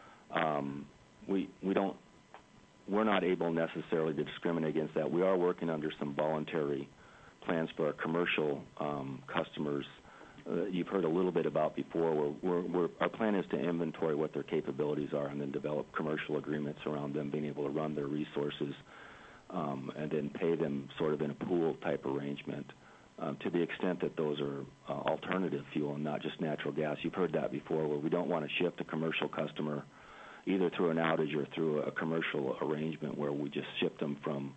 J: We're not able necessarily to discriminate against that. We are working under some voluntary plans for our commercial customers. You've heard a little bit about before. Our plan is to inventory what their capabilities are and then develop commercial agreements around them being able to run their resources and then pay them sort of in a pool type arrangement to the extent that those are alternative fuel and not just natural gas. You've heard that before, where we don't want to shift a commercial customer either through an outage or through a commercial arrangement where we just ship them from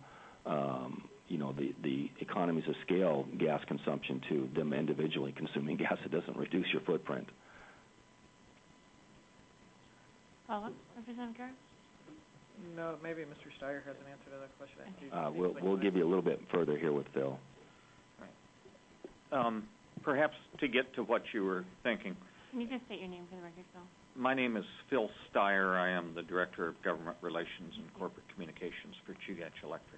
J: the economies of scale gas consumption to them individually consuming gas. It doesn't reduce your footprint.
A: Follow-up, Representative Garrett?
H: No, maybe Mr. Steyer has an answer to that question.
J: We'll give you a little bit further here with Phil.
K: Perhaps to get to what you were thinking.
A: Can you just state your name for the record, Phil?
K: My name is Phil Steyer. I am the Director of Government Relations and Corporate Communications for Chugach Electric.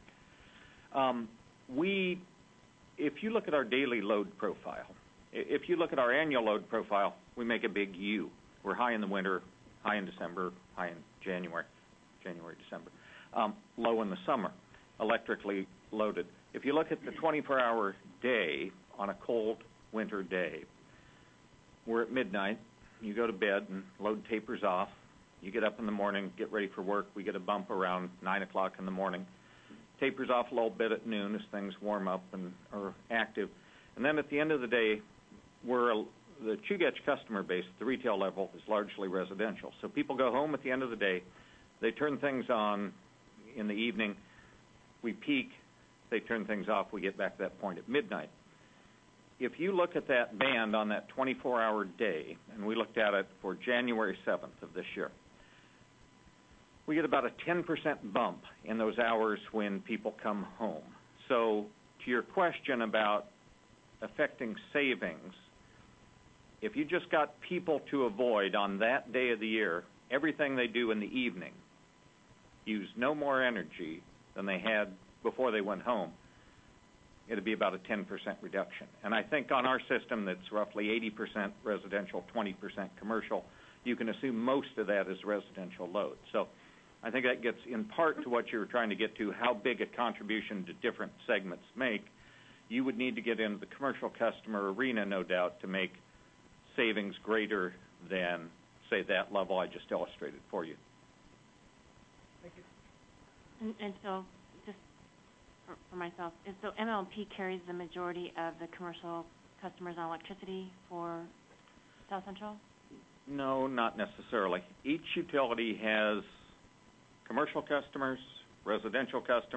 K: If you look at our daily load profile, if you look at our annual load profile, we make a big U. We're high in the winter, high in December, high in January, December, low in the summer, electrically loaded. If you look at the 24-hour day on a cold winter day, we're at midnight. You go to bed and load tapers off. You get up in the morning, get ready for work. We get a bump around 9 o'clock in the morning. Tapers off a little bit at noon as things warm up and are active. And then at the end of the day, the Chugach customer base at the retail level is largely residential. So people go home at the end of the day. They turn things on in the evening. We peak. They turn things off. We get back to that point at midnight. If you look at that band on that 24-hour day, and we looked at it for January 7th of this year, we get about a 10% bump in those hours when people come home. So to your question about affecting savings, if you just got people to avoid on that day of the year everything they do in the evening, use no more energy than they had before they went home, it would be about a 10% reduction. And I think on our system that's roughly 80% residential, 20% commercial, you can assume most of that is residential load. So I think that gets in part to what you were trying to get to, how big a contribution do different segments make. You would need to get into the commercial customer arena, no doubt, to make savings greater than, say, that level I just illustrated for you.
H: Thank you.
A: And so, just for myself, so MLP carries the majority of the commercial customers on electricity for South Central?
K: No, not necessarily. Each utility has commercial customers, residential customers,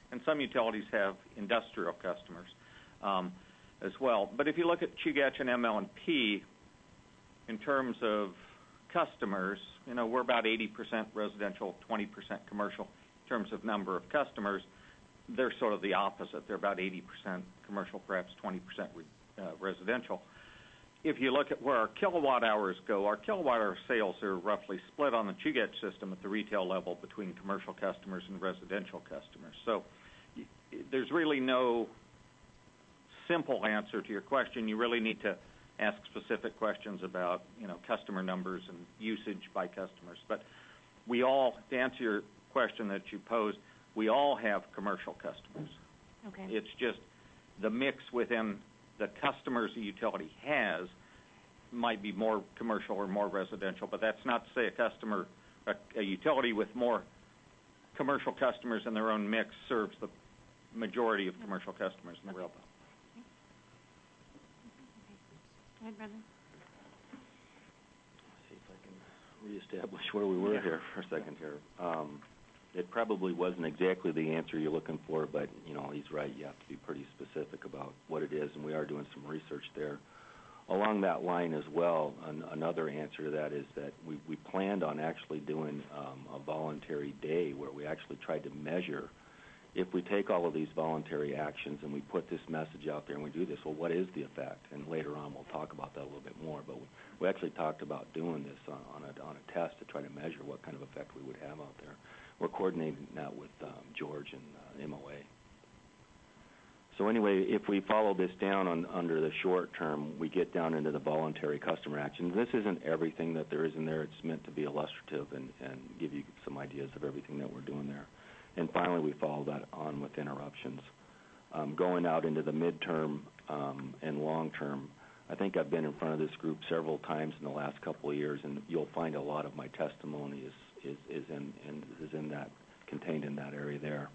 K: and some utilities have industrial customers as well. But if you look at Chugach and ML&P, in terms of customers, we're about 80% residential, 20% commercial in terms of number of customers. They're sort of the opposite. They're about 80% commercial, perhaps 20% residential. If you look at where our kilowatt hours go, our kilowatt hour sales are roughly split on the Chugach system at the retail level between commercial customers and residential customers. So there's really no simple answer to your question. You really need to ask specific questions about, customer numbers and usage by customers. But we all, to answer your question that you posed, we all have commercial customers.
A: Okay.
K: It's just the mix within the customers a utility has might be more commercial or more residential, but that's not to say a utility with more commercial customers in their own mix serves the majority of commercial customers in the rail belt.
A: Go ahead, Bradley.
J: Let's see if I can reestablish where we were here for a second here. It probably wasn't exactly the answer you're looking for, but, he's right. You have to be pretty specific about what it is, and we are doing some research there. Along that line as well, another answer to that is that we planned on actually doing a voluntary day where we actually tried to measure if we take all of these voluntary actions and we put this message out there and we do this, well, what is the effect? And later on we'll talk about that a little bit more, but we actually talked about doing this on a test to try to measure what kind of effect we would have out there. We're coordinating that with George and MOA. So anyway, if we follow this down under the short term, we get down into the voluntary customer actions. This isn't everything that there is in there. It's meant to be illustrative and give you some ideas of everything that we're doing there. And finally, we follow that on with interruptions. Going out into the midterm and long term, I think I've been in front of this group several times in the last couple of years, and you'll find a lot of my testimony is in that, contained in that area there.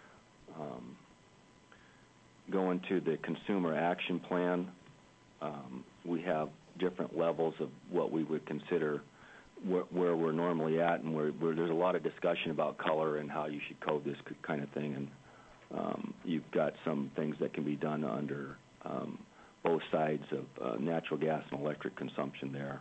J: Going to the consumer action plan, we have different levels of what we would consider where we're normally at, and where there's a lot of discussion about color and how you should code this kind of thing. And you've got some things that can be done under both sides of natural gas and electric consumption there.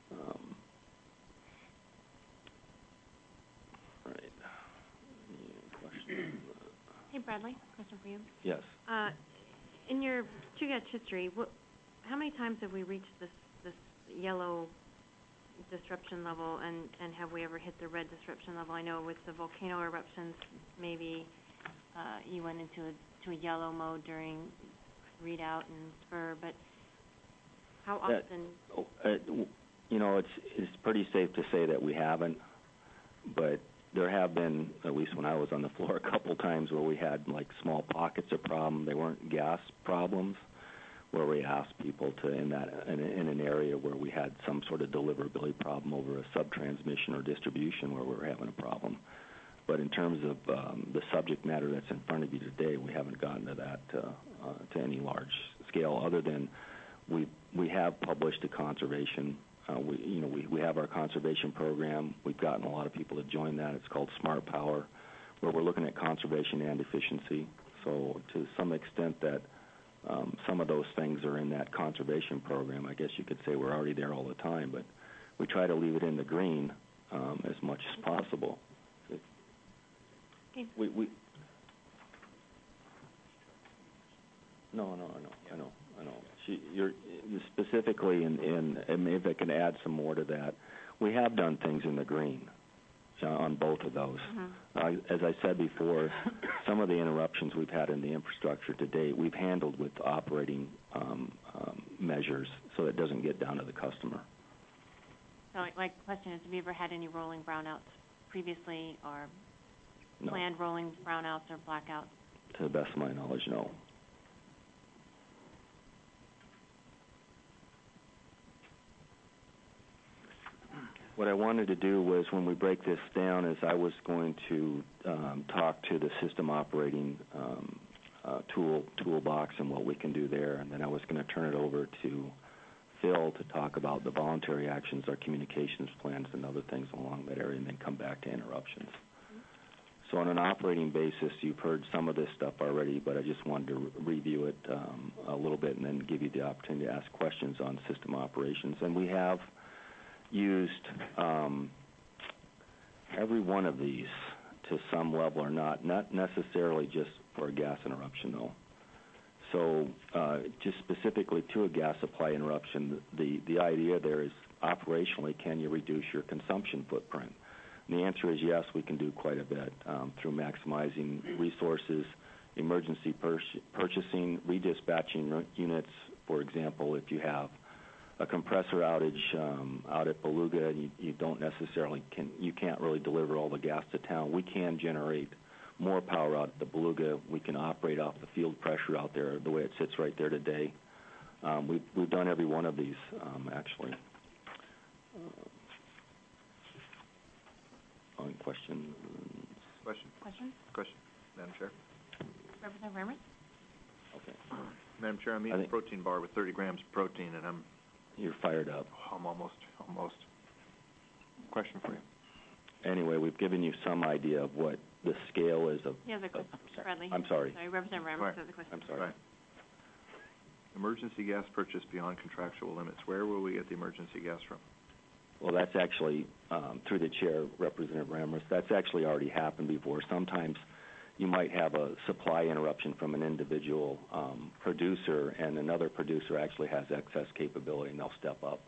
J: Right. Question?
A: Hey, Bradley, question for you.
J: Yes.
A: In your Chugach history, how many times have we reached this yellow disruption level, and have we ever hit the red disruption level? I know with the volcano eruptions, maybe you went into a yellow mode during readout and spur, but how often? It's pretty safe to say that we haven't, but there have been, at least when I was on the floor, a couple times where we had like small pockets of problem. They weren't gas problems, where we asked people to, in an area where we had some sort of deliverability problem over a subtransmission or distribution where we were having a problem. But in terms of the subject matter that's in front of you today, we haven't gotten to that to any large scale, other than we have published a conservation. We have our conservation program. We've gotten a lot of people to join that. It's called Smart Power, where we're looking at conservation and efficiency. So to some extent that some of those things are in that conservation program, I guess you could say we're already there all the time, but we try to leave it in the green as much as possible. Okay.
J: No, I know. You're specifically, and maybe if I can add some more to that, we have done things in the green on both of those. Mm-hmm. As I said before, some of the interruptions we've had in the infrastructure to date, we've handled with operating measures so it doesn't get down to the customer.
A: So my question is, have you ever had any rolling brownouts previously, or planned rolling brownouts or blackouts?
J: To the best of my knowledge, no. What I wanted to do was, when we break this down, is I was going to talk to the system operating toolbox and what we can do there, and then I was going to turn it over to Phil to talk about the voluntary actions, our communications plans, and other things along that area, and then come back to interruptions. So on an operating basis, you've heard some of this stuff already, but I just wanted to review it a little bit and then give you the opportunity to ask questions on system operations. And we have used every one of these to some level or not necessarily just for a gas interruption, though. So just specifically to a gas supply interruption, the idea there is operationally, can you reduce your consumption footprint? And the answer is yes, we can do quite a bit through maximizing resources, emergency purchasing, redispatching units. For example, if you have a compressor outage out at Beluga, and you don't necessarily you can't really deliver all the gas to town. We can generate more power out at the Beluga. We can operate off the field pressure out there the way it sits right there today. We've done every one of these actually. Questions?
D: Question, Madam Chair.
A: Representative Remer?
J: Okay.
D: Madam Chair, I'm eating a protein bar with 30 grams of protein, and
J: You're fired up.
D: I'm almost. Question for you.
J: Anyway, we've given you some idea of what the scale is of...
A: Yeah, the question, Bradley.
J: I'm sorry.
A: Sorry, Representative Remer has the question.
J: I'm sorry.
D: Right. Emergency gas purchase beyond contractual limits. Where will we get the emergency gas from?
J: Well, that's actually, through the chair, Representative Ramos, that's actually already happened before. Sometimes you might have a supply interruption from an individual producer, and another producer actually has excess capability, and they'll step up.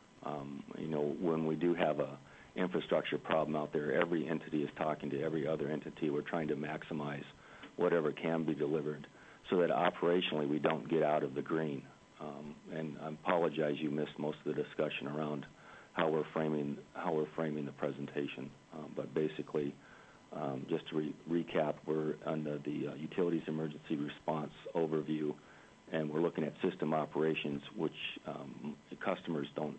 J: When we do have a infrastructure problem out there, every entity is talking to every other entity. We're trying to maximize whatever can be delivered so that operationally we don't get out of the green. And I apologize you missed most of the discussion around how we're framing the presentation. But basically, just to recap, we're under the Utilities Emergency Response Overview, and we're looking at system operations, which customers don't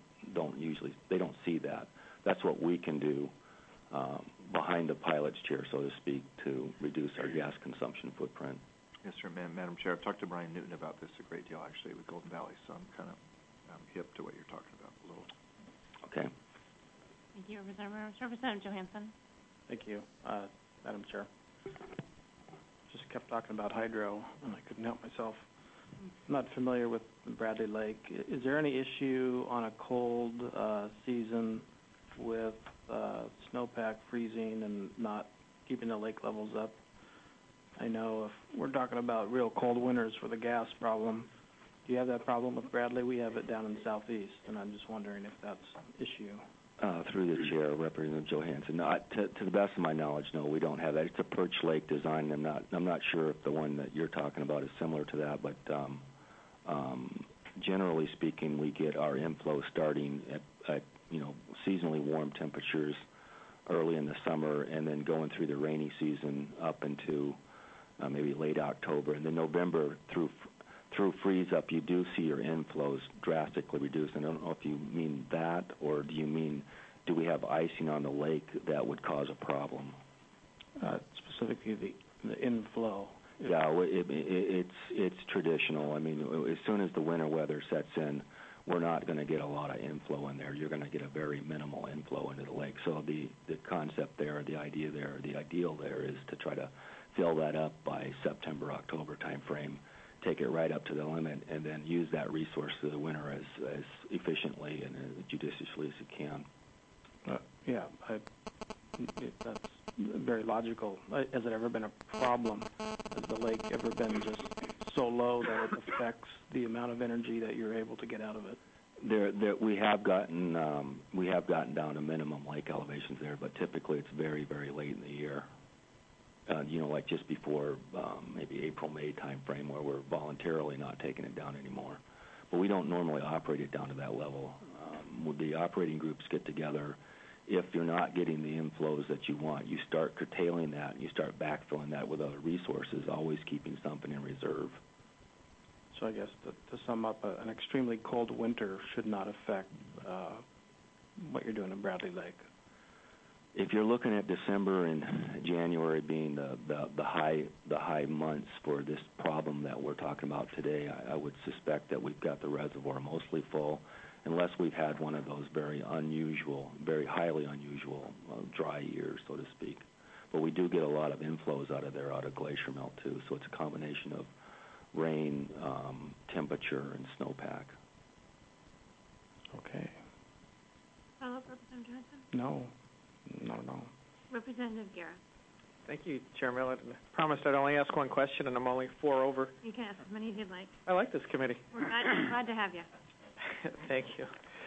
J: see that. That's what we can do behind the pilot's chair, so to speak, to reduce our gas consumption footprint.
D: Yes, sir, Madam Chair. I've talked to Brian Newton about this a great deal, actually, with Golden Valley, so I'm kind of hip to what you're talking about a little.
J: Okay.
A: Thank you, Representative Johansson.
H: Thank you, Madam Chair. Just kept talking about hydro, and I couldn't help myself. I'm not familiar with Bradley Lake. Is there any issue on a cold season with snowpack freezing and not keeping the lake levels up? I know if we're talking about real cold winters for the gas problem, do you have that problem with Bradley? We have it down in the southeast, and I'm just wondering if that's an issue.
J: Through the chair, Representative Johansson. To the best of my knowledge, no, we don't have that. It's a perch lake design. I'm not sure if the one that you're talking about is similar to that, but generally speaking, we get our inflow starting at seasonally warm temperatures early in the summer, and then going through the rainy season up into maybe late October, and then November through freeze up, you do see your inflows drastically reduced. And I don't know if you mean that, or do you mean, do we have icing on the lake that would cause a problem?
H: Specifically the inflow.
J: Yeah, it's traditional. I mean, as soon as the winter weather sets in, we're not going to get a lot of inflow in there. You're going to get a very minimal inflow into the lake. So the concept there, the idea there, the ideal there is to try to fill that up by September, October time frame, take it right up to the limit, and then use that resource through the winter as efficiently and as judiciously as you can.
H: That's very logical. Has it ever been a problem? Has the lake ever been just so low that it affects the amount of energy that you're able to get out of it?
J: We have gotten down to minimum lake elevations there, but typically it's very, very late in the year. Like just before maybe April, May time frame, where we're voluntarily not taking it down anymore. But we don't normally operate it down to that level. The operating groups get together. If you're not getting the inflows that you want, you start curtailing that, and you start backfilling that with other resources, always keeping something in reserve.
H: So I guess to sum up, an extremely cold winter should not affect what you're doing in Bradley Lake.
J: If you're looking at December and January being the high months for this problem that we're talking about today, I would suspect that we've got the reservoir mostly full, unless we've had one of those very unusual, very highly unusual dry years, so to speak. but we do get a lot of inflows out of there, out of glacier melt too. So it's a combination of rain, temperature, and snowpack.
H: Okay.
A: Follow-up, Representative Johnson?
H: No.
A: Representative Guerra.
H: Thank you, Chair Millett. I promised I'd only ask one question, and I'm only 4 over.
A: You can ask as many as you'd like.
H: I like this committee.
A: We're glad to have you.
H: Thank you.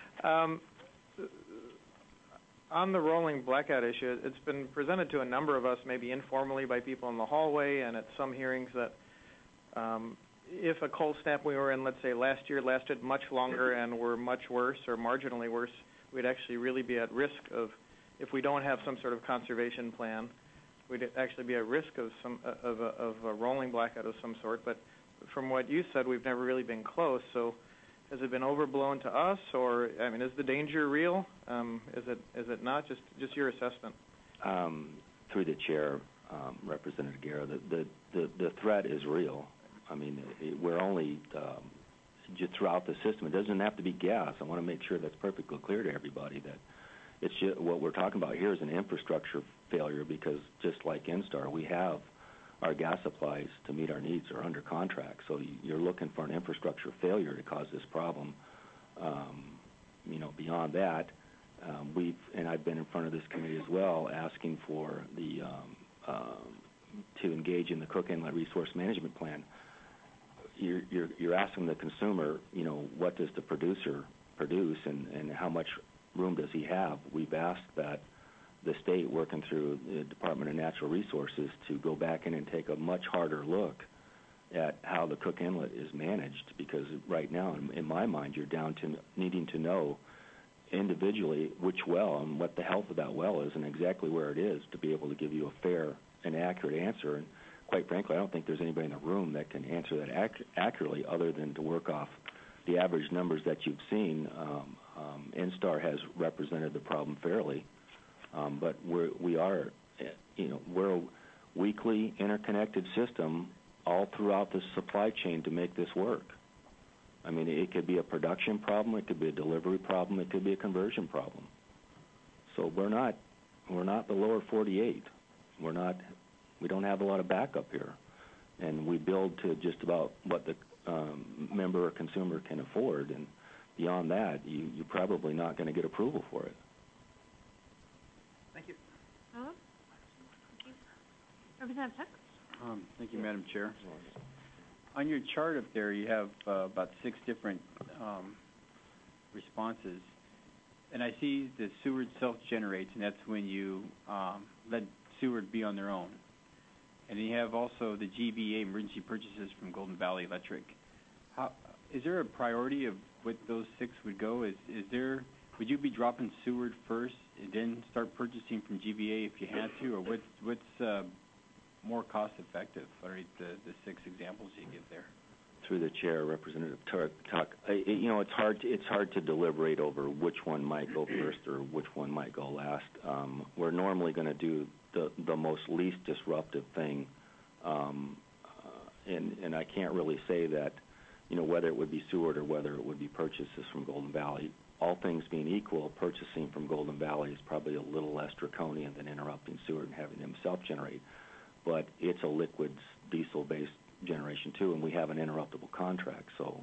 H: On the rolling blackout issue, it's been presented to a number of us, maybe informally by people in the hallway and at some hearings, that if a cold snap we were in, let's say last year, lasted much longer and were much worse or marginally worse, we'd actually really be at risk of, if we don't have some sort of conservation plan, we'd actually be at risk of a rolling blackout of some sort. But from what you said, we've never really been close. So has it been overblown to us, or is the danger real? Is it not? Just your assessment.
J: Through the chair, Representative Guerra, the threat is real. We're only just throughout the system. It doesn't have to be gas. I want to make sure that's perfectly clear to everybody that it's just, what we're talking about here is an infrastructure failure, because just like NSTAR, we have our gas supplies to meet our needs are under contract. So you're looking for an infrastructure failure to cause this problem. Beyond that, I've been in front of this committee as well, asking for to engage in the Cook Inlet Resource Management Plan. You're asking the consumer, what does the producer produce and how much room does he have? We've asked that the state, working through the Department of Natural Resources, to go back in and take a much harder look at how the Cook Inlet is managed, because right now, in my mind, you're down to needing to know individually which well and what the health of that well is and exactly where it is to be able to give you a fair and accurate answer. And quite frankly, I don't think there's anybody in the room that can answer that accurately, other than to work off the average numbers that you've seen. NSTAR has represented the problem fairly, but we're a weakly interconnected system all throughout the supply chain to make this work. It could be a production problem, it could be a delivery problem, it could be a conversion problem. So we're not the lower 48. We don't have a lot of backup here, and we build to just about what the member or consumer can afford, and beyond that, you're probably not going to get approval for it.
H: Thank you.
A: Thank you. Representative Tuck?
F: Thank you, Madam Chair. On your chart up there, you have about 6 different responses, and I see the Seward self-generates, and that's when you let Seward be on their own. And you have also the GVA, emergency purchases from Golden Valley Electric. Is there a priority of what those 6 would go? Would you be dropping Seward first and then start purchasing from GVA if you had to, or what's more cost effective? Or the 6 examples you give there.
J: Through the chair, Representative Tuck, it's hard to deliberate over which one might go first or which one might go last. We're normally going to do the most least disruptive thing, and I can't really say that, whether it would be Seward or whether it would be purchases from Golden Valley. All things being equal, purchasing from Golden Valley is probably a little less draconian than interrupting Seward and having them self-generate. But it's a liquids diesel-based generation too, and we have an interruptible contract. So,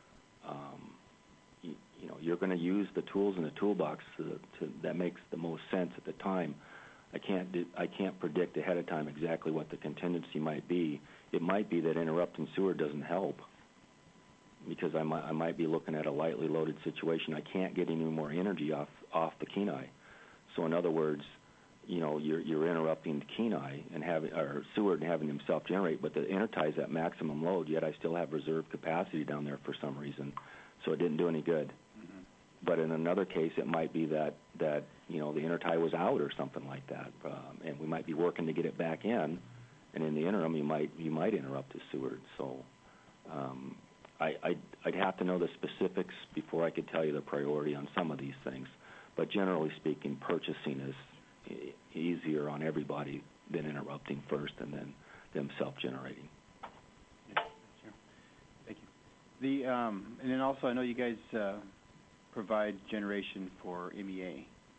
J: you're going to use the tools in the toolbox that makes the most sense at the time. I can't predict ahead of time exactly what the contingency might be. It might be that interrupting Seward doesn't help, because I might be looking at a lightly loaded situation. I can't get any more energy off the Kenai. So in other words, you're interrupting the Kenai or Seward and having them self-generate, but the intertie's at maximum load, yet I still have reserve capacity down there for some reason, so it didn't do any good. Mm-hmm. But in another case, it might be that the intertie was out or something like that, and we might be working to get it back in, and in the interim, you might interrupt the Seward. So I'd have to know the specifics before I could tell you the priority on some of these things. But generally speaking, purchasing is easier on everybody than interrupting first and then them self-generating.
F: Yeah, sure. Thank you. And then also, I know you guys provide generation for MEA.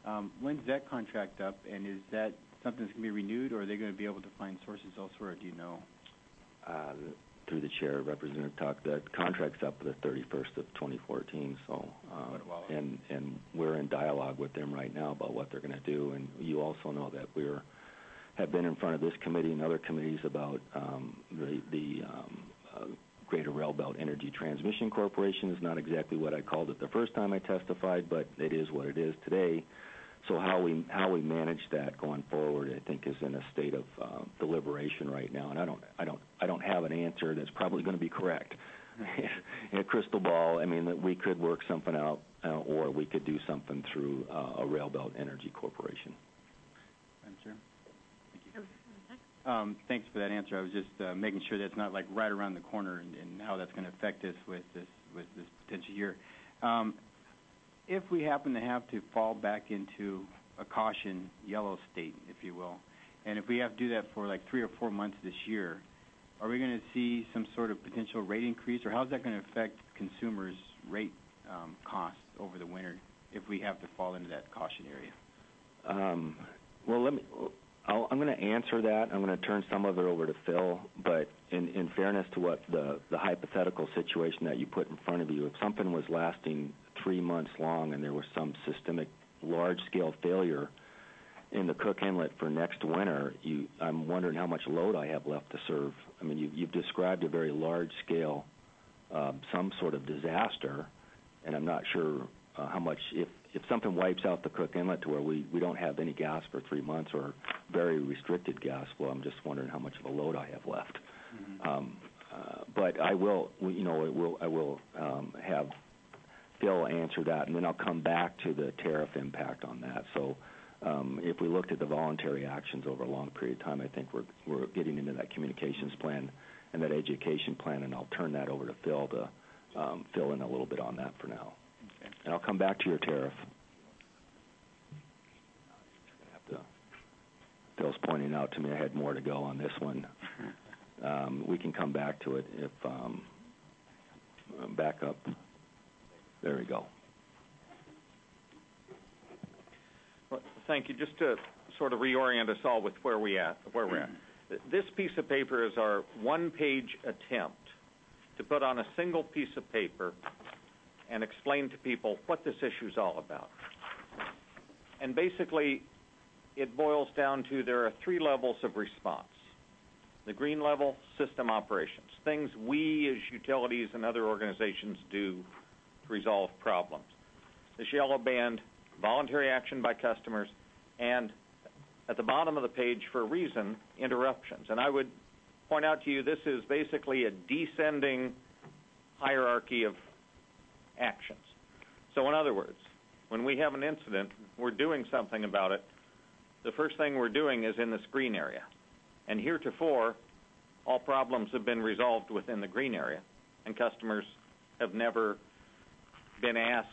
F: When's that contract up, and is that something that's going to be renewed, or are they going to be able to find sources elsewhere? Do you know?
J: Through the chair, Representative Tuck, the contract's up the 31st of 2014. So, and we're in dialogue with them right now about what they're going to do. And you also know that have been in front of this committee and other committees about the Greater Rail Belt Energy Transmission Corporation. Is not exactly what I called it the first time I testified, but it is what it is today. So how we manage that going forward, I think, is in a state of deliberation right now, and I don't have an answer that's probably going to be correct. In a crystal ball, I mean, that we could work something out, or we could do something through a Rail Belt Energy Corporation.
F: Sure. Thank you. Thanks for that answer. I was just making sure that's not like right around the corner, and how that's going to affect us with this potential year. If we happen to have to fall back into a caution yellow state, if you will, and if we have to do that for like 3 or 4 months this year, are we going to see some sort of potential rate increase, or how's that going to affect consumers' rate costs over the winter if we have to fall into that caution area?
J: Well, I'm going to answer that. I'm going to turn some of it over to Phil, but in fairness to what the hypothetical situation that you put in front of you, if something was lasting 3 months long and there was some systemic large-scale failure in the Cook Inlet for next winter, I'm wondering how much load I have left to serve. I mean, you've described a very large-scale, some sort of disaster, and I'm not sure how much, if something wipes out the Cook Inlet to where we don't have any gas for 3 months or very restricted gas flow, I'm just wondering how much of a load I have left. Mm-hmm. But I will have Phil answer that, and then I'll come back to the tariff impact on that. So if we looked at the voluntary actions over a long period of time, I think we're getting into that communications plan and that education plan, and I'll turn that over to Phil to fill in a little bit on that for now. Okay. And I'll come back to your tariff. Phil's pointing out to me I had more to go on this one. We can come back to it if back up. There we go.
K: Well, thank you. Just to sort of reorient us all with where we're at. This piece of paper is our one-page attempt to put on a single piece of paper and explain to people what this issue is all about. And basically, it boils down to there are 3 levels of response. The green level, system operations, things we as utilities and other organizations do to resolve problems. This yellow band, voluntary action by customers, and at the bottom of the page, for a reason, interruptions. And I would point out to you this is basically a descending hierarchy of actions. So in other words, when we have an incident, we're doing something about it. The first thing we're doing is in this green area. And heretofore, all problems have been resolved within the green area, and customers have never been asked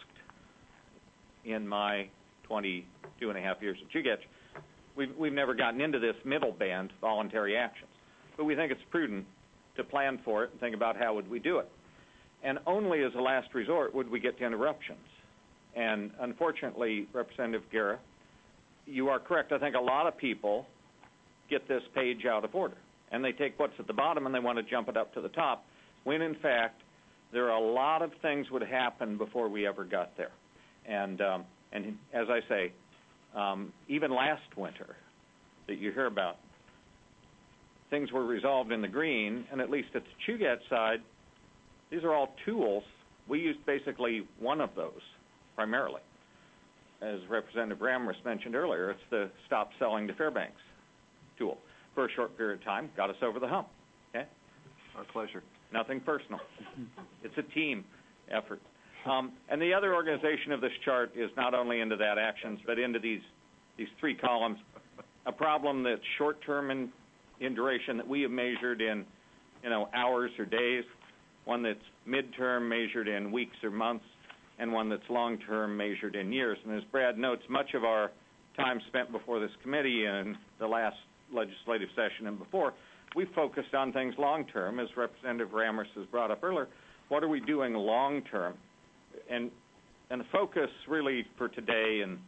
K: in my 22 and a half years at Chugach. We've never gotten into this middle band, voluntary actions. But we think it's prudent to plan for it and think about how would we do it. And only as a last resort would we get to interruptions. And unfortunately, Representative Guerra, you are correct. I think a lot of people get this page out of order. And they take what's at the bottom and they want to jump it up to the top, when in fact there are a lot of things would happen before we ever got there. And as I say, even last winter that you hear about, things were resolved in the green, and at least at the Chugach side, these are all tools. We used basically one of those primarily. As Representative Ramirez mentioned earlier, it's the Stop Selling to Fairbanks tool. For a short period of time, got us over the hump. Okay?
D: Our pleasure.
K: Nothing personal. It's a team effort. And the other organization of this chart is not only into that actions, but into these 3 columns. A problem that's short-term in duration that we have measured in, hours or days. One that's mid-term measured in weeks or months, and one that's long-term measured in years. And as Brad notes, much of our time spent before this committee in the last legislative session and before, we focused on things long-term, as Representative Ramirez has brought up earlier. What are we doing long-term? And the focus really for today and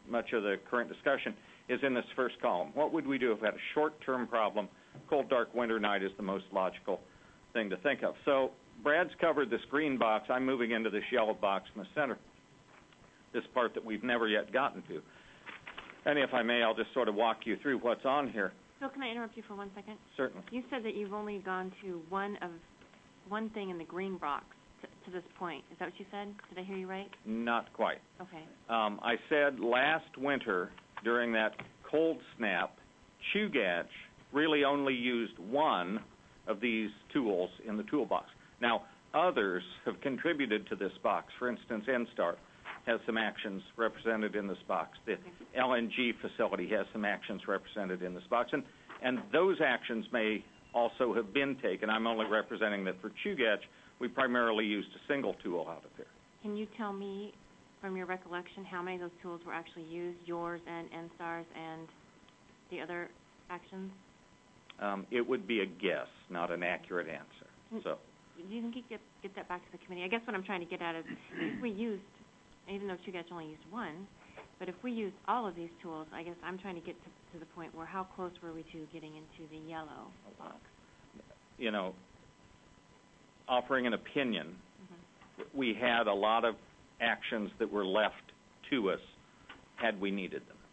K: much of the current discussion, is in this first column. What would we do if we had a short-term problem? Cold, dark winter night is the most logical thing to think of. So Brad's covered this green box. I'm moving into this yellow box in the center, this part that we've never yet gotten to. And if I may, I'll just sort of walk you through what's on here.
A: Phil, can I interrupt you for 1 second?
K: Certainly.
A: You said that you've only gone to one thing in the green box to this point. Is that what you said? Did I hear you right?
K: Not quite.
A: Okay.
K: I said last winter, during that cold snap, Chugach really only used one of these tools in the toolbox. Now, others have contributed to this box. For instance, NSTAR has some actions represented in this box. The LNG facility has some actions represented in this box. And those actions may also have been taken. I'm only representing that for Chugach, we primarily used a single tool out of here.
A: Can you tell me, from your recollection, how many of those tools were actually used, yours and NSTAR's and the other actions?
K: It would be a guess, not an accurate answer. So,
A: do you think you could get that back to the committee? I guess what I'm trying to get at is, if we used, even though Chugach only used one, but if we used all of these tools, I guess I'm trying to get to the point where how close were we to getting into the yellow box?
K: You know, offering an opinion, we had a lot of actions that were left to us had we needed them.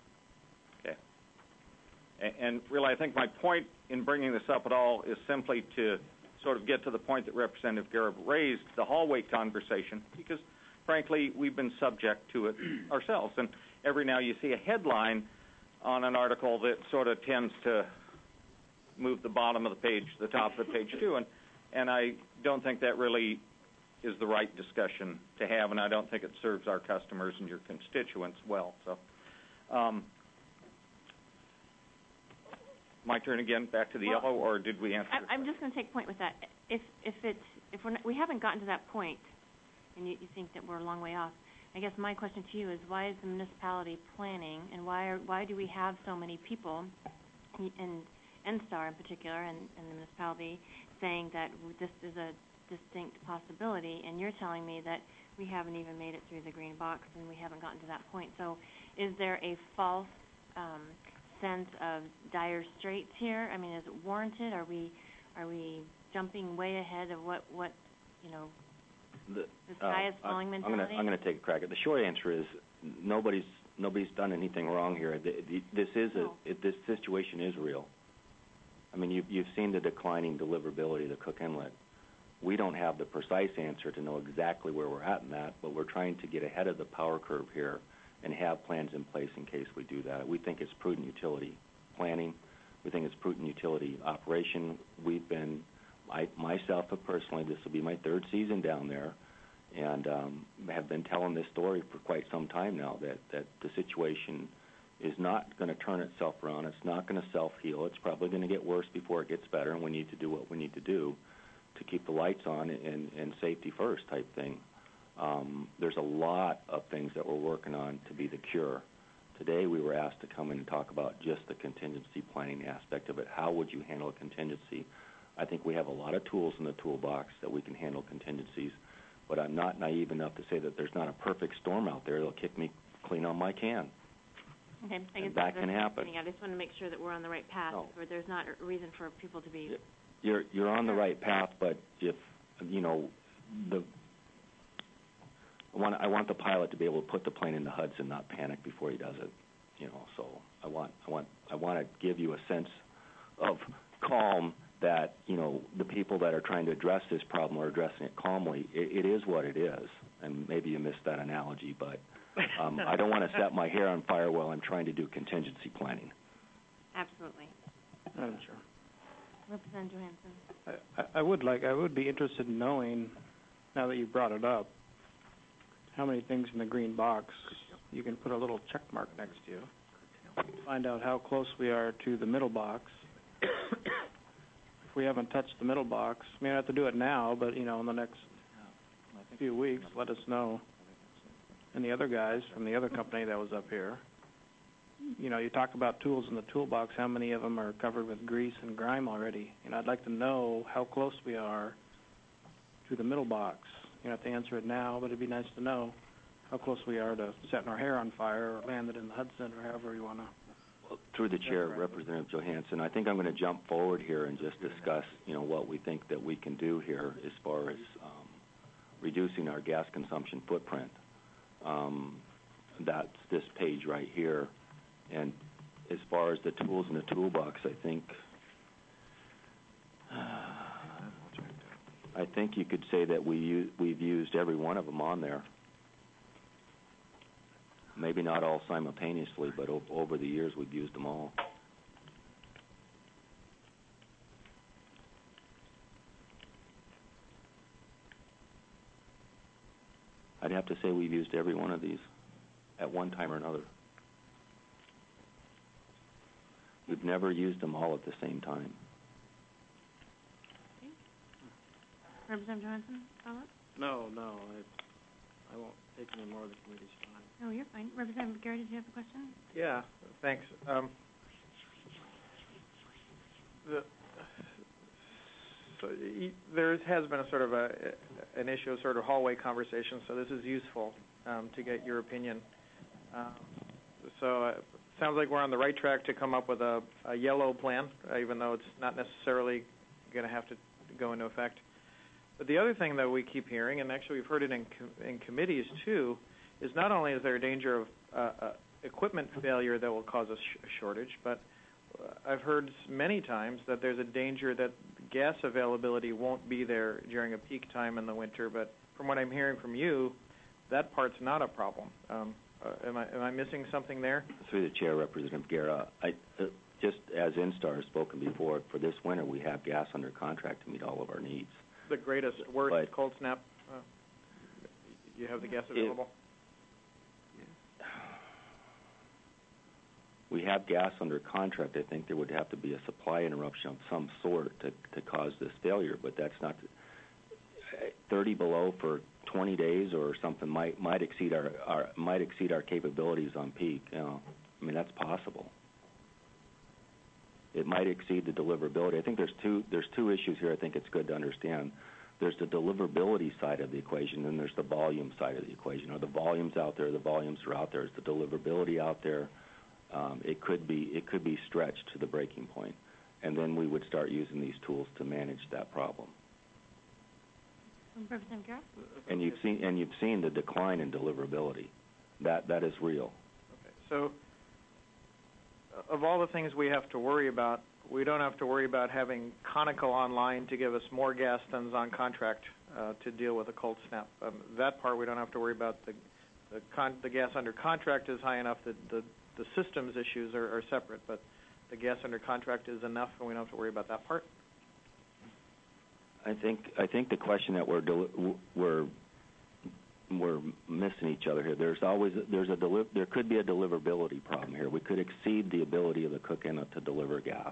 K: Okay. And really, I think my point in bringing this up at all is simply to sort of get to the point that Representative Garib raised, the hallway conversation, because, frankly, we've been subject to it ourselves. And every now you see a headline on an article that sort of tends to move the bottom of the page, the top of the page, too. And I don't think that really is the right discussion to have, and I don't think it serves our customers and your constituents well. So, my turn again, back to the yellow, or did we answer?
A: I'm just going to take point with that. If we haven't gotten to that point, and you think that we're a long way off, I guess my question to you is, why is the municipality planning, and why do we have so many people, and NSTAR in particular, and the municipality, saying that this is a distinct possibility, and you're telling me that we haven't even made it through the green box and we haven't gotten to that point. So is there a false sense of dire straits here? I mean, is it warranted? Are we jumping way ahead of what you know, the sky is falling mentality?
J: I'm going to take a crack at it. The short answer is nobody's done anything wrong here. This situation is real. I mean, you've seen the declining deliverability of the Cook Inlet. We don't have the precise answer to know exactly where we're at in that, but we're trying to get ahead of the power curve here and have plans in place in case we do that. We think it's prudent utility planning. We think it's prudent utility operation. We've been, myself personally, this will be my third season down there, and have been telling this story for quite some time now, that the situation is not going to turn itself around. It's not going to self-heal. It's probably going to get worse before it gets better, and we need to do what we need to do to keep the lights on and safety first type thing. There's a lot of things that we're working on to be the cure. Today we were asked to come in and talk about just the contingency planning aspect of it. How would you handle a contingency? I think we have a lot of tools in the toolbox that we can handle contingencies, but I'm not naive enough to say that there's not a perfect storm out there that'll kick me clean on my can.
A: Okay, I guess
J: that can happen.
A: I just want to make sure that we're on the right path, where there's not a reason for people to be...
J: You're on the right path, but if, you know, I want the pilot to be able to put the plane in the Hudson, not panic before he does it. You know, so I want to give you a sense of calm that, you know, the people that are trying to address this problem are addressing it calmly. It is what it is, and maybe you missed that analogy, but I don't want to set my hair on fire while I'm trying to do contingency planning.
A: Absolutely.
H: Madam Chair.
A: Representative Johansson.
H: I would be interested in knowing, now that you brought it up, how many things in the green box you can put a little check mark next to you. Find out how close we are to the middle box. If we haven't touched the middle box, we may have to do it now, but, you know, in the next few weeks, let us know. And the other guys from the other company that was up here, you know, you talk about tools in the toolbox, how many of them are covered with grease and grime already? And I'd like to know how close we are to the middle box. You don't have to answer it now, but it'd be nice to know how close we are to setting our hair on fire or land it in the Hudson or however you want to.
J: Through the chair, Representative Johansson, I think I'm going to jump forward here and just discuss, what we think that we can do here as far as reducing our gas consumption footprint. That's this page right here. And as far as the tools in the toolbox, I think you could say that we've used every one of them on there. Maybe not all simultaneously, but over the years we've used them all. I'd have to say we've used every one of these at one time or another. We've never used them all at the same time.
A: Okay. Representative Johansson, follow up?
H: No, I won't take any more of the committee's time.
A: No, you're fine. Representative Gary, did you have a question?
H: Yeah, thanks. There has been a sort of an issue, a sort of hallway conversation, so this is useful to get your opinion. So it sounds like we're on the right track to come up with a yellow plan, even though it's not necessarily going to have to go into effect. But the other thing that we keep hearing, and actually we've heard it in committees too, is not only is there a danger of equipment failure that will cause a shortage, but I've heard many times that there's a danger that gas availability won't be there during a peak time in the winter. But from what I'm hearing from you, that part's not a problem. Am I missing something there?
J: Through the chair, Representative Guerra, just as Instar has spoken before, for this winter we have gas under contract to meet all of our needs.
H: The greatest, worst cold snap, you have the gas available?
J: We have gas under contract. I think there would have to be a supply interruption of some sort to cause this failure, but that's not 30 below for 20 days or something might exceed our capabilities on peak. I mean, that's possible. It might exceed the deliverability. I think there's two issues here I think it's good to understand. There's the deliverability side of the equation, and there's the volume side of the equation. Are the volumes out there? The volumes are out there. Is the deliverability out there? It could be stretched to the breaking point, and then we would start using these tools to manage that problem.
A: Representative Guerra?
J: And you've seen the decline in deliverability. That is real.
H: Okay. So, of all the things we have to worry about, we don't have to worry about having Conoco online to give us more gas than is on contract to deal with a cold snap. That part we don't have to worry about. The gas under contract is high enough that the systems issues are separate, but the gas under contract is enough, and we don't have to worry about that part.
J: I think the question that we're missing each other here. There could be a deliverability problem here. We could exceed the ability of the cook inlet to deliver gas.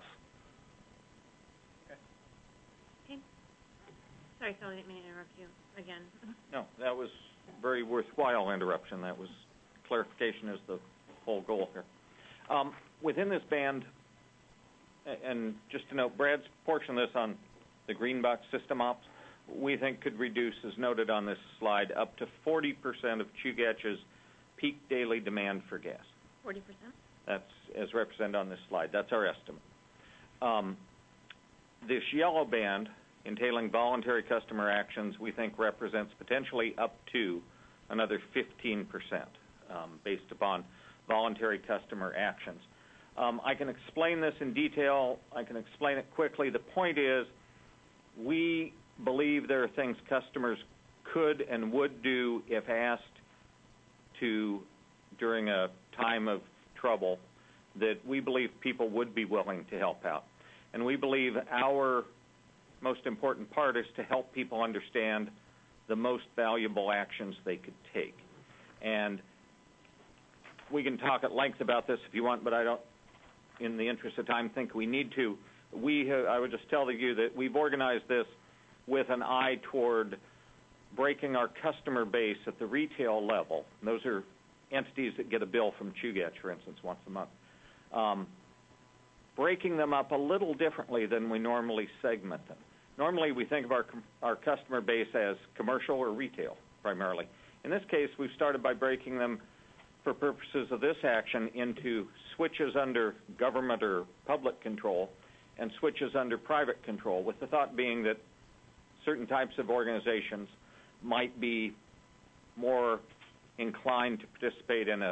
A: Okay. Sorry, Phil, I didn't mean to interrupt you again.
K: No, that was very worthwhile interruption. That was clarification is the whole goal here. Within this band, and just to note, Brad's portion of this on the green box system ops, we think could reduce, as noted on this slide, up to 40% of Chugach's peak daily demand for gas.
A: 40%?
K: That's as represented on this slide. That's our estimate. This yellow band, entailing voluntary customer actions, we think represents potentially up to another 15% based upon voluntary customer actions. I can explain this in detail. I can explain it quickly. The point is, we believe there are things customers could and would do if asked to during a time of trouble that we believe people would be willing to help out. And we believe our most important part is to help people understand the most valuable actions they could take. And we can talk at length about this if you want, but I don't, in the interest of time, think we need to. I would just tell you that we've organized this with an eye toward breaking our customer base at the retail level. And those are entities that get a bill from Chugach, for instance, once a month. Breaking them up a little differently than we normally segment them. Normally we think of our customer base as commercial or retail, primarily. In this case, we've started by breaking them, for purposes of this action, into switches under government or public control and switches under private control, with the thought being that certain types of organizations might be more inclined to participate in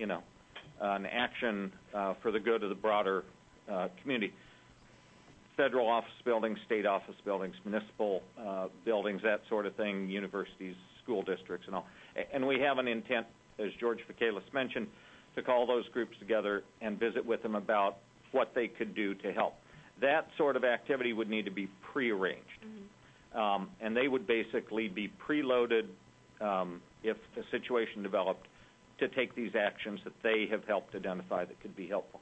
K: an action for the good of the broader community. Federal office buildings, state office buildings, municipal buildings, that sort of thing, universities, school districts, and all. And we have an intent, as George Vakelis mentioned, to call those groups together and visit with them about what they could do to help. That sort of activity would need to be prearranged. Mm-hmm. And they would basically be preloaded if a situation developed to take these actions that they have helped identify that could be helpful.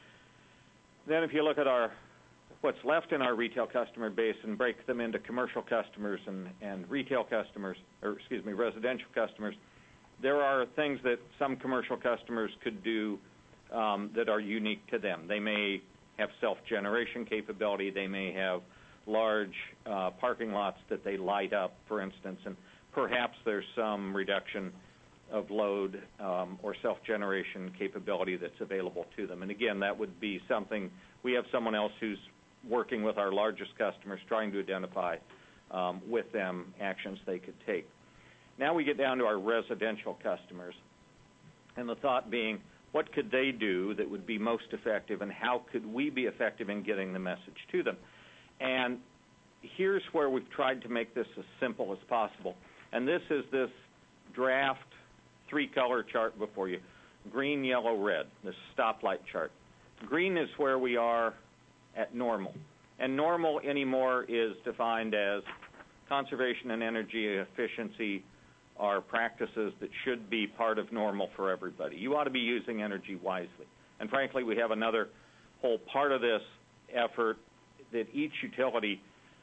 K: Then if you look at what's left in our retail customer base and break them into commercial customers and retail customers, residential customers, there are things that some commercial customers could do that are unique to them. They may have self-generation capability. They may have large parking lots that they light up, for instance, and perhaps there's some reduction of load or self-generation capability that's available to them. And again, that would be something, we have someone else who's working with our largest customers, trying to identify with them actions they could take. Now we get down to our residential customers, and the thought being, what could they do that would be most effective, and how could we be effective in getting the message to them? And here's where we've tried to make this as simple as possible. And this is this draft 3-color chart before you, green, yellow, red, this stoplight chart. Green is where we are at normal. And normal anymore is defined as conservation and energy efficiency are practices that should be part of normal for everybody. You ought to be using energy wisely. And frankly, we have another whole part of this effort that each utility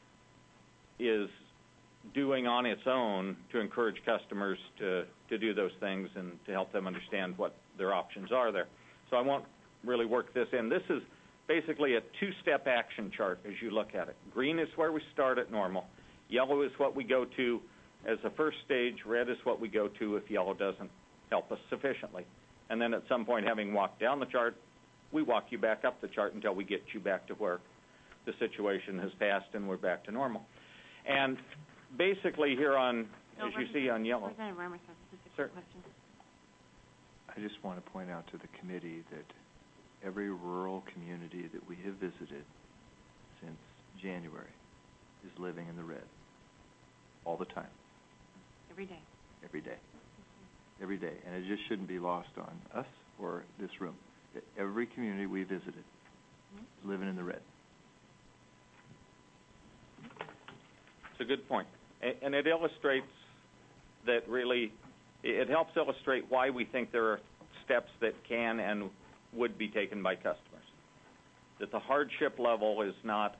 K: is doing on its own to encourage customers to do those things and to help them understand what their options are there. So I won't really work this in. This is basically a 2-step action chart as you look at it. Green is where we start at normal. Yellow is what we go to as a first stage. Red is what we go to if yellow doesn't help us sufficiently. And then at some point, having walked down the chart, we walk you back up the chart until we get you back to where the situation has passed and we're back to normal. And basically here on, as you see on yellow. Sir.
D: I just want to point out to the committee that every rural community that we have visited since January is living in the red all the time.
A: Every day.
D: Every day. Every day. And it just shouldn't be lost on us or this room. That every community we visited is living in the red.
K: It's a good point. And it illustrates that really, it helps illustrate why we think there are steps that can and would be taken by customers. That the hardship level is not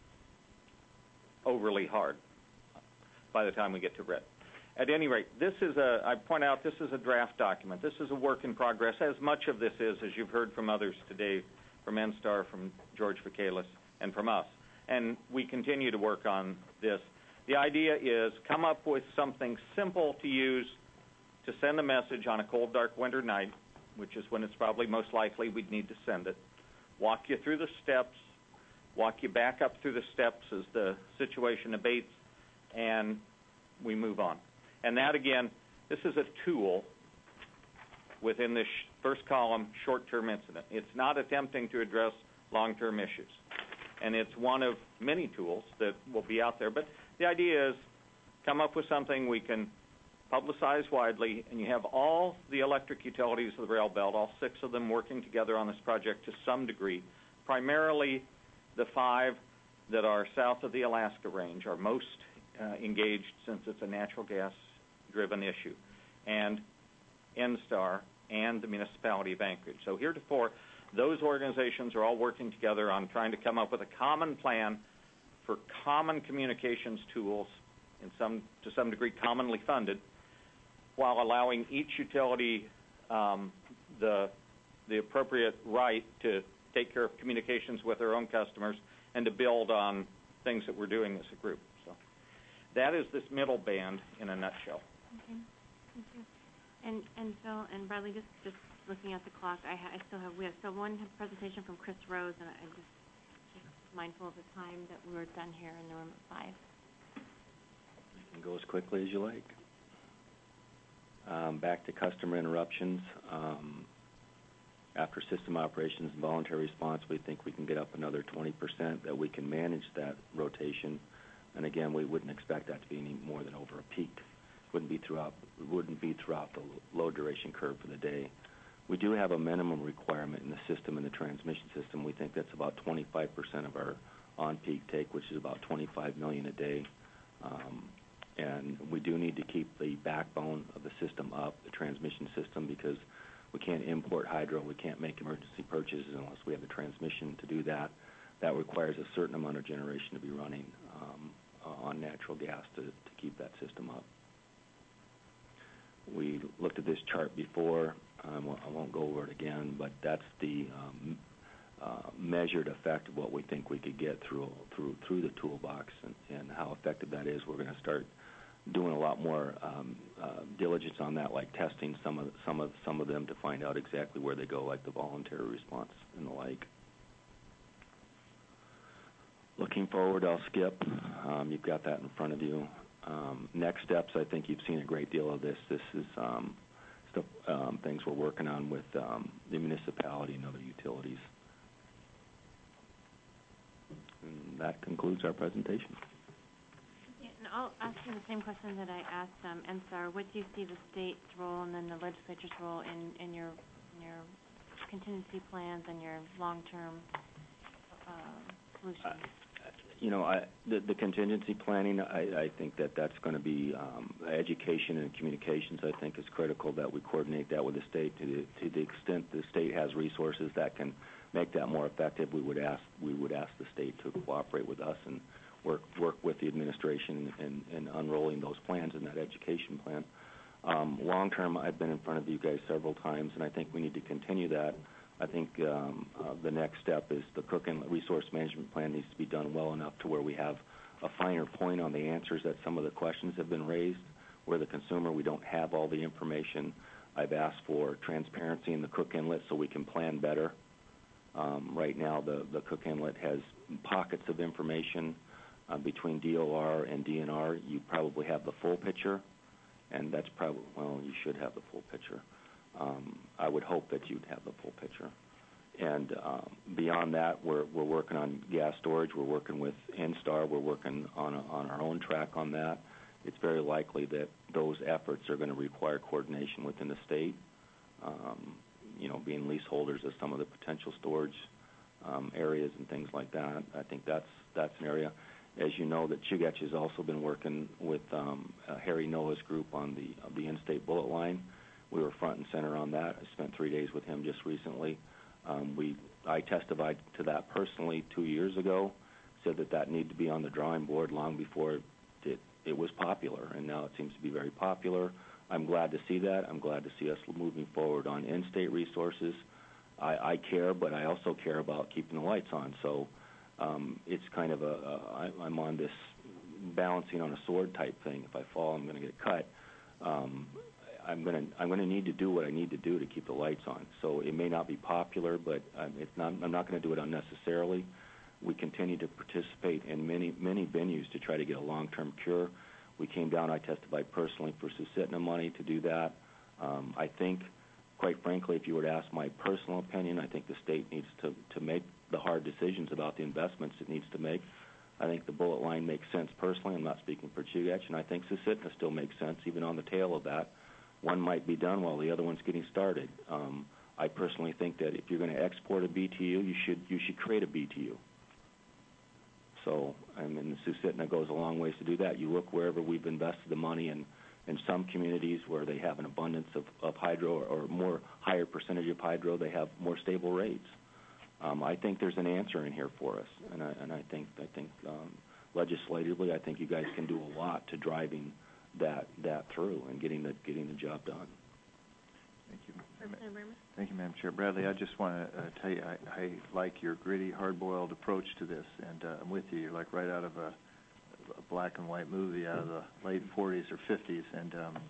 K: overly hard by the time we get to red. At any rate, I point out, this is a draft document. This is a work in progress, as much of this is, as you've heard from others today, from NSTAR, from George Vakelis, and from us. And we continue to work on this. The idea is come up with something simple to use to send a message on a cold, dark winter night, which is when it's probably most likely we'd need to send it. Walk you through the steps, walk you back up through the steps as the situation abates, and we move on. And that, again, this is a tool within this first column, short-term incident. It's not attempting to address long-term issues. And it's one of many tools that will be out there. But the idea is come up with something we can publicize widely, and you have all the electric utilities of the rail belt, all 6 of them working together on this project to some degree. Primarily the 5 that are south of the Alaska Range are most engaged since it's a natural gas-driven issue, and NSTAR and the municipality of Anchorage. So heretofore, those organizations are all working together on trying to come up with a common plan for common communications tools, to some degree commonly funded, while allowing each utility the appropriate right to take care of communications with their own customers and to build on things that we're doing as a group. So that is this middle band in a nutshell.
A: Okay. Thank you. And Phil and Bradley, just looking at the clock, we have one presentation from Chris Rose, and I'm just mindful of the time that we're done here in the room at 5.
J: You can go as quickly as you like. Back to customer interruptions. After system operations and voluntary response, we think we can get up another 20%, that we can manage that rotation. And again, we wouldn't expect that to be any more than over a peak. Wouldn't be throughout the low duration curve for the day. We do have a minimum requirement in the system, in the transmission system. We think that's about 25% of our on-peak take, which is about 25 million a day. And we do need to keep the backbone of the system up, the transmission system, because we can't import hydro. We can't make emergency purchases unless we have the transmission to do that. That requires a certain amount of generation to be running on natural gas to keep that system up. We looked at this chart before. I won't go over it again, but that's the measured effect of what we think we could get through the toolbox, and how effective that is. We're going to start doing a lot more diligence on that, like testing some of them to find out exactly where they go, like the voluntary response and the like. Looking forward, I'll skip. You've got that in front of you. Next steps, I think you've seen a great deal of this. This is stuff, things we're working on with the municipality and other utilities. And that concludes our presentation.
A: Yeah, and I'll ask you the same question that I asked NSTAR. What do you see the state's role and then the legislature's role in your contingency plans and your long-term solutions?
J: The contingency planning, I think that's going to be education and communications. I think is critical that we coordinate that with the state to the extent the state has resources that can make that more effective. We would ask the state to cooperate with us and work with the administration in unrolling those plans and that education plan. Long term, I've been in front of you guys several times, and I think we need to continue that. I think the next step is the Cook Inlet Resource Management Plan needs to be done well enough to where we have a finer point on the answers that some of the questions have been raised. Where the consumer, we don't have all the information. I've asked for transparency in the Cook Inlet so we can plan better. Right now, the Cook Inlet has pockets of information between DOR and DNR. You probably have the full picture, and that's probably, well, you should have the full picture. I would hope that you'd have the full picture. And beyond that, we're working on gas storage. We're working with NSTAR. We're working on our own track on that. It's very likely that those efforts are going to require coordination within the state, being leaseholders of some of the potential storage areas and things like that. I think that's an area. As you know, that Chugach has also been working with Harry Noah's group on the in-state bullet line. We were front and center on that. I spent 3 days with him just recently. I testified to that personally 2 years ago, said that needed to be on the drawing board long before it was popular, and now it seems to be very popular. I'm glad to see that. I'm glad to see us moving forward on in-state resources. I care, but I also care about keeping the lights on. So it's kind of I'm on this balancing on a sword type thing. If I fall, I'm going to get cut. I'm going to need to do what I need to do to keep the lights on. So it may not be popular, but I'm not going to do it unnecessarily. We continue to participate in many venues to try to get a long-term cure. We came down. I testified personally for Susitna money to do that. I think, quite frankly, if you were to ask my personal opinion, I think the state needs to make the hard decisions about the investments it needs to make. I think the bullet line makes sense personally. I'm not speaking for Chugach, and I think Susitna still makes sense, even on the tail of that. One might be done while the other one's getting started. I personally think that if you're going to export a BTU, you should create a BTU. So, the Susitna goes a long ways to do that. You look wherever we've invested the money in some communities where they have an abundance of hydro or more higher percentage of hydro, they have more stable rates. I think there's an answer in here for us, and I think legislatively, I think you guys can do a lot to driving that through and getting the job done.
D: Thank you. Thank you, Madam Chair. Bradley, I just want to tell you I like your gritty, hard-boiled approach to this, and I'm with you. You're like right out of a black and white movie out of the late 40s or 50s, and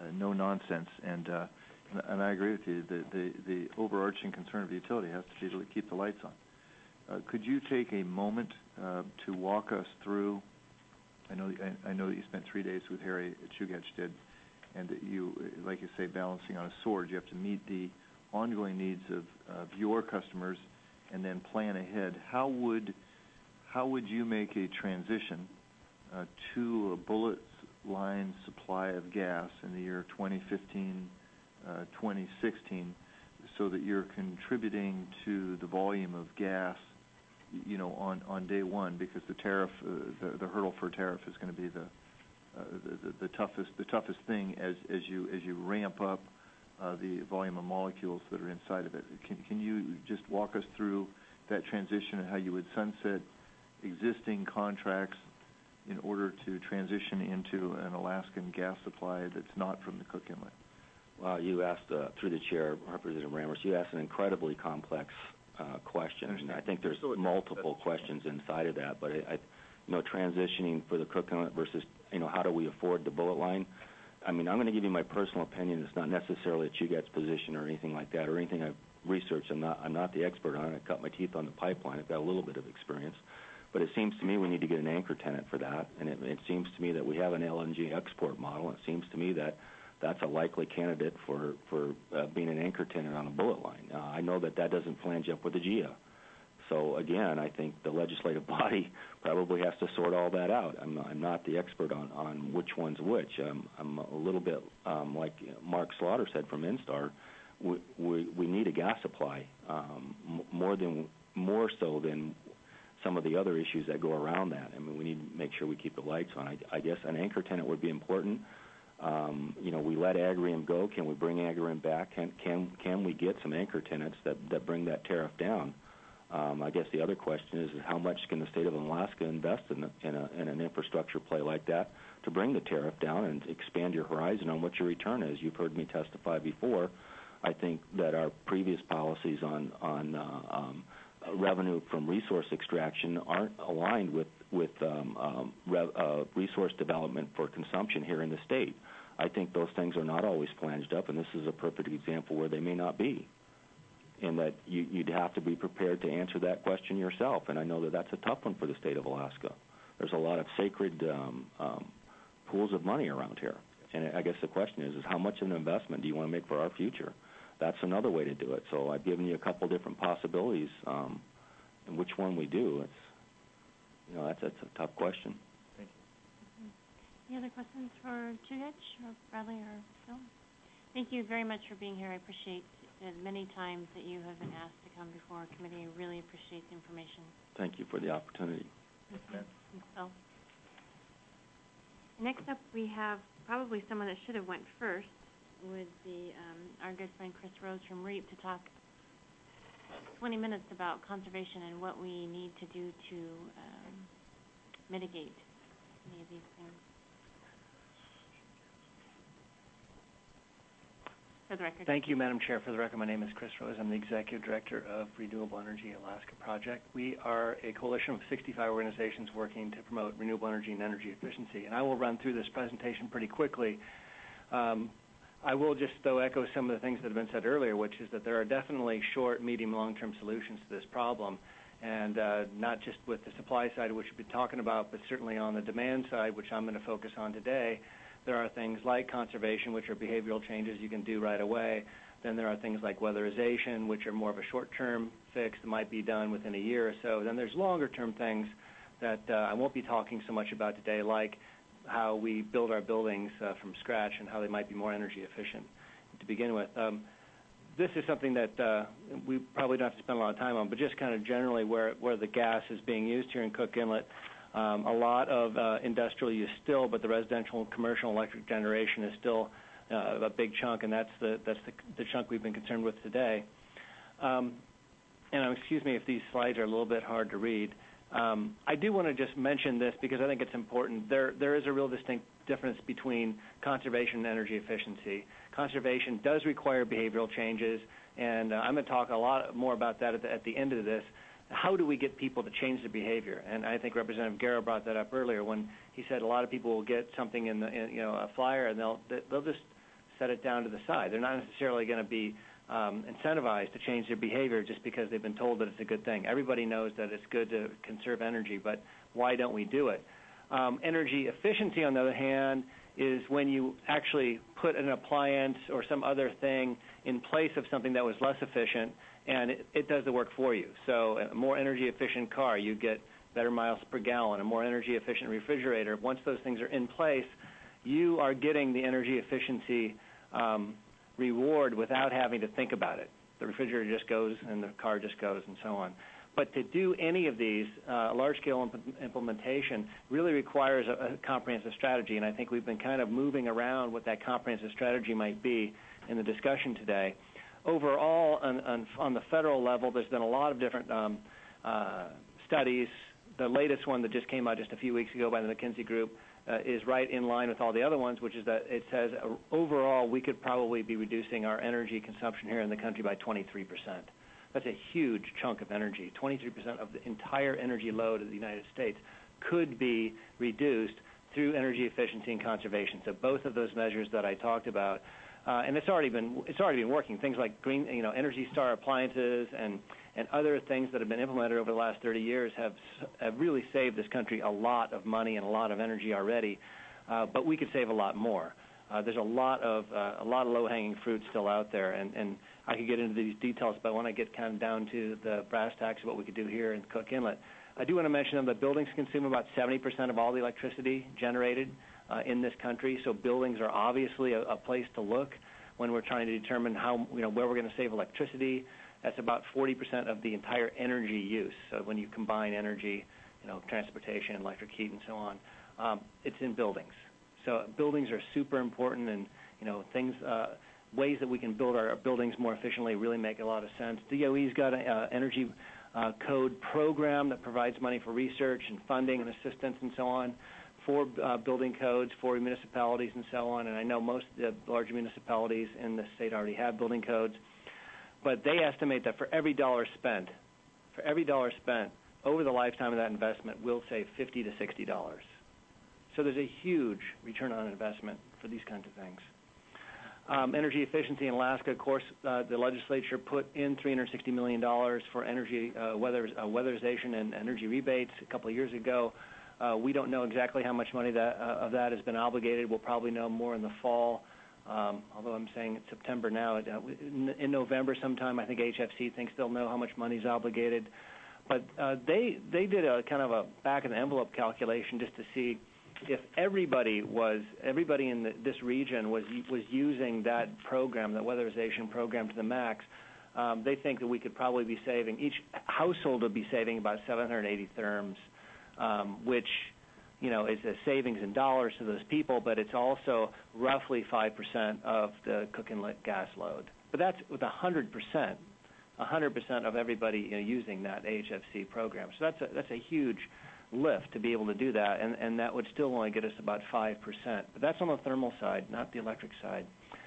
D: no nonsense. And I agree with you. The overarching concern of the utility has to be to keep the lights on. Could you take a moment to walk us through? I know that you spent 3 days with Harry Chugach did, and that you, like you say, balancing on a sword. You have to meet the ongoing needs of your customers and then plan ahead. How would you make a transition to a bullet line supply of gas in the year 2015, 2016, so that you're contributing to the volume of gas, on day one? Because the tariff, the hurdle for tariff is going to be the toughest thing as you ramp up the volume of molecules that are inside of it. Can you just walk us through that transition and how you would sunset existing contracts in order to transition into an Alaskan gas supply that's not from the Cook Inlet?
J: Well, you asked, through the chair, Representative Rammers, you asked an incredibly complex question. And I think there's multiple questions inside of that. But transitioning for the Cook Inlet versus, how do we afford the bullet line? I mean, I'm going to give you my personal opinion. It's not necessarily a Chugach's position or anything like that, or anything I've researched. I'm not the expert on it. I cut my teeth on the pipeline. I've got a little bit of experience. But it seems to me we need to get an anchor tenant for that. And it seems to me that we have an LNG export model. It seems to me that that's a likely candidate for being an anchor tenant on a bullet line. I know that doesn't flange up with the GIA. So, again, I think the legislative body probably has to sort all that out. I'm not the expert on which one's which. I'm a little bit like Mark Slaughter said from Instar. We need a gas supply more so than some of the other issues that go around that. I mean, we need to make sure we keep the lights on. I guess an anchor tenant would be important. We let Agrium go. Can we bring Agrium back? Can we get some anchor tenants that bring that tariff down? I guess the other question is how much can the state of Alaska invest in an infrastructure play like that to bring the tariff down and expand your horizon on what your return is? You've heard me testify before. I think that our previous policies on revenue from resource extraction aren't aligned with resource development for consumption here in the state. I think those things are not always flanged up, and this is a perfect example where they may not be. And that you'd have to be prepared to answer that question yourself. And I know that that's a tough one for the state of Alaska. There's a lot of sacred pools of money around here. And I guess the question is how much of an investment do you want to make for our future? That's another way to do it. So I've given you a couple different possibilities, and which one we do. That's a tough question.
C: Thank you.
A: Any other questions for Chugach or Bradley or Phil? Thank you very much for being here. I appreciate as many times that you have been asked to come before our committee. I really appreciate the information.
J: Thank you for the opportunity.
A: Thank you. So, next up, we have probably someone that should have went first would be our good friend Chris Rose from REAP to talk 20 minutes about conservation and what we need to do to mitigate any of these things. For the record.
L: Thank you, Madam Chair. For the record, my name is Chris Rose. I'm the Executive Director of Renewable Energy Alaska Project. We are a coalition of 65 organizations working to promote renewable energy and energy efficiency. And I will run through this presentation pretty quickly. I will just, though, echo some of the things that have been said earlier, which is that there are definitely short, medium, long-term solutions to this problem. And not just with the supply side, which we've been talking about, but certainly on the demand side, which I'm going to focus on today. There are things like conservation, which are behavioral changes you can do right away. Then there are things like weatherization, which are more of a short-term fix that might be done within a year or so. Then there's longer-term things that I won't be talking so much about today, like how we build our buildings from scratch and how they might be more energy efficient to begin with. This is something that we probably don't have to spend a lot of time on, but just kind of generally where the gas is being used here in Cook Inlet. A lot of industrial use still, but the residential and commercial electric generation is still a big chunk, and that's the chunk we've been concerned with today. And excuse me if these slides are a little bit hard to read. I do want to just mention this because I think it's important. There is a real distinct difference between conservation and energy efficiency. Conservation does require behavioral changes, and I'm going to talk a lot more about that at the end of this. How do we get people to change their behavior? And I think Representative Guerra brought that up earlier when he said a lot of people will get something in a flyer and they'll just set it down to the side. They're not necessarily going to be incentivized to change their behavior just because they've been told that it's a good thing. Everybody knows that it's good to conserve energy, but why don't we do it? Energy efficiency, on the other hand, is when you actually put an appliance or some other thing in place of something that was less efficient, and it does the work for you. So a more energy efficient car, you get better miles per gallon. A more energy efficient refrigerator, once those things are in place, you are getting the energy efficiency reward without having to think about it. The refrigerator just goes and the car just goes and so on. But to do any of these, large-scale implementation really requires a comprehensive strategy, and I think we've been kind of moving around what that comprehensive strategy might be in the discussion today. Overall, on the federal level, there's been a lot of different studies. The latest one that just came out just a few weeks ago by the McKinsey Group is right in line with all the other ones, which is that it says overall we could probably be reducing our energy consumption here in the country by 23%. That's a huge chunk of energy. 23% of the entire energy load of the United States could be reduced through energy efficiency and conservation. So both of those measures that I talked about, and it's already been working. Things like green, Energy Star appliances and other things that have been implemented over the last 30 years have really saved this country a lot of money and a lot of energy already. But we could save a lot more. There's a lot of low-hanging fruit still out there, and I could get into these details, but when I get kind of down to the brass tacks of what we could do here in Cook Inlet, I do want to mention that buildings consume about 70% of all the electricity generated in this country. So buildings are obviously a place to look when we're trying to determine how where we're going to save electricity. That's about 40% of the entire energy use. So when you combine energy, transportation, electric heat, and so on, it's in buildings. So buildings are super important, and things, ways that we can build our buildings more efficiently really make a lot of sense. DOE's got an energy code program that provides money for research and funding and assistance and so on for building codes for municipalities and so on. And I know most of the larger municipalities in the state already have building codes, but they estimate that for every dollar spent over the lifetime of that investment, we'll save $50 to $60. So there's a huge return on investment for these kinds of things. Energy efficiency in Alaska, of course, the legislature put in $360 million for energy weatherization and energy rebates a couple of years ago. We don't know exactly how much money of that has been obligated. We'll probably know more in the fall, although I'm saying it's September now. In November sometime, I think HFC thinks they'll know how much money is obligated. But they did a kind of a back-of-the-envelope calculation just to see if everybody in this region was using that program, that weatherization program, to the max. They think that we could probably be saving, each household would be saving about 780 therms, which is a savings in dollars to those people, but it's also roughly 5% of the Cook Inlet gas load. But that's with 100% of everybody using that HFC program. So that's a huge lift to be able to do that, and that would still only get us about 5%. But that's on the thermal side, not the electric side.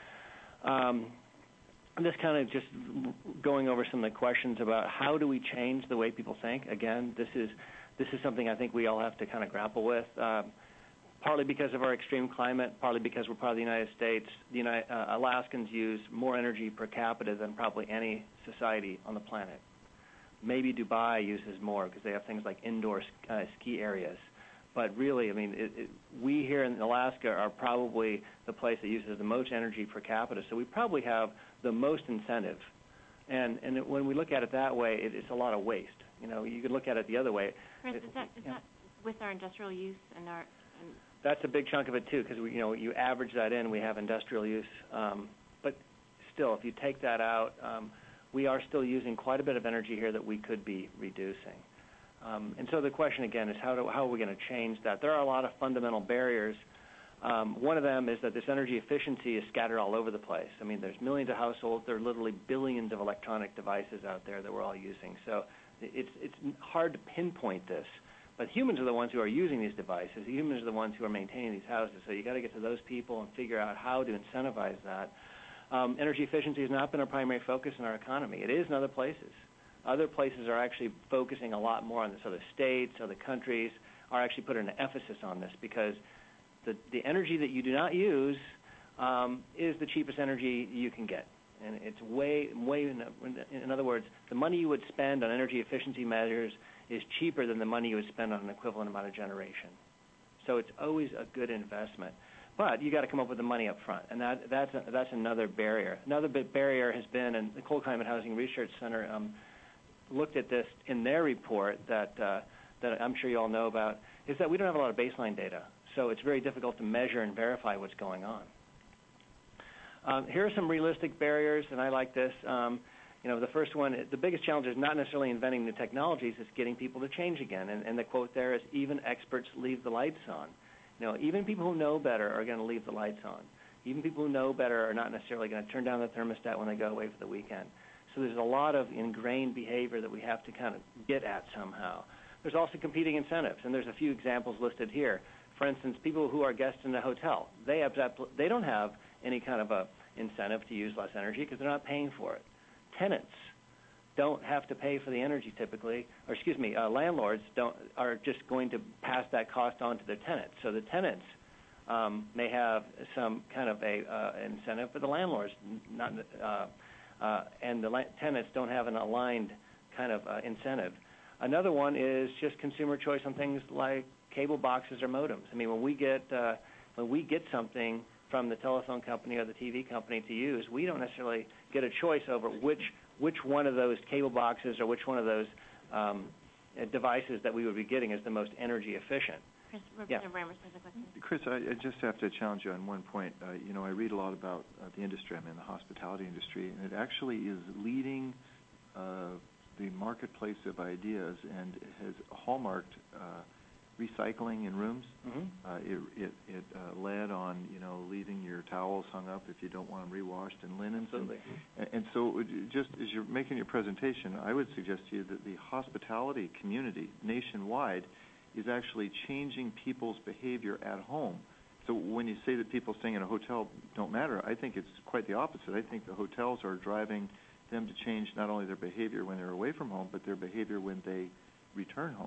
L: I'm just kind of just going over some of the questions about how do we change the way people think. Again, this is something I think we all have to kind of grapple with, partly because of our extreme climate, partly because we're part of the United States. Alaskans use more energy per capita than probably any society on the planet. Maybe Dubai uses more because they have things like indoor ski areas. But really, I mean, we here in Alaska are probably the place that uses the most energy per capita, so we probably have the most incentive. And when we look at it that way, it's a lot of waste. You could look at it the other way.
A: Chris, is that with our industrial use and our...
L: That's a big chunk of it, too, because you average that in, we have industrial use. But still, if you take that out, we are still using quite a bit of energy here that we could be reducing. And so the question, again, is how are we going to change that? There are a lot of fundamental barriers. One of them is that this energy efficiency is scattered all over the place. I mean, there's millions of households. There are literally billions of electronic devices out there that we're all using. So it's hard to pinpoint this. But humans are the ones who are using these devices. Humans are the ones who are maintaining these houses. So you got to get to those people and figure out how to incentivize that. Energy efficiency has not been our primary focus in our economy. It is in other places. Other places are actually focusing a lot more on this. Other states, other countries are actually putting an emphasis on this because the energy that you do not use is the cheapest energy you can get. And it's way, in other words, the money you would spend on energy efficiency measures is cheaper than the money you would spend on an equivalent amount of generation. So it's always a good investment. But you got to come up with the money up front, and that's another barrier. Another big barrier has been, and the Cold Climate Housing Research Center looked at this in their report that I'm sure you all know about, is that we don't have a lot of baseline data. So it's very difficult to measure and verify what's going on. Here are some realistic barriers, and I like this. The first one, the biggest challenge is not necessarily inventing new technologies, it's getting people to change again. And the quote there is, even experts leave the lights on. Even people who know better are going to leave the lights on. Even people who know better are not necessarily going to turn down the thermostat when they go away for the weekend. So there's a lot of ingrained behavior that we have to kind of get at somehow. There's also competing incentives, and there's a few examples listed here. For instance, people who are guests in a hotel, they don't have any kind of a incentive to use less energy because they're not paying for it. Tenants don't have to pay for the energy typically, landlords are just going to pass that cost on to their tenants. So the tenants may have some kind of a incentive, but the landlords not, and the tenants don't have an aligned kind of incentive. Another one is just consumer choice on things like cable boxes or modems. I mean, when we get something from the telephone company or the TV company to use, we don't necessarily get a choice over which one of those cable boxes or which one of those devices that we would be getting is the most energy efficient.
A: Chris, Representative Reimers has a question.
D: Chris, I just have to challenge you on one point. I read a lot about the industry. I'm in the hospitality industry, and it actually is leading the marketplace of ideas and has hallmarked recycling in rooms. Mm-hmm. It led on, leaving your towels hung up if you don't want them rewashed and linens.
L: Absolutely.
D: And so just as you're making your presentation, I would suggest to you that the hospitality community nationwide is actually changing people's behavior at home. So when you say that people staying in a hotel don't matter, I think it's quite the opposite. I think the hotels are driving them to change not only their behavior when they're away from home, but their behavior when they return home.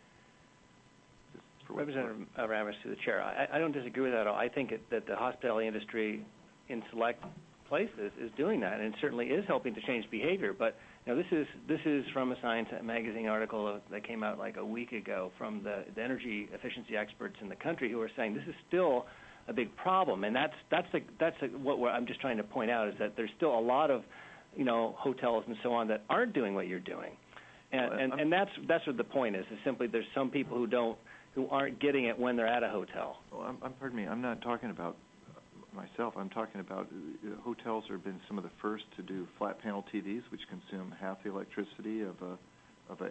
L: Representative Reimers, to the chair, I don't disagree with that at all. I think that the hospitality industry in select places is doing that, and it certainly is helping to change behavior. But this is from a Science magazine article that came out like a week ago from the energy efficiency experts in the country who are saying this is still a big problem, and that's what I'm just trying to point out is that there's still a lot of hotels and so on that aren't doing what you're doing, and that's what the point is simply there's some people who aren't getting it when they're at a hotel.
D: Well, pardon me, I'm not talking about myself. I'm talking about hotels have been some of the first to do flat panel TVs, which consume half the electricity of a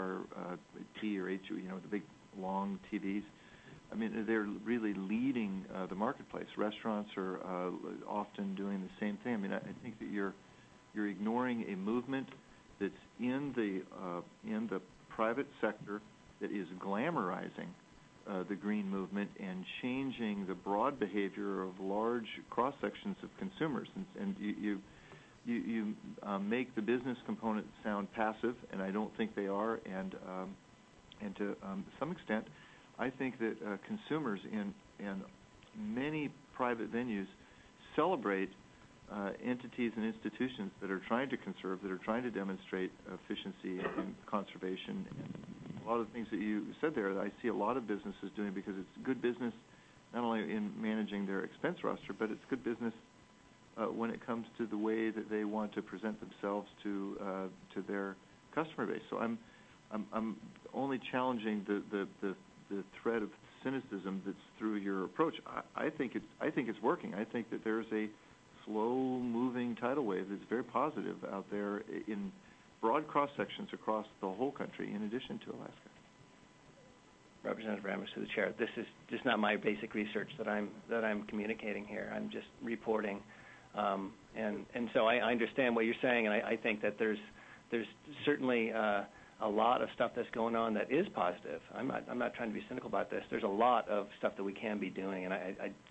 D: HRT or the big long TVs. I mean, they're really leading the marketplace. Restaurants are often doing the same thing. I mean, I think that you're ignoring a movement that's in the private sector that is glamorizing the green movement and changing the broad behavior of large cross sections of consumers. And you make the business component sound passive, and I don't think they are. And to some extent, I think that consumers in many private venues celebrate entities and institutions that are trying to conserve, that are trying to demonstrate efficiency and conservation. And a lot of the things that you said there, I see a lot of businesses doing because it's good business not only in managing their expense roster, but it's good business when it comes to the way that they want to present themselves to their customer base. So I'm only challenging the thread of cynicism that's through your approach. I think it's working. I think that there's a slow-moving tidal wave that's very positive out there in broad cross-sections across the whole country, in addition to Alaska.
L: Representative Reimers, to the chair, this is just not my basic research that I'm communicating here. I'm just reporting, and so I understand what you're saying, and I think that there's certainly a lot of stuff that's going on that is positive. I'm not trying to be cynical about this. There's a lot of stuff that we can be doing, and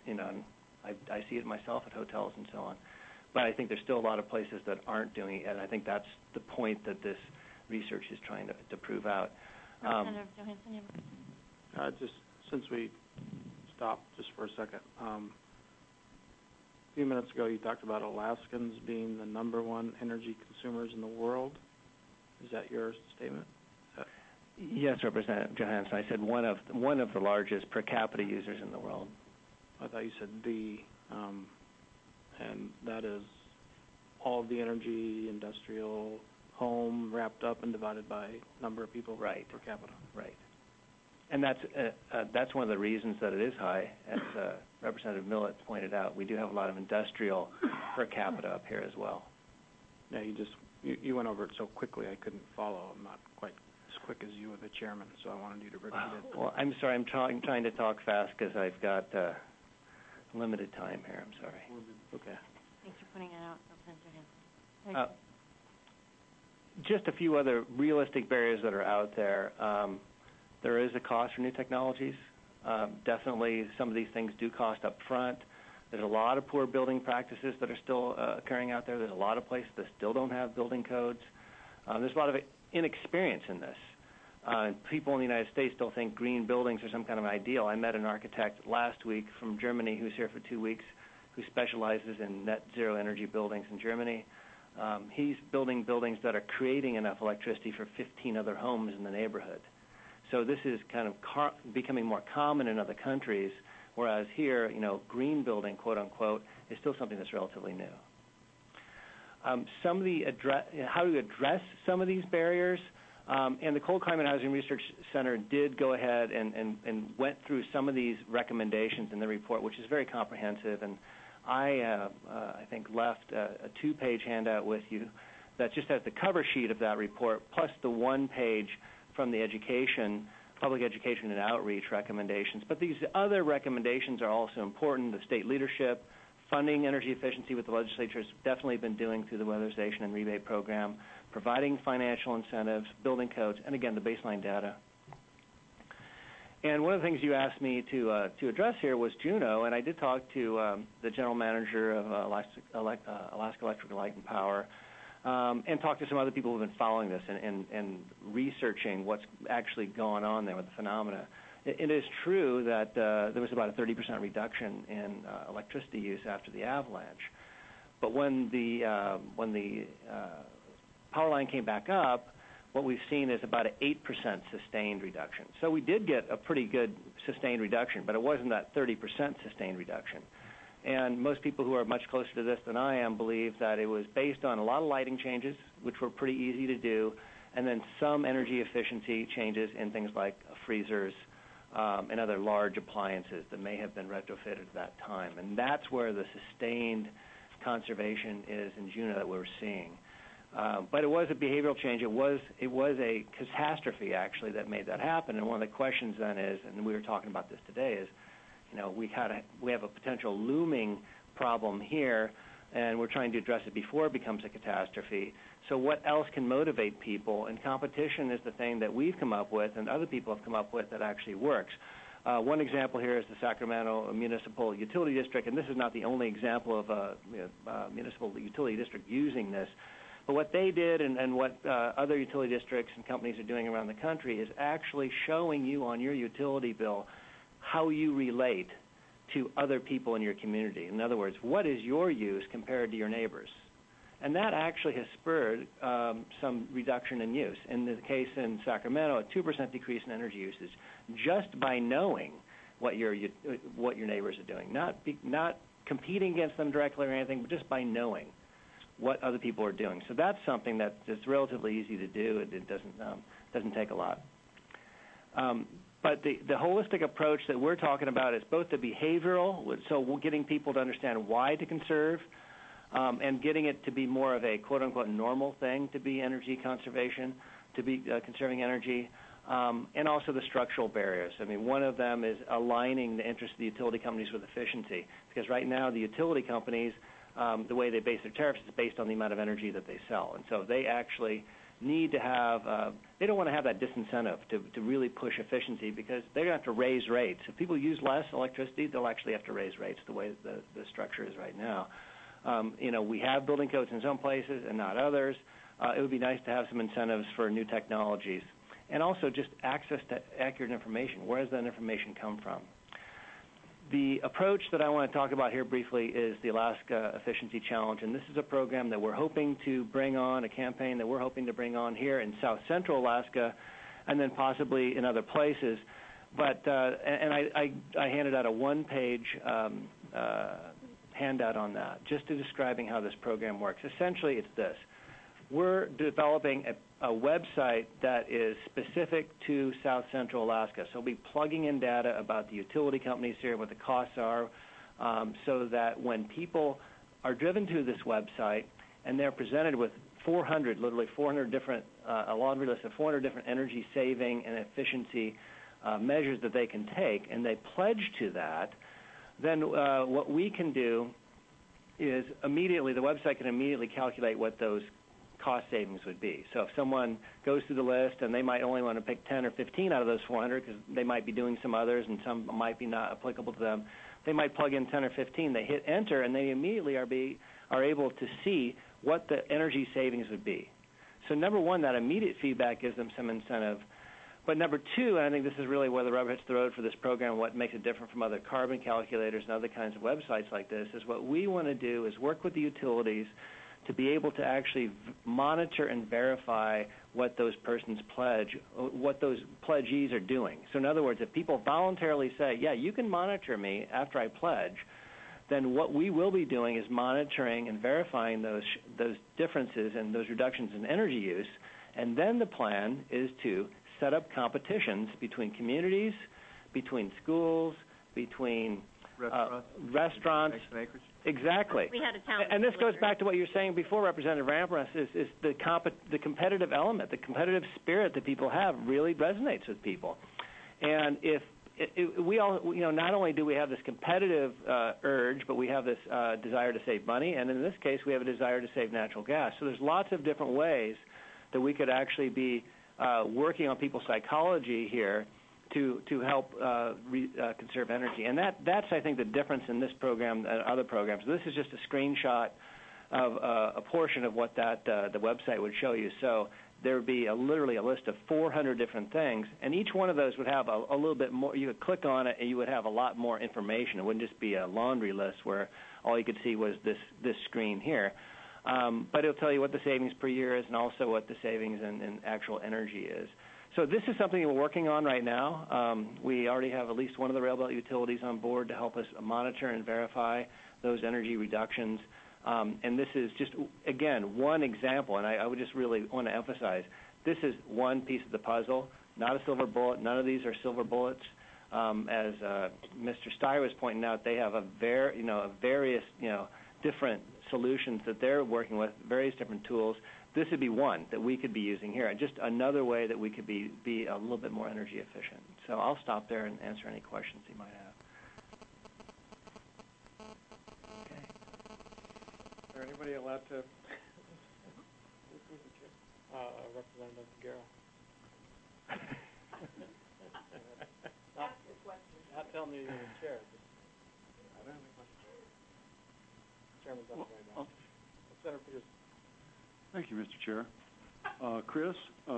L: I see it myself at hotels and so on. But I think there's still a lot of places that aren't doing it, and I think that's the point that this research is trying to prove out.
A: Representative Johansson, you have a question?
M: Just since we stopped just for a second, few minutes ago you talked about Alaskans being the number one energy consumers in the world. Is that your statement?
L: Yes, Representative Johansson. I said one of the largest per capita users in the world.
M: I thought you said and that is all of the energy, industrial, home wrapped up and divided by number of people per capita.
L: Right. And that's one of the reasons that it is high, as Representative Millett pointed out. We do have a lot of industrial per capita up here as well.
M: Yeah, you went over it so quickly I couldn't follow. I'm not quite as quick as you were the chairman, so I wanted you to repeat it.
L: Well, I'm sorry. I'm trying to talk fast because I've got limited time here. I'm sorry.
M: Okay.
A: Thanks for putting it out, Representative Johansson.
L: Just a few other realistic barriers that are out there. There is a cost for new technologies. Definitely some of these things do cost up front. There's a lot of poor building practices that are still occurring out there. There's a lot of places that still don't have building codes. There's a lot of inexperience in this. People in the United States still think green buildings are some kind of ideal. I met an architect last week from Germany who's here for 2 weeks who specializes in net zero energy buildings in Germany. He's building buildings that are creating enough electricity for 15 other homes in the neighborhood. So this is kind of becoming more common in other countries, whereas here, green building, quote unquote, is still something that's relatively new. How do you address some of these barriers? And the Cold Climate Housing Research Center did go ahead and went through some of these recommendations in the report, which is very comprehensive. And I think left a 2-page handout with you that just has the cover sheet of that report, plus the 1-page from the public education and outreach recommendations. But these other recommendations are also important. The state leadership, funding energy efficiency, what the legislature has definitely been doing through the weatherization and rebate program, providing financial incentives, building codes, and again, the baseline data. And one of the things you asked me to address here was Juneau, and I did talk to the general manager of Alaska Electric Light and Power, and talk to some other people who have been following this and researching what's actually going on there with the phenomena. It is true that there was about a 30% reduction in electricity use after the avalanche. But when the power line came back up, what we've seen is about an 8% sustained reduction. So we did get a pretty good sustained reduction, but it wasn't that 30% sustained reduction. And most people who are much closer to this than I am believe that it was based on a lot of lighting changes, which were pretty easy to do, and then some energy efficiency changes in things like freezers and other large appliances that may have been retrofitted at that time. And that's where the sustained conservation is in Juneau that we're seeing. But it was a behavioral change. It was a catastrophe, actually, that made that happen. And one of the questions then is, and we were talking about this today, is, we have a potential looming problem here, and we're trying to address it before it becomes a catastrophe. So what else can motivate people? And competition is the thing that we've come up with and other people have come up with that actually works. One example here is the Sacramento Municipal Utility District, and this is not the only example of a municipal utility district using this. But what they did and what other utility districts and companies are doing around the country is actually showing you on your utility bill how you relate to other people in your community. In other words, what is your use compared to your neighbors? And that actually has spurred some reduction in use. In the case in Sacramento, a 2% decrease in energy usage just by knowing what your neighbors are doing, not competing against them directly or anything, but just by knowing what other people are doing. So that's something that's relatively easy to do. It doesn't take a lot. But the holistic approach that we're talking about is both the behavioral, so we're getting people to understand why to conserve, and getting it to be more of a quote-unquote normal thing to be energy conservation, to be conserving energy, and also the structural barriers. I mean, one of them is aligning the interests of the utility companies with efficiency, because right now the utility companies, the way they base their tariffs is based on the amount of energy that they sell. And so they actually need to have, they don't want to have that disincentive to really push efficiency because they're going to have to raise rates. If people use less electricity, they'll actually have to raise rates the way the structure is right now. We have building codes in some places and not others. It would be nice to have some incentives for new technologies. And also just access to accurate information. Where does that information come from? The approach that I want to talk about here briefly is the Alaska Efficiency Challenge, and this is a program that we're hoping to bring on, a campaign that we're hoping to bring on here in South Central Alaska, and then possibly in other places. But I handed out a one-page handout on that, just to describing how this program works. Essentially, it's this. We're developing a website that is specific to South Central Alaska. So we'll be plugging in data about the utility companies here, what the costs are, so that when people are driven to this website and they're presented with 400 different, a laundry list of 400 different energy saving and efficiency measures that they can take, and they pledge to that, then what we can do is immediately, the website can immediately calculate what those cost savings would be. So if someone goes through the list and they might only want to pick 10 or 15 out of those 400 because they might be doing some others and some might be not applicable to them, they might plug in 10 or 15. They hit enter and they immediately are able to see what the energy savings would be. So number one, that immediate feedback gives them some incentive. But number two, and I think this is really where the rubber hits the road for this program, what makes it different from other carbon calculators and other kinds of websites like this, is what we want to do is work with the utilities to be able to actually monitor and verify what those persons pledge, what those pledgees are doing. So in other words, if people voluntarily say, yeah, you can monitor me after I pledge, then what we will be doing is monitoring and verifying those differences and those reductions in energy use, and then the plan is to set up competitions between communities, between schools, between restaurants. Exactly.
A: We had a town.
L: And this goes back to what you were saying before, Representative Rampress, is the competitive element, the competitive spirit that people have really resonates with people. And if we all, not only do we have this competitive urge, but we have this desire to save money, and in this case, we have a desire to save natural gas. So there's lots of different ways that we could actually be working on people's psychology here to help conserve energy. And that's, I think, the difference in this program and other programs. This is just a screenshot of a portion of what the website would show you. So there would be literally a list of 400 different things, and each one of those would have a little bit more. You could click on it, and you would have a lot more information. It wouldn't just be a laundry list where all you could see was this screen here. But it'll tell you what the savings per year is and also what the savings in actual energy is. So this is something that we're working on right now. We already have at least one of the railbelt utilities on board to help us monitor and verify those energy reductions. And this is just, again, one example, and I would just really want to emphasize, this is one piece of the puzzle, not a silver bullet. None of these are silver bullets. As Mr. Steyer was pointing out, they have various different solutions that they're working with, various different tools. This would be one that we could be using here, just another way that we could be a little bit more energy efficient. So I'll stop there and answer any questions you might have.
H: Okay. Is there anybody allowed to? Representative Guerra. Ask your question. Not tell me you're the chair. I don't have any questions. Chairman's up right now. Senator Peterson.
G: Thank you, Mr. Chair. Chris,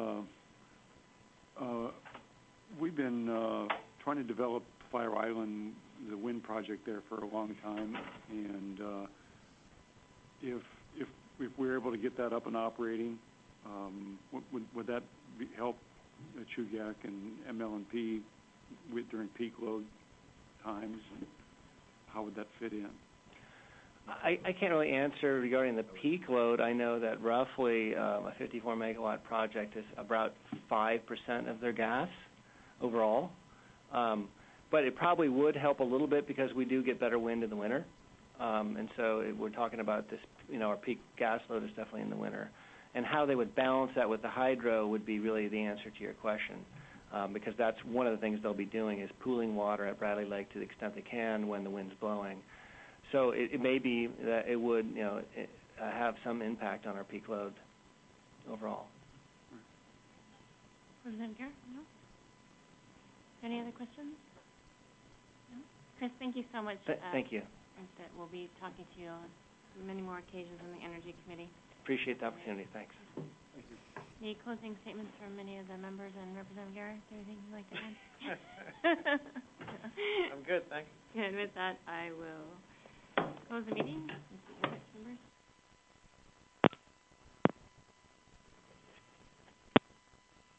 G: we've been trying to develop Fire Island, the wind project there, for a long time, and if we're able to get that up and operating, would that help Chugach and ML&P during peak load times? And how would that fit in?
L: I can't really answer regarding the peak load. I know that roughly a 54-megawatt project is about 5% of their gas overall. But it probably would help a little bit because we do get better wind in the winter. And so we're talking about this, our peak gas load is definitely in the winter. And how they would balance that with the hydro would be really the answer to your question. Because that's one of the things they'll be doing is pooling water at Bradley Lake to the extent they can when the wind's blowing. So it may be that it would, have some impact on our peak load overall.
A: Representative Garrett, no? Any other questions? No? Chris, thank you so much.
L: Thank you.
A: That we'll be talking to you on many more occasions on the Energy Committee.
L: Appreciate the opportunity. Thanks.
G: Thank you.
A: Any closing statements from any of the members and Representative Garrett? Anything you'd like to add?
H: I'm good, thanks.
A: Good. that, I will close the meeting.